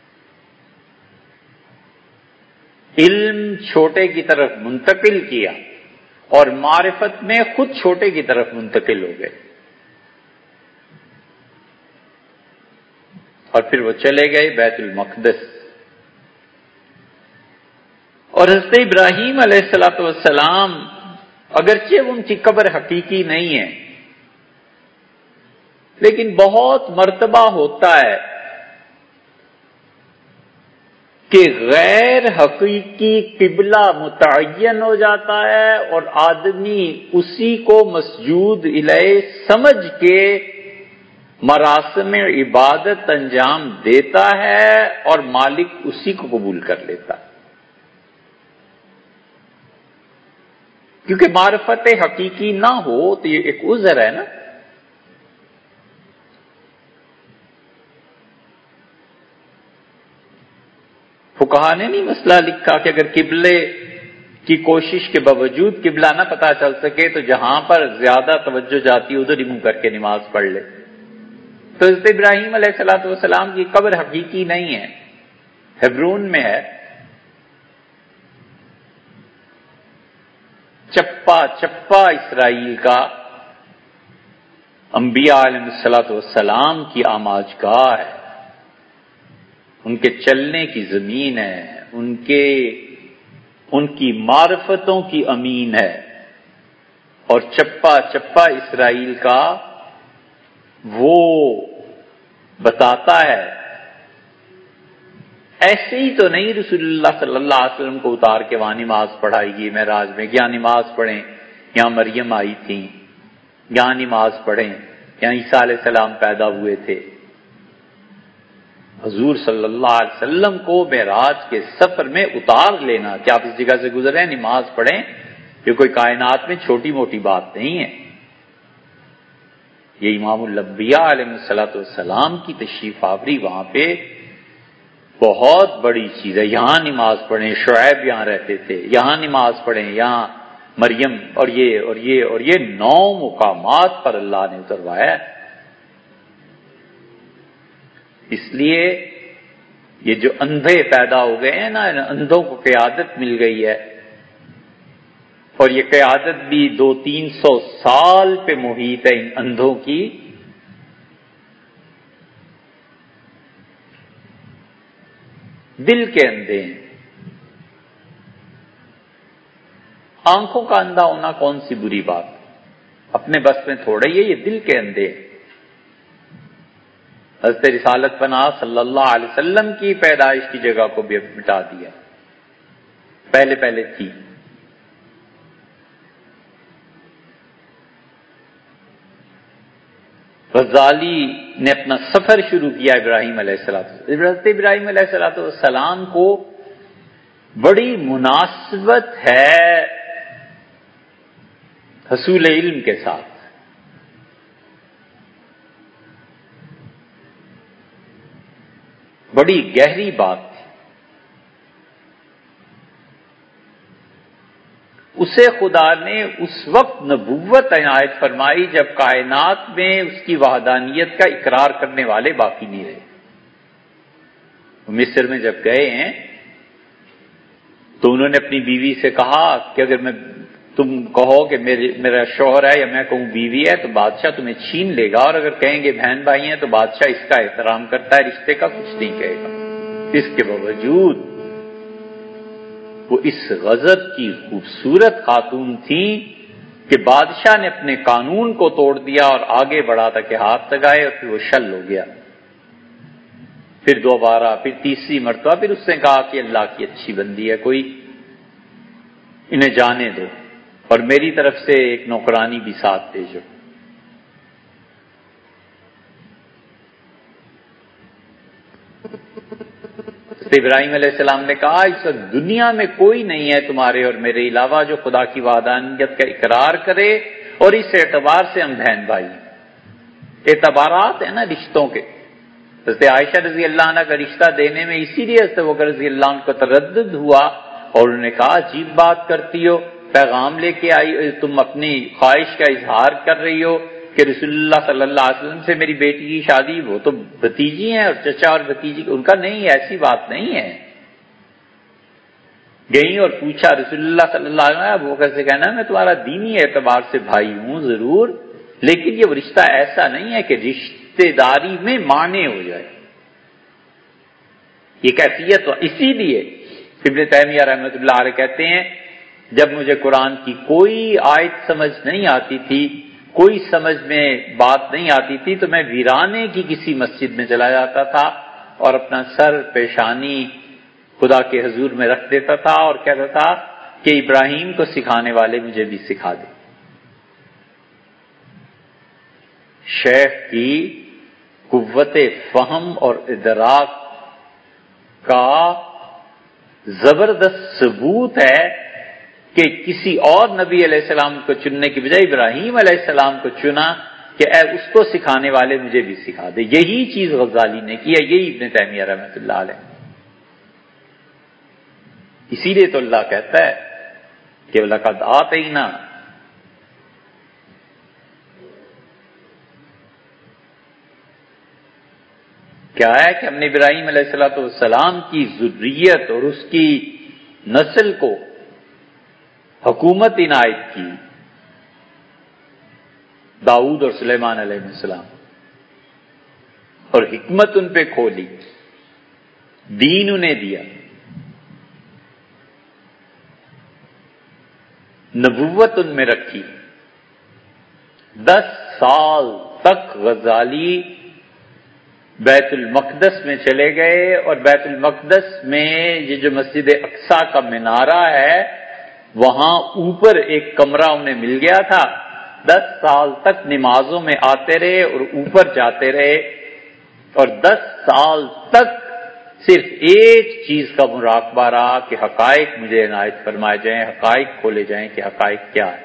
علم چھوٹے کی طرف منتقل کیا، اور معرفت میں خود چھوٹے کی طرف منتقل ہو گئے، اور پھر وہ چلے گئے بیت المقدس۔ اور حضرت ابراہیم علیہ الصلوۃ والسلام اگرچہ ان کی قبر حقیقی نہیں ہے، لیکن بہت مرتبہ ہوتا ہے کہ غیر حقیقی قبلہ متعین ہو جاتا ہے، اور آدمی اسی کو مسجود الیہ سمجھ کے مراسم عبادت انجام دیتا ہے، اور مالک اسی کو قبول کر لیتا ہے، کیونکہ معرفت حقیقی نہ ہو تو یہ ایک عذر ہے نا۔ فقہا نے نہیں مسئلہ لکھا کہ اگر قبلے کی کوشش کے باوجود قبلہ نہ پتہ چل سکے تو جہاں پر زیادہ توجہ جاتی ہے ادھر ہی منہ کر کے نماز پڑھ لے۔ تو حضرت ابراہیم علیہ الصلوۃ والسلام کی قبر حقیقی نہیں ہے، ہیبرون میں ہے، چپا چپا اسرائیل کا انبیاء علیہ الصلوۃ والسلام کی آماج گاہ ہے، ان کے چلنے کی زمین ہے، ان کے ان کی معرفتوں کی امین ہے، اور چپا چپا اسرائیل کا وہ بتاتا ہے۔ ایسے ہی تو نہیں رسول اللہ صلی اللہ علیہ وسلم کو اتار کے وہاں نماز پڑھائی گئی معراج میں، یہاں نماز پڑھیں، یہاں مریم آئی تھی، یہاں نماز پڑھیں، یہاں عیسیٰ علیہ السلام پیدا ہوئے تھے۔ حضور صلی اللہ علیہ وسلم کو معراج کے سفر میں اتار لینا کہ آپ اس جگہ سے گزرے نماز پڑھیں، یہ کوئی کائنات میں چھوٹی موٹی بات نہیں ہے۔ یہ امام الانبیاء علیہ الصلوۃ والسلام کی تشریف آوری وہاں پہ بہت بڑی چیز ہے. یہاں نماز پڑھیں، شعیب یہاں رہتے تھے، یہاں نماز پڑھیں، یہاں مریم، اور یہ اور یہ اور یہ نو مقامات پر اللہ نے اتروایا ہے. اس لیے یہ جو اندھے پیدا ہو گئے ہیں نا، ان اندھوں کو قیادت مل گئی ہے، اور یہ قیادت بھی دو تین سو سال پہ محیط ہے ان اندھوں کی. دل کے اندھے ہیں. آنکھوں کا اندھا ہونا کون سی بری بات، اپنے بس میں تھوڑا ہی ہے، یہ دل کے اندھے ہیں. حضرت رسالت پناہ صلی اللہ علیہ وسلم کی پیدائش کی جگہ کو بھی مٹا دیا، پہلے پہلے تھی. غزالی نے اپنا سفر شروع کیا ابراہیم علیہ السلام. حضرت ابراہیم علیہ السلام والسلام کو بڑی مناسبت ہے حصول علم کے ساتھ. بڑی گہری بات تھی. اسے خدا نے اس وقت نبوت عنایت فرمائی جب کائنات میں اس کی وحدانیت کا اقرار کرنے والے باقی نہیں رہے. مصر میں جب گئے ہیں تو انہوں نے اپنی بیوی سے کہا کہ اگر میں تم کہو کہ میرا شوہر ہے یا میں کہوں بیوی ہے تو بادشاہ تمہیں چھین لے گا، اور اگر کہیں گے بہن بھائی ہیں تو بادشاہ اس کا احترام کرتا ہے، رشتے کا کچھ نہیں کہے گا. اس کے باوجود وہ اس غضب کی خوبصورت خاتون تھی کہ بادشاہ نے اپنے قانون کو توڑ دیا اور آگے بڑھا تھا کہ ہاتھ لگائے، اور پھر وہ شل ہو گیا. پھر دوبارہ، پھر تیسری مرتبہ، پھر اس نے کہا کہ اللہ کی اچھی بندی ہے، کوئی انہیں جانے دو، اور میری طرف سے ایک نوکرانی بھی ساتھ بھیجو. ابراہیم علیہ السلام نے کہا اس وقت دنیا میں کوئی نہیں ہے تمہارے اور میرے علاوہ جو خدا کی وحدانیت کا اقرار کرے، اور اس اعتبار سے ہم بہن بھائی ہیں. اعتبارات ہیں نا رشتوں کے. حضرت عائشہ رضی اللہ عنہ کا رشتہ دینے میں اسی لیے حضرت ابوبکر رضی اللہ عنہ کو تردد ہوا، اور انہوں نے کہا عجیب بات کرتی ہو، پیغام لے کے آئی، تم اپنی خواہش کا اظہار کر رہی ہو کہ رسول اللہ صلی اللہ علیہ وسلم سے میری بیٹی کی شادی، وہ تو بھتیجی ہیں اور چچا اور بھتیجی، ان کا نہیں، ایسی بات نہیں ہے. گئی اور پوچھا رسول اللہ صلی اللہ علیہ وسلم، ابو بکر سے کہنا میں تمہارا دینی اعتبار سے بھائی ہوں ضرور، لیکن یہ رشتہ ایسا نہیں ہے کہ رشتہ داری میں مانے ہو جائے. یہ کیفیت. اسی لیے ابن تیمیہ رحمۃ اللہ علیہ کہتے ہیں جب مجھے قرآن کی کوئی آیت سمجھ نہیں آتی تھی، کوئی سمجھ میں بات نہیں آتی تھی، تو میں ویرانے کی کسی مسجد میں چلا جاتا تھا اور اپنا سر پیشانی خدا کے حضور میں رکھ دیتا تھا اور کہتا تھا کہ ابراہیم کو سکھانے والے مجھے بھی سکھا دے. شیخ کی قوت فہم اور ادراک کا زبردست ثبوت ہے کہ کسی اور نبی علیہ السلام کو چننے کی بجائے ابراہیم علیہ السلام کو چنا کہ اے اس کو سکھانے والے مجھے بھی سکھا دے. یہی چیز غزالی نے کی ہے، یہی ابن تیمیہ رحمۃ اللہ علیہ. اسی لیے تو اللہ کہتا ہے کہ لقد آتینا، کیا ہے کہ ہم نے ابراہیم علیہ الصلوۃ والسلام کی ذریت اور اس کی نسل کو حکومت عنایت کی، داؤد اور سلیمان علیہ السلام، اور حکمت ان پہ کھولی، دین انہیں دیا، نبوت ان میں رکھی. دس سال تک غزالی بیت المقدس میں چلے گئے، اور بیت المقدس میں یہ جو مسجد اقصی کا مینارہ ہے وہاں اوپر ایک کمرہ انہیں مل گیا تھا. دس سال تک نمازوں میں آتے رہے اور اوپر جاتے رہے، اور دس سال تک صرف ایک چیز کا مراقبہ رہا کہ حقائق مجھے عنایت فرمائے جائیں، حقائق کھولے جائیں کہ حقائق کیا ہے.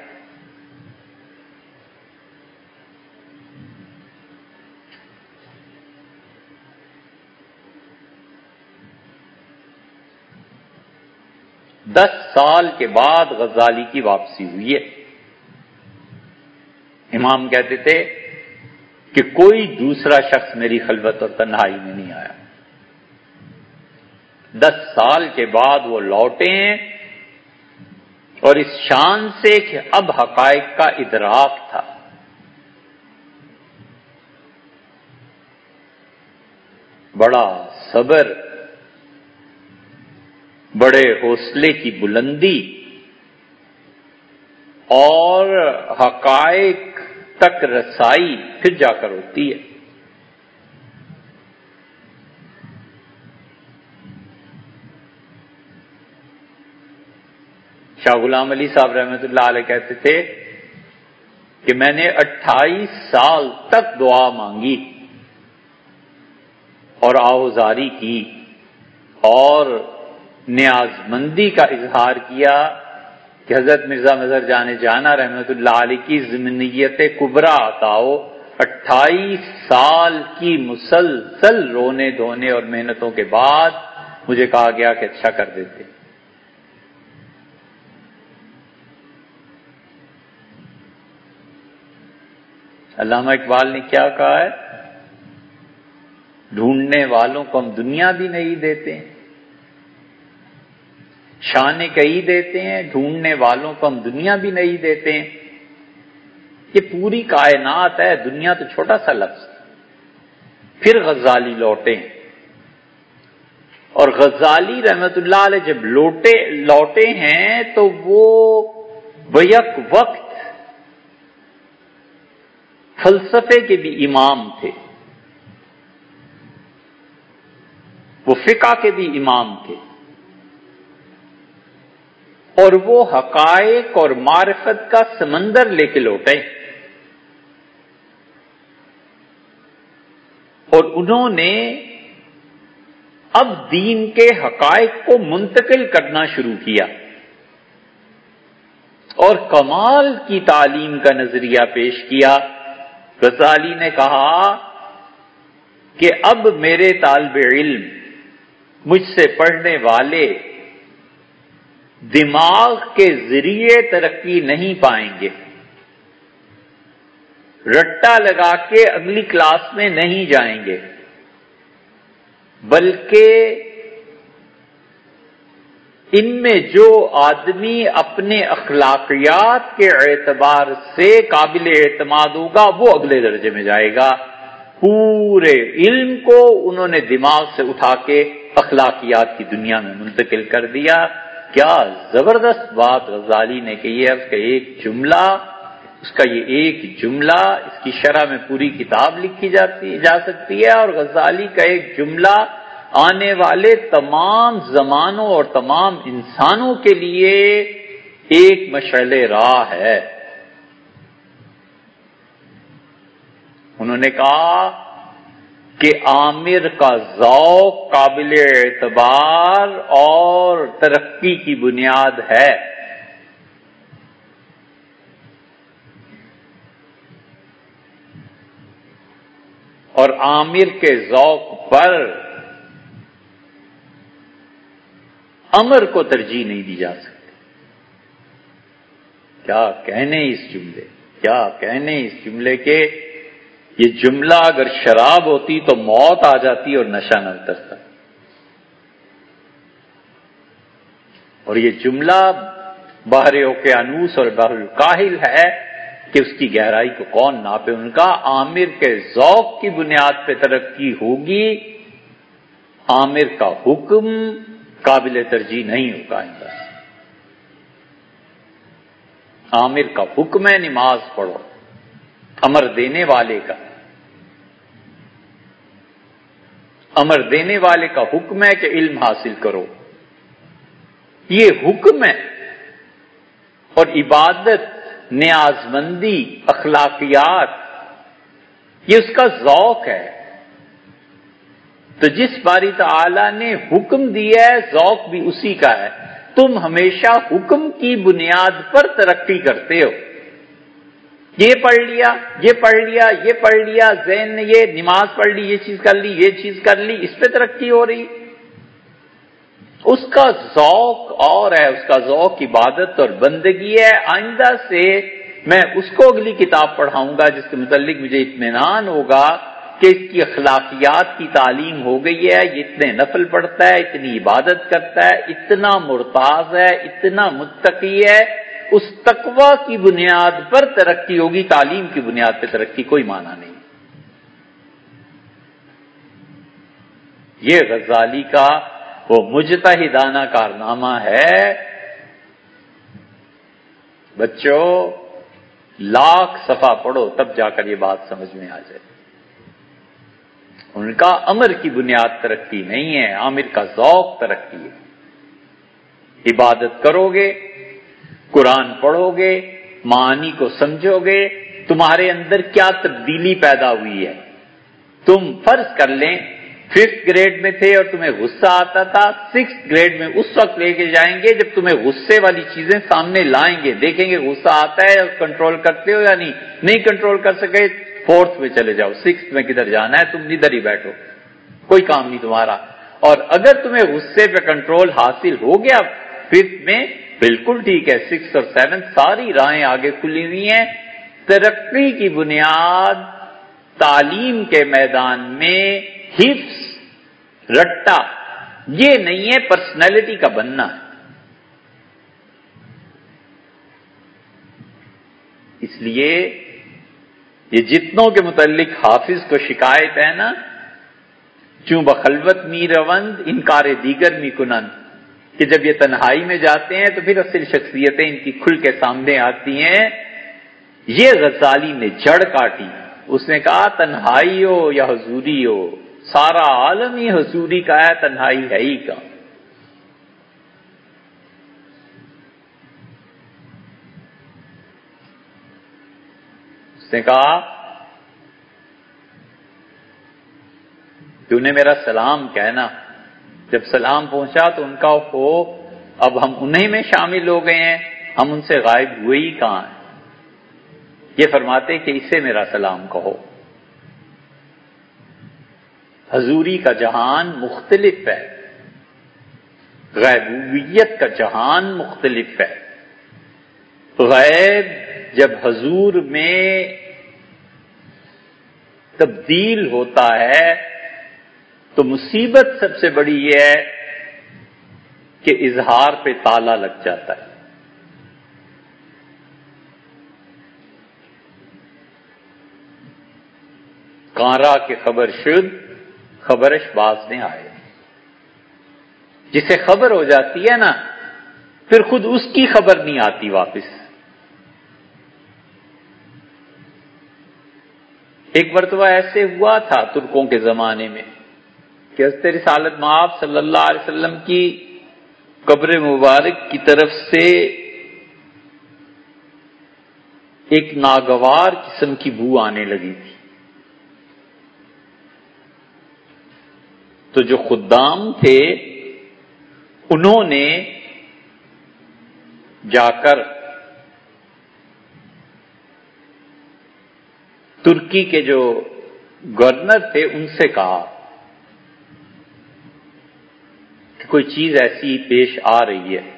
دس سال کے بعد غزالی کی واپسی ہوئی ہے۔ امام کہتے تھے کہ کوئی دوسرا شخص میری خلوت اور تنہائی میں نہیں آیا۔ دس سال کے بعد وہ لوٹے ہیں، اور اس شان سے کہ اب حقائق کا ادراک تھا۔ بڑا صبر، بڑے حوصلے کی بلندی اور حقائق تک رسائی پھر جا کر ہوتی ہے۔ شاہ غلام علی صاحب رحمۃ اللہ علیہ کہتے تھے کہ میں نے اٹھائیس سال تک دعا مانگی اور آوزاری کی اور نیاز مندی کا اظہار کیا کہ حضرت مرزا مظہر جان جانا رحمۃ اللہ علیہ کی ضمنیت کبریٰ عطا ہو۔ اٹھائیس سال کی مسلسل رونے دھونے اور محنتوں کے بعد مجھے کہا گیا کہ اچھا کر دیتے۔ علامہ اقبال نے کیا کہا ہے؟ ڈھونڈنے والوں کو ہم دنیا بھی نہیں دیتے ہیں، شانے کئی دیتے ہیں، ڈھونڈنے والوں کو ہم دنیا بھی نہیں دیتے ہیں۔ یہ پوری کائنات ہے، دنیا تو چھوٹا سا لفظ۔ پھر غزالی لوٹے، اور غزالی رحمت اللہ علیہ جب لوٹے لوٹے ہیں تو وہ بیک وقت فلسفے کے بھی امام تھے، وہ فقہ کے بھی امام تھے، اور وہ حقائق اور معرفت کا سمندر لے کے لوٹے، اور انہوں نے اب دین کے حقائق کو منتقل کرنا شروع کیا اور کمال کی تعلیم کا نظریہ پیش کیا۔ غزالی نے کہا کہ اب میرے طالب علم، مجھ سے پڑھنے والے دماغ کے ذریعے ترقی نہیں پائیں گے، رٹا لگا کے اگلی کلاس میں نہیں جائیں گے، بلکہ ان میں جو آدمی اپنے اخلاقیات کے اعتبار سے قابل اعتماد ہوگا وہ اگلے درجے میں جائے گا۔ پورے علم کو انہوں نے دماغ سے اٹھا کے اخلاقیات کی دنیا میں منتقل کر دیا۔ کیا زبردست بات غزالی نے کہی ہے، اس کا ایک جملہ اس کا یہ ایک جملہ اس کی شرح میں پوری کتاب لکھی جاتی جا سکتی ہے، اور غزالی کا ایک جملہ آنے والے تمام زمانوں اور تمام انسانوں کے لیے ایک مشعل راہ ہے۔ انہوں نے کہا کہ عامر کا ذوق قابل اعتبار اور ترقی کی بنیاد ہے، اور عامر کے ذوق پر امر کو ترجیح نہیں دی جا سکتی۔ کیا کہنے اس جملے کیا کہنے اس جملے کے یہ جملہ اگر شراب ہوتی تو موت آ جاتی اور نشہ نہ اترتا، اور یہ جملہ بحر اوقیانوس اور بحر الکاہل ہے کہ اس کی گہرائی کو کون ناپے۔ ان کا عامر کے ذوق کی بنیاد پہ ترقی ہوگی، عامر کا حکم قابل ترجیح نہیں ہوگا۔ عامر کا حکم ہے نماز پڑھو، امر دینے والے کا امر دینے والے کا حکم ہے کہ علم حاصل کرو، یہ حکم ہے، اور عبادت، نیاز مندی، اخلاقیات، یہ اس کا ذوق ہے۔ تو جس باری تعالی نے حکم دیا ہے ذوق بھی اسی کا ہے۔ تم ہمیشہ حکم کی بنیاد پر ترقی کرتے ہو، یہ پڑھ لیا یہ پڑھ لیا یہ پڑھ لیا، ذہن نے یہ نماز پڑھ لی، یہ چیز کر لی یہ چیز کر لی، اس پہ ترقی ہو رہی۔ اس کا ذوق اور ہے، اس کا ذوق عبادت اور بندگی ہے۔ آئندہ سے میں اس کو اگلی کتاب پڑھاؤں گا جس کے متعلق مجھے اطمینان ہوگا کہ اس کی اخلاقیات کی تعلیم ہو گئی ہے، یہ اتنے نفل پڑھتا ہے، اتنی عبادت کرتا ہے، اتنا مرتاض ہے، اتنا متقی ہے۔ اس تقوی کی بنیاد پر ترقی ہوگی، تعلیم کی بنیاد پر ترقی کوئی معنی نہیں۔ یہ غزالی کا وہ مجتہدانہ کارنامہ ہے۔ بچوں لاکھ صفحہ پڑھو تب جا کر یہ بات سمجھ میں آ جائے۔ ان کا امر کی بنیاد ترقی نہیں ہے، عامر کا ذوق ترقی ہے۔ عبادت کرو گے، قرآن پڑھو گے، معانی کو سمجھو گے، تمہارے اندر کیا تبدیلی پیدا ہوئی ہے۔ تم فرض کر لیں ففتھ گریڈ میں تھے اور تمہیں غصہ آتا تھا، سکس گریڈ میں اس وقت لے کے جائیں گے جب تمہیں غصے والی چیزیں سامنے لائیں گے، دیکھیں گے غصہ آتا ہے اور کنٹرول کرتے ہو یا نہیں، نہیں کنٹرول کر سکے فورتھ میں چلے جاؤ، سکس میں کدھر جانا ہے، تم ادھر ہی بیٹھو، کوئی کام نہیں تمہارا۔ اور اگر تمہیں غصے پہ کنٹرول حاصل ہو گیا ففتھ میں، بالکل ٹھیک ہے، سکس اور سیونتھ ساری راہیں آگے کھلی ہوئی ہیں۔ ترقی کی بنیاد تعلیم کے میدان میں حفظ رٹا یہ نہیں ہے، پرسنالٹی کا بننا ہے۔ اس لیے یہ جتنوں کے متعلق حافظ کو شکایت ہے نا، چوں بخلوت می روند انکار دیگر می کنند، کہ جب یہ تنہائی میں جاتے ہیں تو پھر اصل شخصیتیں ان کی کھل کے سامنے آتی ہیں۔ یہ غزالی نے جڑ کاٹی، اس نے کہا تنہائی ہو یا حضوری ہو، سارا عالم ہی حضوری کا ہے، تنہائی ہے ہی کا۔ اس نے کہا تو نے میرا سلام کہنا، جب سلام پہنچا تو ان کا ہو اب ہم انہیں میں شامل ہو گئے ہیں، ہم ان سے غائب ہوئے ہی کہاں ہیں۔ یہ فرماتے کہ اسے میرا سلام کہو۔ حضوری کا جہان مختلف ہے، غیبویت کا جہان مختلف ہے۔ غیب جب حضور میں تبدیل ہوتا ہے تو مصیبت سب سے بڑی یہ ہے کہ اظہار پہ تالا لگ جاتا ہے۔ کانرا کے خبر شد خبرش باز نے آئے، جسے خبر ہو جاتی ہے نا پھر خود اس کی خبر نہیں آتی واپس۔ ایک مرتبہ ایسے ہوا تھا ترکوں کے زمانے میں کہ حضرت رسالت مآب صلی اللہ علیہ وسلم کی قبر مبارک کی طرف سے ایک ناگوار قسم کی بو آنے لگی تھی، تو جو خدام تھے انہوں نے جا کر ترکی کے جو گورنر تھے ان سے کہا کہ کوئی چیز ایسی پیش آ رہی ہے،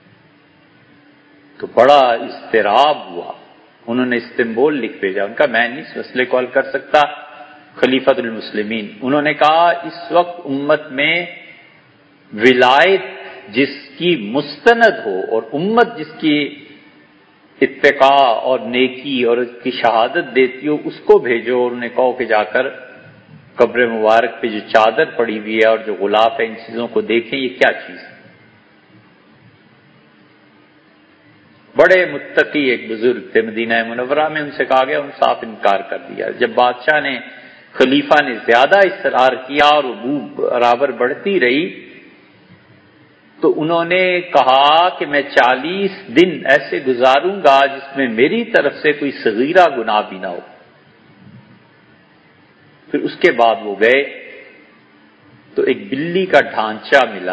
تو بڑا اضطراب ہوا۔ انہوں نے استنبول لکھ بھیجا، ان کا میں نہیں اس مسئلے کو حل کر سکتا، خلیفۃ المسلمین۔ انہوں نے کہا اس وقت امت میں ولایت جس کی مستند ہو اور امت جس کی اتقاء اور نیکی اور اس کی شہادت دیتی ہو اس کو بھیجو، اور انہیں کہو کہ جا کر قبر مبارک پہ جو چادر پڑی ہوئی ہے اور جو غلاف ہے ان چیزوں کو دیکھیں یہ کیا چیز ہے۔ بڑے متقی ایک بزرگ تھے مدینہ منورہ میں، ان سے کہا گیا، ان صاف انکار کر دیا۔ جب بادشاہ نے خلیفہ نے زیادہ اصرار کیا اور بو برابر بڑھتی رہی تو انہوں نے کہا کہ میں چالیس دن ایسے گزاروں گا جس میں میری طرف سے کوئی صغیرہ گناہ بھی نہ ہو۔ پھر اس کے بعد وہ گئے تو ایک بلی کا ڈھانچہ ملا،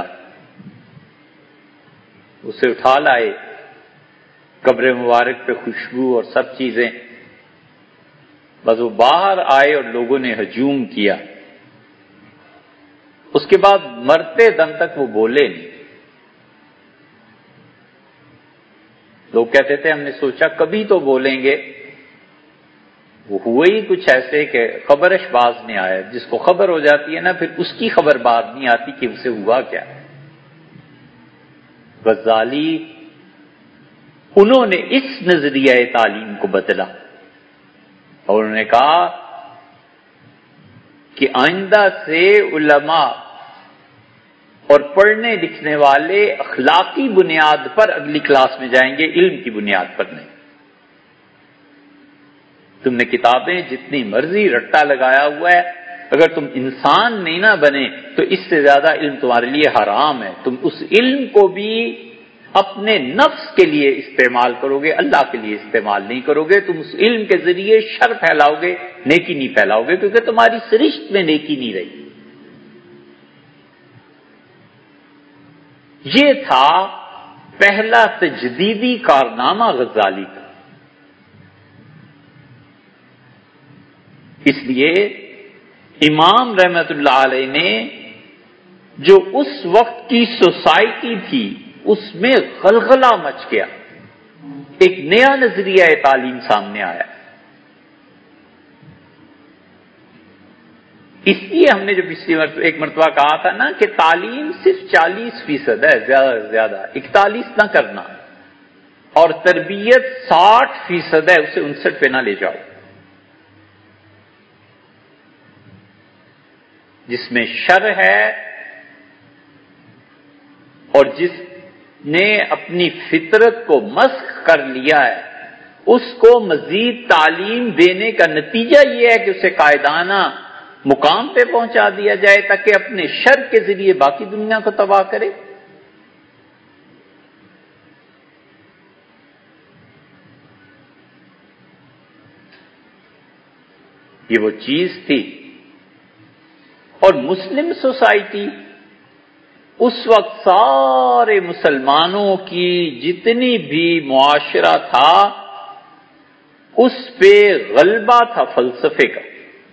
اسے اٹھا لائے، قبر مبارک پہ خوشبو اور سب چیزیں، بس وہ باہر آئے اور لوگوں نے ہجوم کیا۔ اس کے بعد مرتے دم تک وہ بولے نہیں۔ لوگ کہتے تھے ہم نے سوچا کبھی تو بولیں گے، وہ ہوئے ہی کچھ ایسے کہ خبرش باز نہیں آیا، جس کو خبر ہو جاتی ہے نا پھر اس کی خبر باز نہیں آتی کہ اسے ہوا کیا۔ غزالی انہوں نے اس نظریہ تعلیم کو بدلا اور انہوں نے کہا کہ آئندہ سے علماء اور پڑھنے لکھنے والے اخلاقی بنیاد پر اگلی کلاس میں جائیں گے، علم کی بنیاد پر نہیں۔ تم نے کتابیں جتنی مرضی رٹا لگایا ہوا ہے، اگر تم انسان نہیں نہ بنے تو اس سے زیادہ علم تمہارے لیے حرام ہے۔ تم اس علم کو بھی اپنے نفس کے لیے استعمال کرو گے، اللہ کے لیے استعمال نہیں کرو گے۔ تم اس علم کے ذریعے شر پھیلاؤ گے، نیکی نہیں پھیلاؤ گے، کیونکہ تمہاری سرشت میں نیکی نہیں رہی۔ یہ تھا پہلا تجدیدی کارنامہ غزالی کا۔ اس لیے امام رحمت اللہ علیہ نے جو اس وقت کی سوسائٹی تھی اس میں غلغلہ مچ گیا، ایک نیا نظریہ تعلیم سامنے آیا۔ اس لیے ہم نے جو پچھلی مرتبہ ایک مرتبہ کہا تھا نا کہ تعلیم صرف چالیس فیصد ہے، زیادہ سے زیادہ اکتالیس نہ کرنا، اور تربیت ساٹھ فیصد ہے، اسے انسٹھ پہ نہ لے جاؤ، جس میں شر ہے اور جس نے اپنی فطرت کو مسخ کر لیا ہے اس کو مزید تعلیم دینے کا نتیجہ یہ ہے کہ اسے قائدانہ مقام پہ پہنچا دیا جائے تاکہ اپنے شر کے ذریعے باقی دنیا کو تباہ کرے۔ یہ وہ چیز تھی۔ اور مسلم سوسائٹی اس وقت سارے مسلمانوں کی جتنی بھی معاشرہ تھا اس پہ غلبہ تھا فلسفے کا۔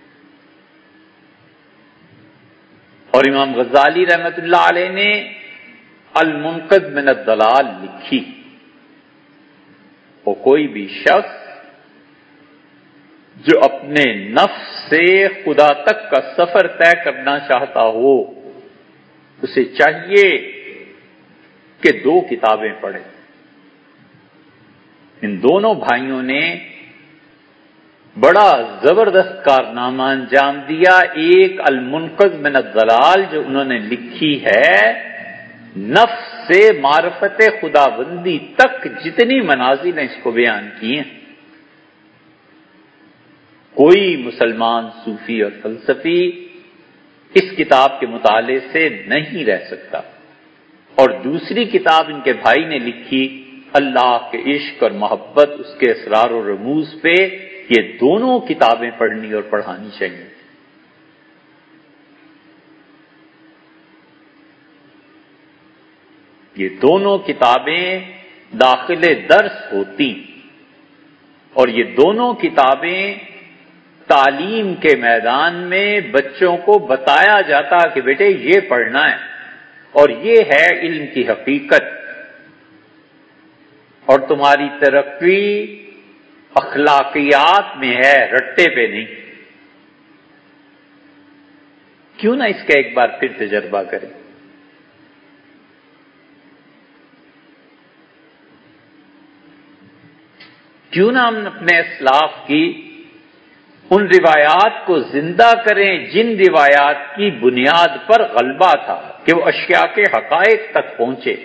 اور امام غزالی رحمت اللہ علیہ نے المنقذ من الضلال لکھی۔ وہ کوئی بھی شخص جو اپنے نفس سے خدا تک کا سفر طے کرنا چاہتا ہو اسے چاہیے کہ دو کتابیں پڑھے۔ ان دونوں بھائیوں نے بڑا زبردست کارنامہ انجام دیا۔ ایک المنقذ من الضلال جو انہوں نے لکھی ہے، نفس سے معرفت خدا بندی تک جتنی منازل ہیں اس کو بیان کی ہیں۔ کوئی مسلمان صوفی اور فلسفی اس کتاب کے مطالعے سے نہیں رہ سکتا۔ اور دوسری کتاب ان کے بھائی نے لکھی اللہ کے عشق اور محبت، اس کے اسرار و رموز پہ، یہ دونوں کتابیں پڑھنی اور پڑھانی چاہیے۔ یہ دونوں کتابیں داخل درس ہوتی اور یہ دونوں کتابیں تعلیم کے میدان میں بچوں کو بتایا جاتا کہ بیٹے یہ پڑھنا ہے اور یہ ہے علم کی حقیقت، اور تمہاری ترقی اخلاقیات میں ہے، رٹے پہ نہیں۔ کیوں نہ اس کا ایک بار پھر تجربہ کریں؟ کیوں نہ ہم اپنے اسلاف کی ان روایات کو زندہ کریں جن روایات کی بنیاد پر غلبہ تھا کہ وہ اشیاء کے حقائق تک پہنچے۔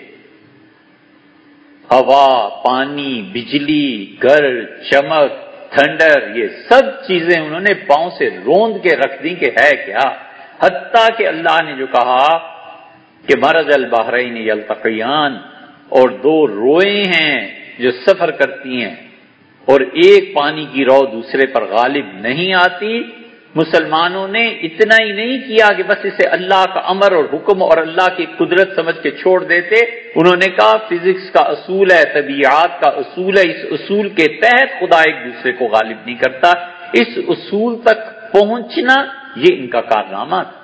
ہوا، پانی، بجلی، گرج، چمک، تھنڈر، یہ سب چیزیں انہوں نے پاؤں سے روند کے رکھ دی کہ ہے کیا، حتیٰ کہ اللہ نے جو کہا کہ مرج البحرین یلتقیان، اور دو روئیں ہیں جو سفر کرتی ہیں اور ایک پانی کی رو دوسرے پر غالب نہیں آتی، مسلمانوں نے اتنا ہی نہیں کیا کہ بس اسے اللہ کا امر اور حکم اور اللہ کی قدرت سمجھ کے چھوڑ دیتے، انہوں نے کہا فزکس کا اصول ہے، طبیعات کا اصول ہے، اس اصول کے تحت خدا ایک دوسرے کو غالب نہیں کرتا۔ اس اصول تک پہنچنا یہ ان کا کارنامہ تھا۔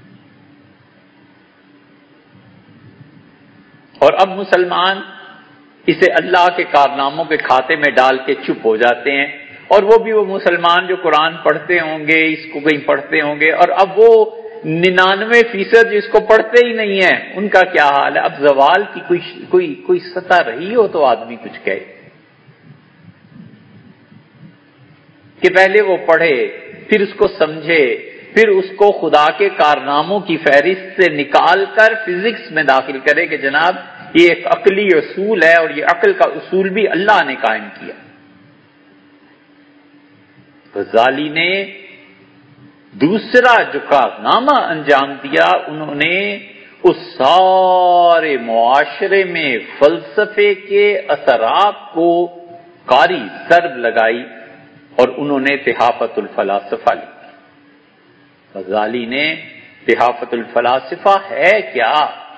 اور اب مسلمان اسے اللہ کے کارناموں کے کھاتے میں ڈال کے چپ ہو جاتے ہیں، اور وہ بھی وہ مسلمان جو قرآن پڑھتے ہوں گے، اس کو کہیں پڑھتے ہوں گے، اور اب وہ ننانوے فیصد جس کو پڑھتے ہی نہیں ہیں ان کا کیا حال ہے؟ اب زوال کی کوئی کوئی کوئی سطح رہی ہو تو آدمی کچھ کہے کہ پہلے وہ پڑھے، پھر اس کو سمجھے، پھر اس کو خدا کے کارناموں کی فہرست سے نکال کر فزکس میں داخل کرے کہ جناب یہ ایک عقلی اصول ہے، اور یہ عقل کا اصول بھی اللہ نے قائم کیا۔ غزالی نے دوسرا جو کارنامہ انجام دیا، انہوں نے اس سارے معاشرے میں فلسفے کے اثرات کو قاری ضرب لگائی، اور انہوں نے تحافت الفلاسفہ لکھی۔ غزالی نے تحافت الفلاسفہ ہے کیا؟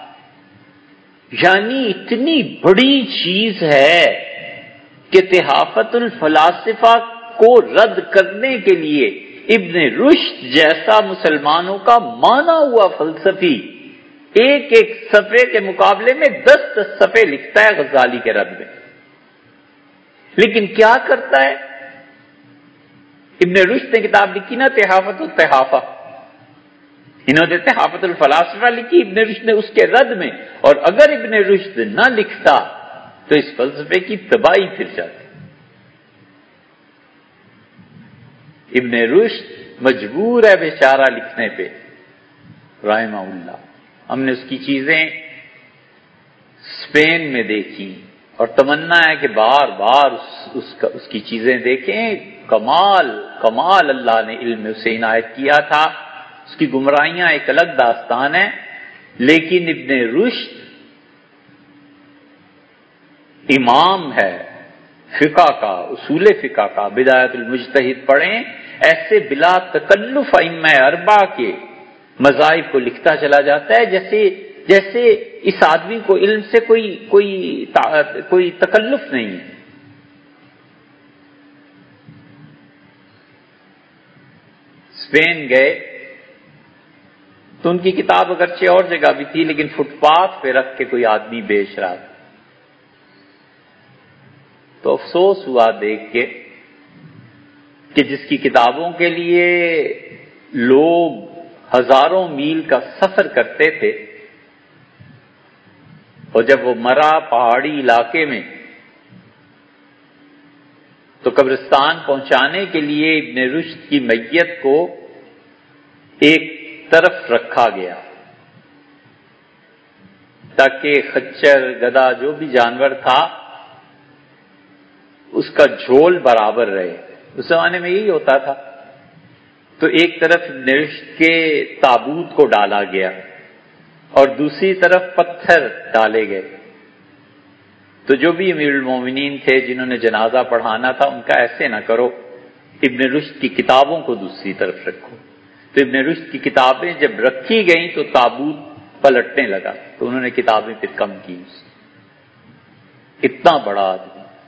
یعنی اتنی بڑی چیز ہے کہ تحافت الفلاسفہ کو رد کرنے کے لیے ابن رشد جیسا مسلمانوں کا مانا ہوا فلسفی ایک ایک صفحے کے مقابلے میں دس دس صفحے لکھتا ہے غزالی کے رد میں، لیکن کیا کرتا ہے؟ ابن رشد نے کتاب لکھی نا تحافت التحافہ، انہوں نے تحافت الفلاسفہ لکھی، ابن رشد نے اس کے رد میں، اور اگر ابن رشد نہ لکھتا تو اس فلسفے کی تباہی پھر جاتی۔ ابن رشد مجبور ہے بیچارہ لکھنے پہ رحمہ اللہ۔ ہم نے اس کی چیزیں اسپین میں دیکھی اور تمنا ہے کہ بار بار اس, اس, کا, اس کی چیزیں دیکھیں۔ کمال کمال اللہ نے علم میں اسے عنایت کیا تھا، اس کی گمراہیاں ایک الگ داستان ہے، لیکن ابن رشد امام ہے فقہ کا، اصول فقہ کا۔ بدایت المجتہد پڑھیں، ایسے بلا تکلف ائمہ اربعہ کے مذاہب کو لکھتا چلا جاتا ہے جیسے جیسے اس آدمی کو علم سے کوئی کوئی کوئی تکلف نہیں ہے۔ اسپین گئے تو ان کی کتاب اگرچہ اور جگہ بھی تھی، لیکن فٹ پاتھ پہ رکھ کے کوئی آدمی بیچ رہا تھا، تو افسوس ہوا دیکھ کے کہ جس کی کتابوں کے لیے لوگ ہزاروں میل کا سفر کرتے تھے، اور جب وہ مرا پہاڑی علاقے میں تو قبرستان پہنچانے کے لیے ابن رشد کی میت کو ایک طرف رکھا گیا تاکہ خچر گدھا جو بھی جانور تھا اس کا جھول برابر رہے۔ اس زمانے میں یہی ہوتا تھا۔ تو ایک طرف ابن رشد کے تابوت کو ڈالا گیا اور دوسری طرف پتھر ڈالے گئے، تو جو بھی امیر المومنین تھے جنہوں نے جنازہ پڑھانا تھا ان کا ایسے نہ کرو، ابن رشد کی کتابوں کو دوسری طرف رکھو۔ تو ابن رشد کی کتابیں جب رکھی گئیں تو تابوت پلٹنے لگا، تو انہوں نے کتابیں پھر کم کی۔ اتنا بڑا آدمی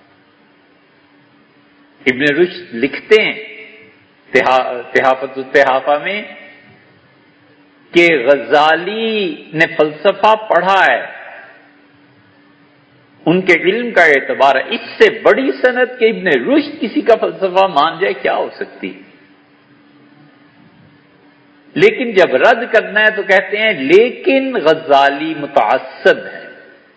ابن رشد لکھتے ہیں تحافت التحافہ میں کہ غزالی نے فلسفہ پڑھا ہے، ان کے علم کا اعتبار ہے، اس سے بڑی سند کہ ابن رشد کسی کا فلسفہ مان جائے کیا ہو سکتی۔ لیکن جب رد کرنا ہے تو کہتے ہیں لیکن غزالی متعصب ہے۔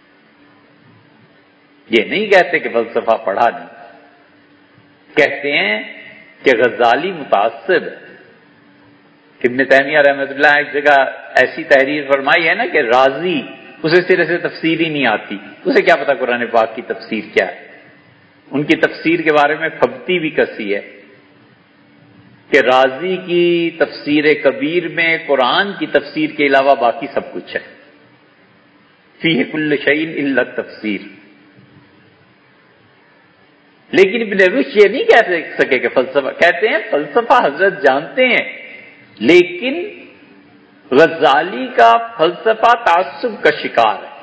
یہ نہیں کہتے کہ فلسفہ پڑھا نہیں، کہتے ہیں کہ غزالی متعصب ہے۔ ابن تیمیہ رحمۃ اللہ ایک جگہ ایسی تحریر فرمائی ہے نا کہ راضی اسے سرے سے تفسیر ہی نہیں آتی، اسے کیا پتا قرآن پاک کی تفسیر کیا ہے۔ ان کی تفسیر کے بارے میں پھبتی بھی کسی ہے کہ راضی کی تفسیر کبیر میں قرآن کی تفسیر کے علاوہ باقی سب کچھ ہے، فیہ کل شیء الا التفسیر۔ لیکن ابن رشد یہ نہیں کہہ سکے کہ فلسفہ، کہتے ہیں فلسفہ حضرت جانتے ہیں، لیکن غزالی کا فلسفہ تعصب کا شکار ہے۔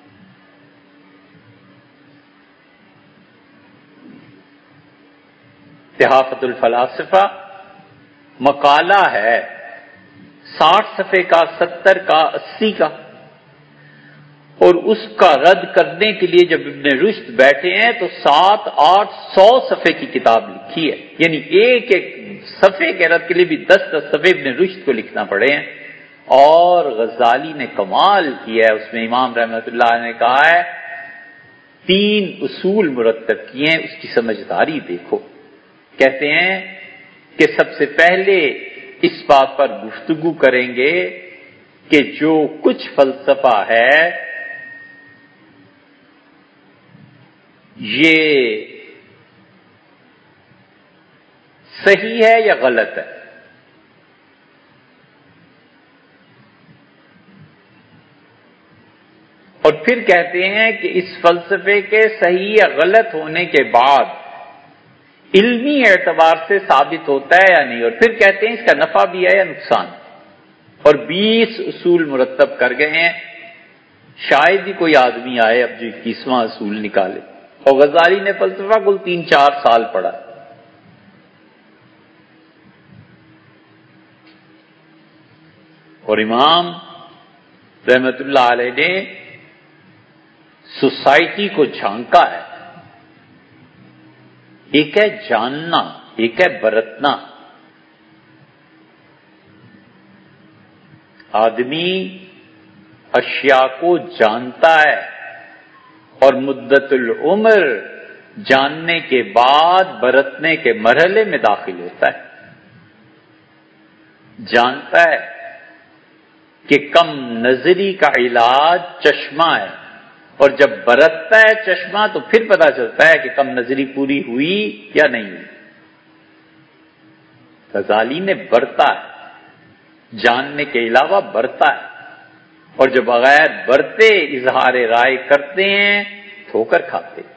تحافت الفلاسفہ مقالہ ہے ساٹھ صفحے کا، ستر کا، اسی کا، اور اس کا رد کرنے کے لیے جب ابن رشد بیٹھے ہیں تو سات آٹھ سو صفحے کی کتاب لکھی ہے، یعنی ایک ایک صفحے کے رد کے لیے بھی دس دس صفحے ابن رشد کو لکھنا پڑے ہیں۔ اور غزالی نے کمال کیا ہے، اس میں امام رحمۃ اللہ نے کہا ہے تین اصول مرتب کیے ہیں، اس کی سمجھداری دیکھو۔ کہتے ہیں کہ سب سے پہلے اس بات پر گفتگو کریں گے کہ جو کچھ فلسفہ ہے یہ صحیح ہے یا غلط ہے۔ اور پھر کہتے ہیں کہ اس فلسفے کے صحیح یا غلط ہونے کے بعد علمی اعتبار سے ثابت ہوتا ہے یا نہیں، اور پھر کہتے ہیں اس کا نفع بھی ہے یا نقصان، اور بیس اصول مرتب کر گئے ہیں۔ شاید ہی کوئی آدمی آئے اب جو اکیسواں اصول نکالے، اور غزالی نے فلسفہ کل تین چار سال پڑھا۔ اور امام رحمت اللہ علیہ نے سوسائٹی کو جھانکا ہے، ایک ہے جاننا، ایک ہے برتنا۔ آدمی اشیاء کو جانتا ہے اور مدت العمر جاننے کے بعد برتنے کے مرحلے میں داخل ہوتا ہے۔ جانتا ہے کہ کم نظری کا علاج چشمہ ہے، اور جب برتتا ہے چشمہ تو پھر پتہ چلتا ہے کہ کم نظری پوری ہوئی یا نہیں ہوئی۔ غزالی نے برتا ہے، جاننے کے علاوہ برتا ہے، اور جو بغیر برتے اظہار رائے کرتے ہیں ٹھوکر کھاتے ہیں۔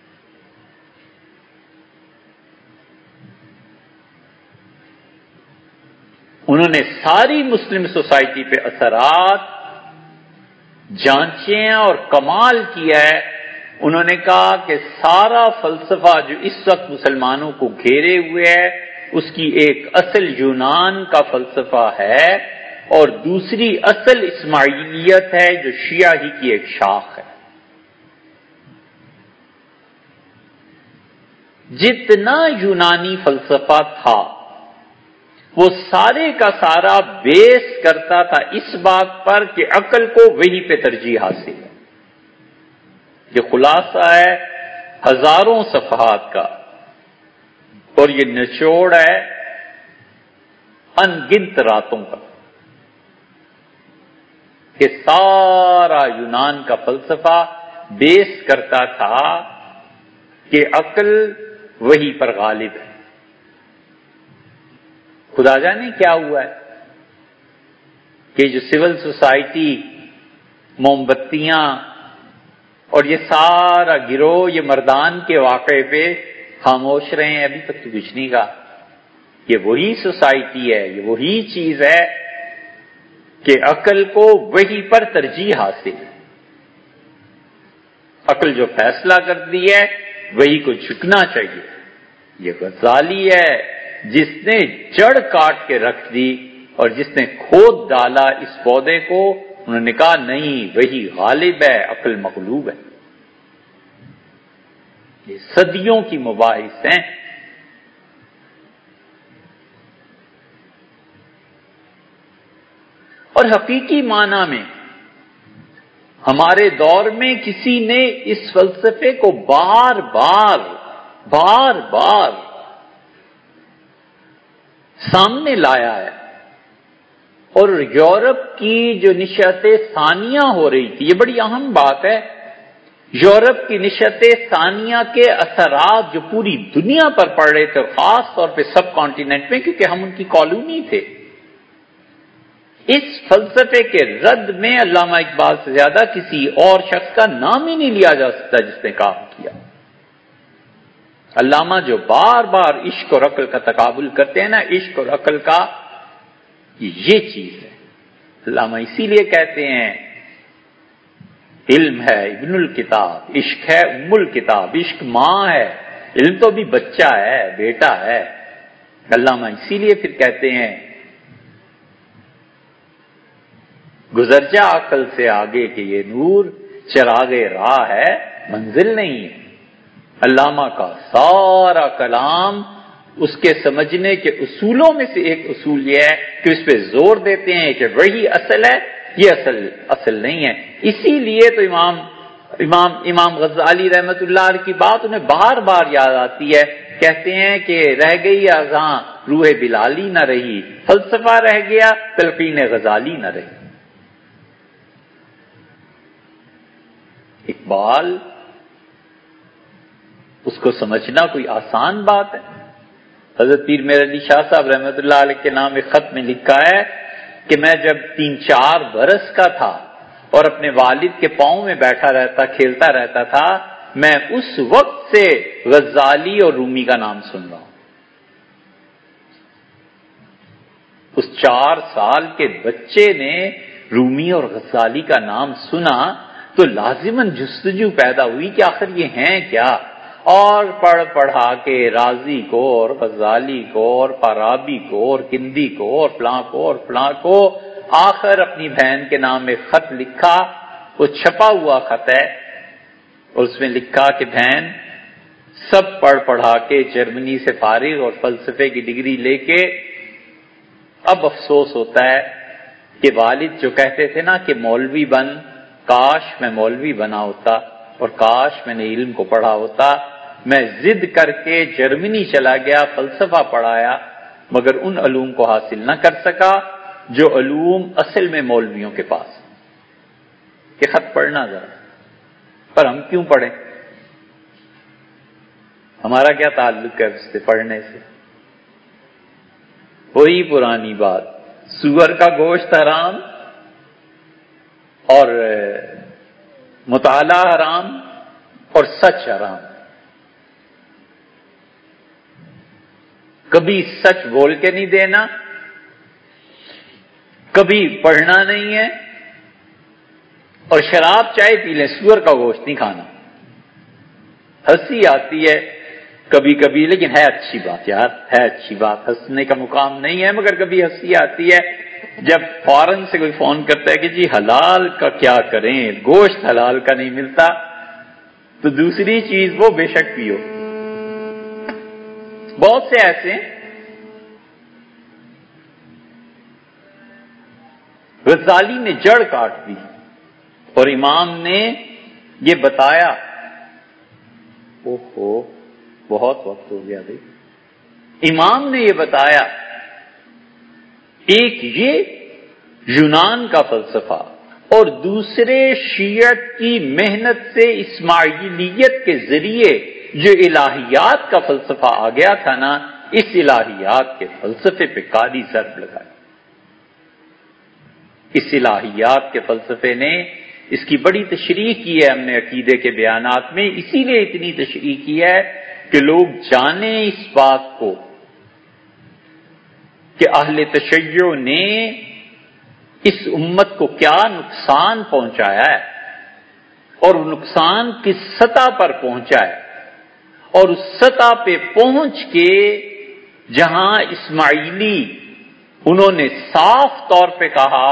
انہوں نے ساری مسلم سوسائٹی پہ اثرات جانچے ہیں اور کمال کیا ہے۔ انہوں نے کہا کہ سارا فلسفہ جو اس وقت مسلمانوں کو گھیرے ہوئے ہے اس کی ایک اصل یونان کا فلسفہ ہے، اور دوسری اصل اسماعیلیت ہے جو شیعہ ہی کی ایک شاخ ہے۔ جتنا یونانی فلسفہ تھا وہ سارے کا سارا بیس کرتا تھا اس بات پر کہ عقل کو وہی پہ ترجیح حاصل ہے۔ یہ خلاصہ ہے ہزاروں صفحات کا، اور یہ نچوڑ ہے ان گنت راتوں کا، کہ سارا یونان کا فلسفہ بیس کرتا تھا کہ عقل وہی پر غالب ہے۔ خدا جانے کیا ہوا ہے کہ جو سول سوسائٹی، موم بتیاں اور یہ سارا گروہ یہ مردان کے واقعے پہ خاموش رہے ہیں، ابھی تک تو کچھ نہیں کہا۔ یہ وہی سوسائٹی ہے، یہ وہی چیز ہے کہ عقل کو وہی پر ترجیح حاصل ہے۔ عقل جو فیصلہ کرتی ہے وہی کو جھکنا چاہیے۔ یہ غزالی ہے جس نے جڑ کاٹ کے رکھ دی، اور جس نے کھود ڈالا اس پودے کو۔ انہوں نے کہا نہیں، وہی غالب ہے، عقل مغلوب ہے۔ یہ صدیوں کی مباحث ہیں۔ اور حقیقی معنی میں ہمارے دور میں کسی نے اس فلسفے کو بار بار بار بار سامنے لایا ہے، اور یورپ کی جو نشست ثانیہ ہو رہی تھی، یہ بڑی اہم بات ہے، یورپ کی نشست ثانیہ کے اثرات جو پوری دنیا پر پڑ رہے تھے، خاص طور پہ سب کانٹیننٹ میں، کیونکہ ہم ان کی کالونی تھے۔ اس فلسفے کے رد میں علامہ اقبال سے زیادہ کسی اور شخص کا نام ہی نہیں لیا جا سکتا جس نے کام کیا۔ علامہ جو بار بار عشق اور عقل کا تقابل کرتے ہیں نا، عشق اور عقل کا یہ چیز ہے۔ علامہ اسی لیے کہتے ہیں علم ہے ابن الکتاب، عشق ہے ام الکتاب، عشق ماں ہے، علم تو بھی بچہ ہے، بیٹا ہے۔ علامہ اسی لیے پھر کہتے ہیں گزر جا عقل سے آگے کہ یہ نور چراغ راہ ہے، منزل نہیں ہے۔ علامہ کا سارا کلام اس کے سمجھنے کے اصولوں میں سے ایک اصول یہ ہے کہ اس پہ زور دیتے ہیں کہ وہی اصل ہے، یہ اصل اصل نہیں ہے۔ اسی لیے تو امام امام امام غزالی رحمت اللہ علیہ کی بات انہیں بار بار یاد آتی ہے، کہتے ہیں کہ رہ گئی اذاں روح بلالی نہ رہی، فلسفہ رہ گیا تلقین غزالی نہ رہی۔ اقبال اس کو سمجھنا کوئی آسان بات ہے؟ حضرت پیر میر علی شاہ صاحب رحمت اللہ علیہ کے نام ایک خط میں لکھا ہے کہ میں جب تین چار برس کا تھا اور اپنے والد کے پاؤں میں بیٹھا رہتا کھیلتا رہتا تھا، میں اس وقت سے غزالی اور رومی کا نام سن رہا ہوں۔ اس چار سال کے بچے نے رومی اور غزالی کا نام سنا تو لازماً جستجو پیدا ہوئی کہ آخر یہ ہیں کیا، اور پڑھ پڑھا کے رازی کو اور غزالی کو اور فارابی کو اور کندی کو اور فلاں کو اور فلاں کو، آخر اپنی بہن کے نام ایک خط لکھا، وہ چھپا ہوا خط ہے، اور اس میں لکھا کہ بہن سب پڑھ پڑھا کے جرمنی سے فارغ اور فلسفے کی ڈگری لے کے اب افسوس ہوتا ہے کہ والد جو کہتے تھے نا کہ مولوی بن، کاش میں مولوی بنا ہوتا اور کاش میں نے علم کو پڑھا ہوتا، میں ضد کر کے جرمنی چلا گیا، فلسفہ پڑھایا، مگر ان علوم کو حاصل نہ کر سکا جو علوم اصل میں مولویوں کے پاس۔ کہ خط پڑھنا ذرا، پر ہم کیوں پڑھیں؟ ہمارا کیا تعلق ہے اس سے پڑھنے سے؟ وہی پرانی بات، سور کا گوشت حرام اور مطالعہ حرام اور سچ حرام۔ کبھی سچ بول کے نہیں دینا، کبھی پڑھنا نہیں ہے، اور شراب چائے پی لیں، سور کا گوشت نہیں کھانا۔ ہنسی آتی ہے کبھی کبھی، لیکن ہے اچھی بات یار، ہے اچھی بات، ہنسنے کا مقام نہیں ہے، مگر کبھی ہنسی آتی ہے جب فوراً سے کوئی فون کرتا ہے کہ جی حلال کا کیا کریں، گوشت حلال کا نہیں ملتا، تو دوسری چیز وہ بے شک پیو۔ بہت سے ایسے ہیں۔ غزالی نے جڑ کاٹ دی اور امام نے یہ بتایا، اوہو بہت وقت ہو گیا بھائی، امام نے یہ بتایا ایک یہ یونان کا فلسفہ اور دوسرے شیعت کی محنت سے اسماعیلیت کے ذریعے جو الہیات کا فلسفہ آ گیا تھا نا، اس الہیات کے فلسفے پہ کالی ضرب لگائی۔ اس الہیات کے فلسفے نے اس کی بڑی تشریح کی ہے ہم نے عقیدے کے بیانات میں، اسی لیے اتنی تشریح کی ہے کہ لوگ جانیں اس بات کو کہ اہل تشیع نے اس امت کو کیا نقصان پہنچایا ہے، اور وہ نقصان کس سطح پر پہنچا ہے، اور اس سطح پہ پہنچ کے جہاں اسماعیلی انہوں نے صاف طور پہ کہا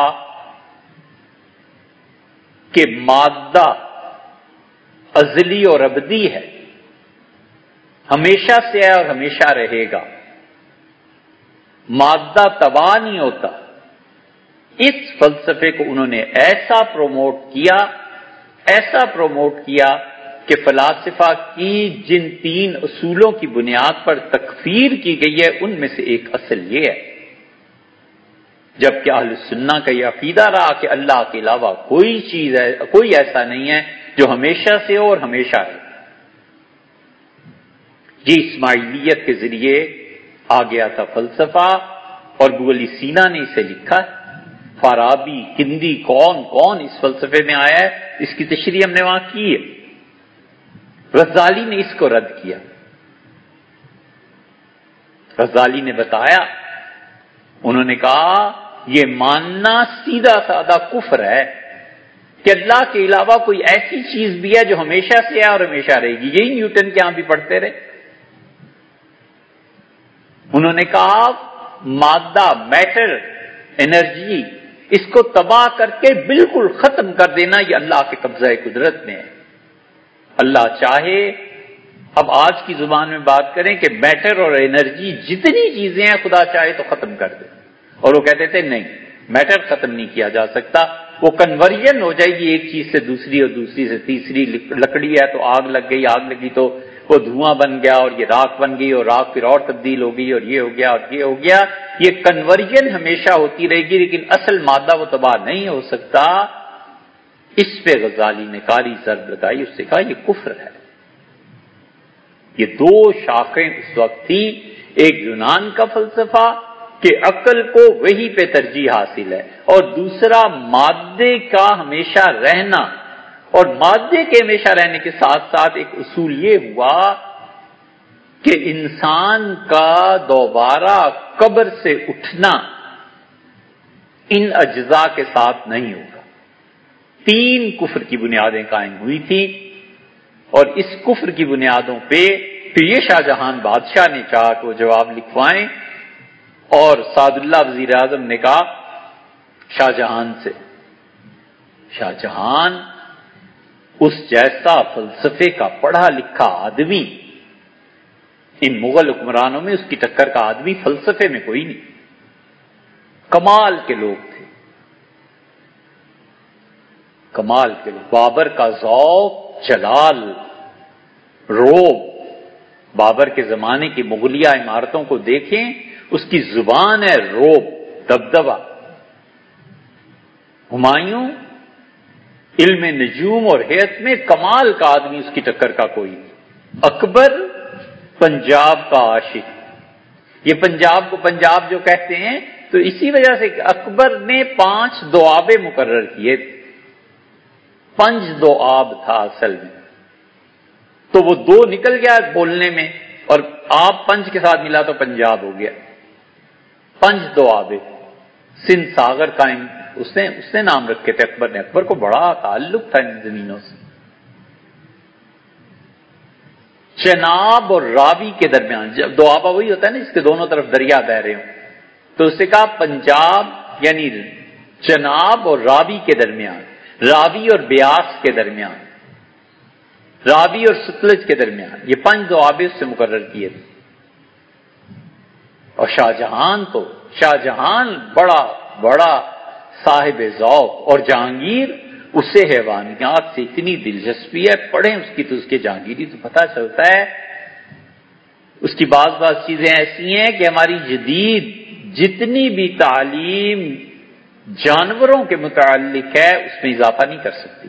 کہ مادہ ازلی اور ابدی ہے، ہمیشہ سے ہے اور ہمیشہ رہے گا، مادہ تباہ نہیں ہوتا، اس فلسفے کو انہوں نے ایسا پروموٹ کیا ایسا پروموٹ کیا کہ فلاسفہ کی جن تین اصولوں کی بنیاد پر تکفیر کی گئی ہے ان میں سے ایک اصل یہ ہے، جبکہ اہل سنہ کا یہ عقیدہ رہا کہ اللہ کے علاوہ کوئی چیز ہے، کوئی ایسا نہیں ہے جو ہمیشہ سے ہو اور ہمیشہ رہے۔ یہ اسماعیلیت کے ذریعے آ گیا تھا فلسفہ، اور ابو علی سینا نے اسے لکھا ہے۔ فارابی، کندی، کون کون اس فلسفے میں آیا ہے، اس کی تشریح ہم نے وہاں کی ہے۔ غزالی نے اس کو رد کیا۔ غزالی نے بتایا، انہوں نے کہا یہ ماننا سیدھا سادہ کفر ہے کہ اللہ کے علاوہ کوئی ایسی چیز بھی ہے جو ہمیشہ سے ہے اور ہمیشہ رہے گی۔ یہی نیوٹن کے ہاں بھی پڑھتے رہے۔ انہوں نے کہا مادہ، میٹر، انرجی، اس کو تباہ کر کے بالکل ختم کر دینا، یہ اللہ کے قبضہ قدرت میں ہے۔ اللہ چاہے، اب آج کی زبان میں بات کریں کہ میٹر اور انرجی جتنی چیزیں ہیں خدا چاہے تو ختم کر دے، اور وہ کہتے تھے نہیں، میٹر ختم نہیں کیا جا سکتا، وہ کنورژن ہو جائے گی ایک چیز سے دوسری اور دوسری سے تیسری۔ لکڑی ہے تو آگ لگ گئی، آگ لگی تو وہ دھواں بن گیا اور یہ راکھ بن گئی، اور راکھ پھر اور تبدیل ہو گئی اور یہ ہو گیا اور یہ ہو گیا۔ یہ کنورژن ہمیشہ ہوتی رہے گی، لیکن اصل مادہ وہ تباہ نہیں ہو سکتا۔ اس پہ غزالی نے کاری ضرب لگائی، اس سے کہا یہ کفر ہے۔ یہ دو شاخیں اس وقت تھی، ایک یونان کا فلسفہ کہ عقل کو وہی پہ ترجیح حاصل ہے، اور دوسرا مادے کا ہمیشہ رہنا، اور مادے کے ہمیشہ رہنے کے ساتھ ساتھ ایک اصول یہ ہوا کہ انسان کا دوبارہ قبر سے اٹھنا ان اجزاء کے ساتھ نہیں ہوگا۔ تین کفر کی بنیادیں قائم ہوئی تھی، اور اس کفر کی بنیادوں پہ پھر یہ شاہ جہان بادشاہ نے کہا کہ وہ جواب لکھوائیں، اور سعد اللہ وزیر اعظم نے کہا شاہ جہان سے، شاہ جہان اس جیسا فلسفے کا پڑھا لکھا آدمی، ان مغل حکمرانوں میں اس کی ٹکر کا آدمی فلسفے میں کوئی نہیں، کمال کے لوگ تھے، کمال کے لوگ۔ بابر کا ذوق، جلال، روب، بابر کے زمانے کی مغلیہ عمارتوں کو دیکھیں، اس کی زبان ہے روب، دبدبہ۔ ہمایوں علم نجوم اور حیت میں کمال کا آدمی، اس کی ٹکر کا کوئی نہیں۔ اکبر پنجاب کا عاشق، یہ پنجاب کو پنجاب جو کہتے ہیں تو اسی وجہ سے کہ اکبر نے پانچ دوآبے مقرر کیے، پنج دو آب تھا اصل میں، تو وہ دو نکل گیا بولنے میں، اور آب پنج کے ساتھ ملا تو پنجاب ہو گیا۔ پنج دو آبے، سندھ ساگر کا اس نے اس نے نام رکھے تھے اکبر نے۔ اکبر کو بڑا تعلق تھا ان زمینوں سے۔ چناب اور راوی کے درمیان، جب دو آبا وہی ہوتا ہے نا جس کے دونوں طرف دریا بہ رہے ہوں، تو اس سے کہا پنجاب یعنی چناب اور راوی کے درمیان، راوی اور بیاس کے درمیان، راوی اور ستلج کے درمیان، یہ پنج دو آبے اس سے مقرر کیے تھے۔ اور شاہ جہان تو شاہ جہان بڑا بڑا صاحب ذوق، اور جہانگیر اسے حیوانیات سے اتنی دلچسپی ہے، پڑھیں اس کی تو اس کے جہانگیری تو پتہ چلتا ہے۔ اس کی بعض بعض چیزیں ایسی ہیں کہ ہماری جدید جتنی بھی تعلیم جانوروں کے متعلق ہے اس میں اضافہ نہیں کر سکتی۔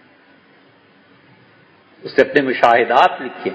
اس نے اپنے مشاہدات لکھے،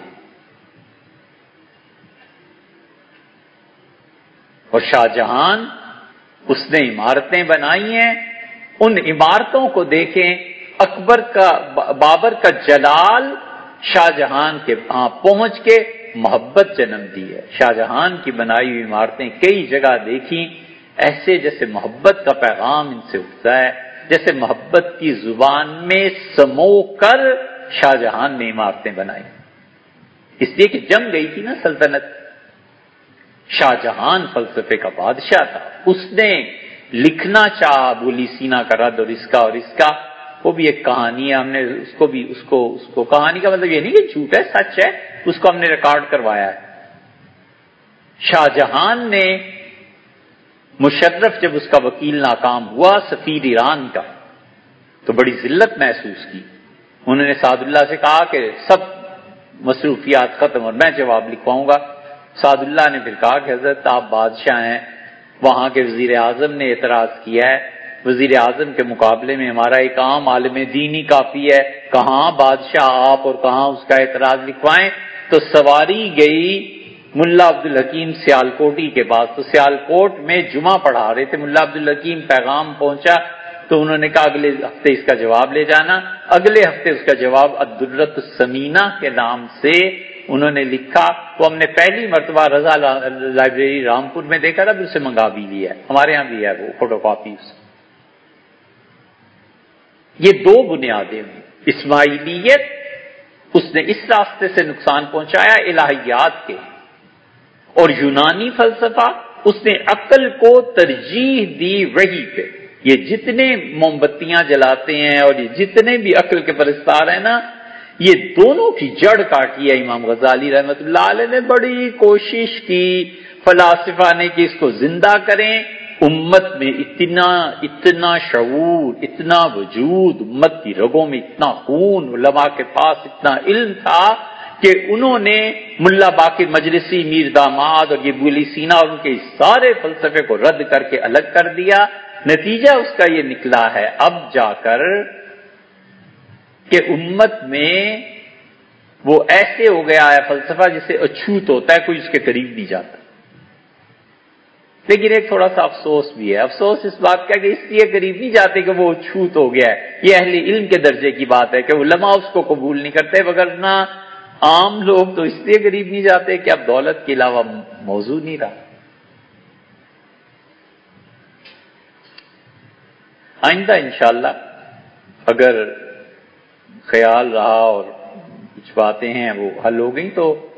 اور شاہ جہان اس نے عمارتیں بنائی ہیں، ان عمارتوں کو دیکھیں، اکبر کا بابر کا جلال شاہ جہان کے ہاں پہنچ کے محبت جنم دی ہے۔ شاہ جہان کی بنائی ہوئی عمارتیں کئی جگہ دیکھیں، ایسے جیسے محبت کا پیغام ان سے اٹھتا ہے، جیسے محبت کی زبان میں سمو کر شاہ جہان نے عمارتیں بنائی، اس لیے کہ جم گئی تھی نا سلطنت۔ شاہ جہان فلسفے کا بادشاہ تھا، اس نے لکھنا چاہا بولی سینا کا رد اور اس کا اور اس کا، وہ بھی ایک کہانی ہے، ہم نے اس کو بھی اس کو اس کو کہانی کا مطلب یہ نہیں کہ جھوٹ ہے، سچ ہے، اس کو ہم نے ریکارڈ کروایا ہے۔ شاہ جہان نے مشرف جب اس کا وکیل ناکام ہوا سفیر ایران کا تو بڑی ذلت محسوس کی، انہوں نے سعد اللہ سے کہا کہ سب مصروفیات ختم اور میں جواب لکھواؤں گا۔ سعد اللہ نے پھر کہا کہ حضرت آپ بادشاہ ہیں، وہاں کے وزیر اعظم نے اعتراض کیا ہے، وزیر اعظم کے مقابلے میں ہمارا ایک عام عالم دینی کافی ہے، کہاں بادشاہ آپ اور کہاں اس کا اعتراض لکھوائیں۔ تو سواری گئی ملا عبدالحکیم سیالکوٹی کے پاس، تو سیالکوٹ میں جمعہ پڑھا رہے تھے ملا عبدالحکیم، پیغام پہنچا تو انہوں نے کہا اگلے ہفتے اس کا جواب لے جانا۔ اگلے ہفتے اس کا جواب الدرۃ الثمینہ کے نام سے انہوں نے لکھا، وہ ہم نے پہلی مرتبہ رضا لائبریری رامپور میں دیکھا تھا، پھر اسے منگا بھی لیا ہے، ہمارے ہاں بھی ہے وہ فوٹو کاپیز۔ یہ دو بنیادیں ہوئی، اسماعیلیت اس نے اس راستے سے نقصان پہنچایا الہیات کے، اور یونانی فلسفہ اس نے عقل کو ترجیح دی وحی پہ۔ یہ جتنے موم بتیاں جلاتے ہیں اور یہ جتنے بھی عقل کے پرستار ہیں نا، یہ دونوں کی جڑ کاٹی ہے امام غزالی رحمت اللہ علیہ نے۔ بڑی کوشش کی فلاسفہ نے کہ اس کو زندہ کریں، امت میں اتنا اتنا شعور، اتنا وجود، امت کی رگوں میں اتنا خون، علماء کے پاس اتنا علم تھا کہ انہوں نے ملا باقر مجلسی، میر داماد اور یہ ابو علی سینا اور ان کے سارے فلسفے کو رد کر کے الگ کر دیا۔ نتیجہ اس کا یہ نکلا ہے اب جا کر کہ امت میں وہ ایسے ہو گیا ہے فلسفہ جسے اچھوت ہوتا ہے، کوئی اس کے قریب نہیں جاتا۔ لیکن ایک تھوڑا سا افسوس بھی ہے، افسوس اس بات کا کہ اس لیے قریب نہیں جاتے کہ وہ اچھوت ہو گیا ہے، یہ اہل علم کے درجے کی بات ہے کہ علماء اس کو قبول نہیں کرتے، وگرنہ عام لوگ تو اس لیے قریب نہیں جاتے کہ اب دولت کے علاوہ موضوع نہیں رہا۔ آئندہ انشاءاللہ اگر خیال رہا اور کچھ باتیں ہیں وہ حل ہو گئیں تو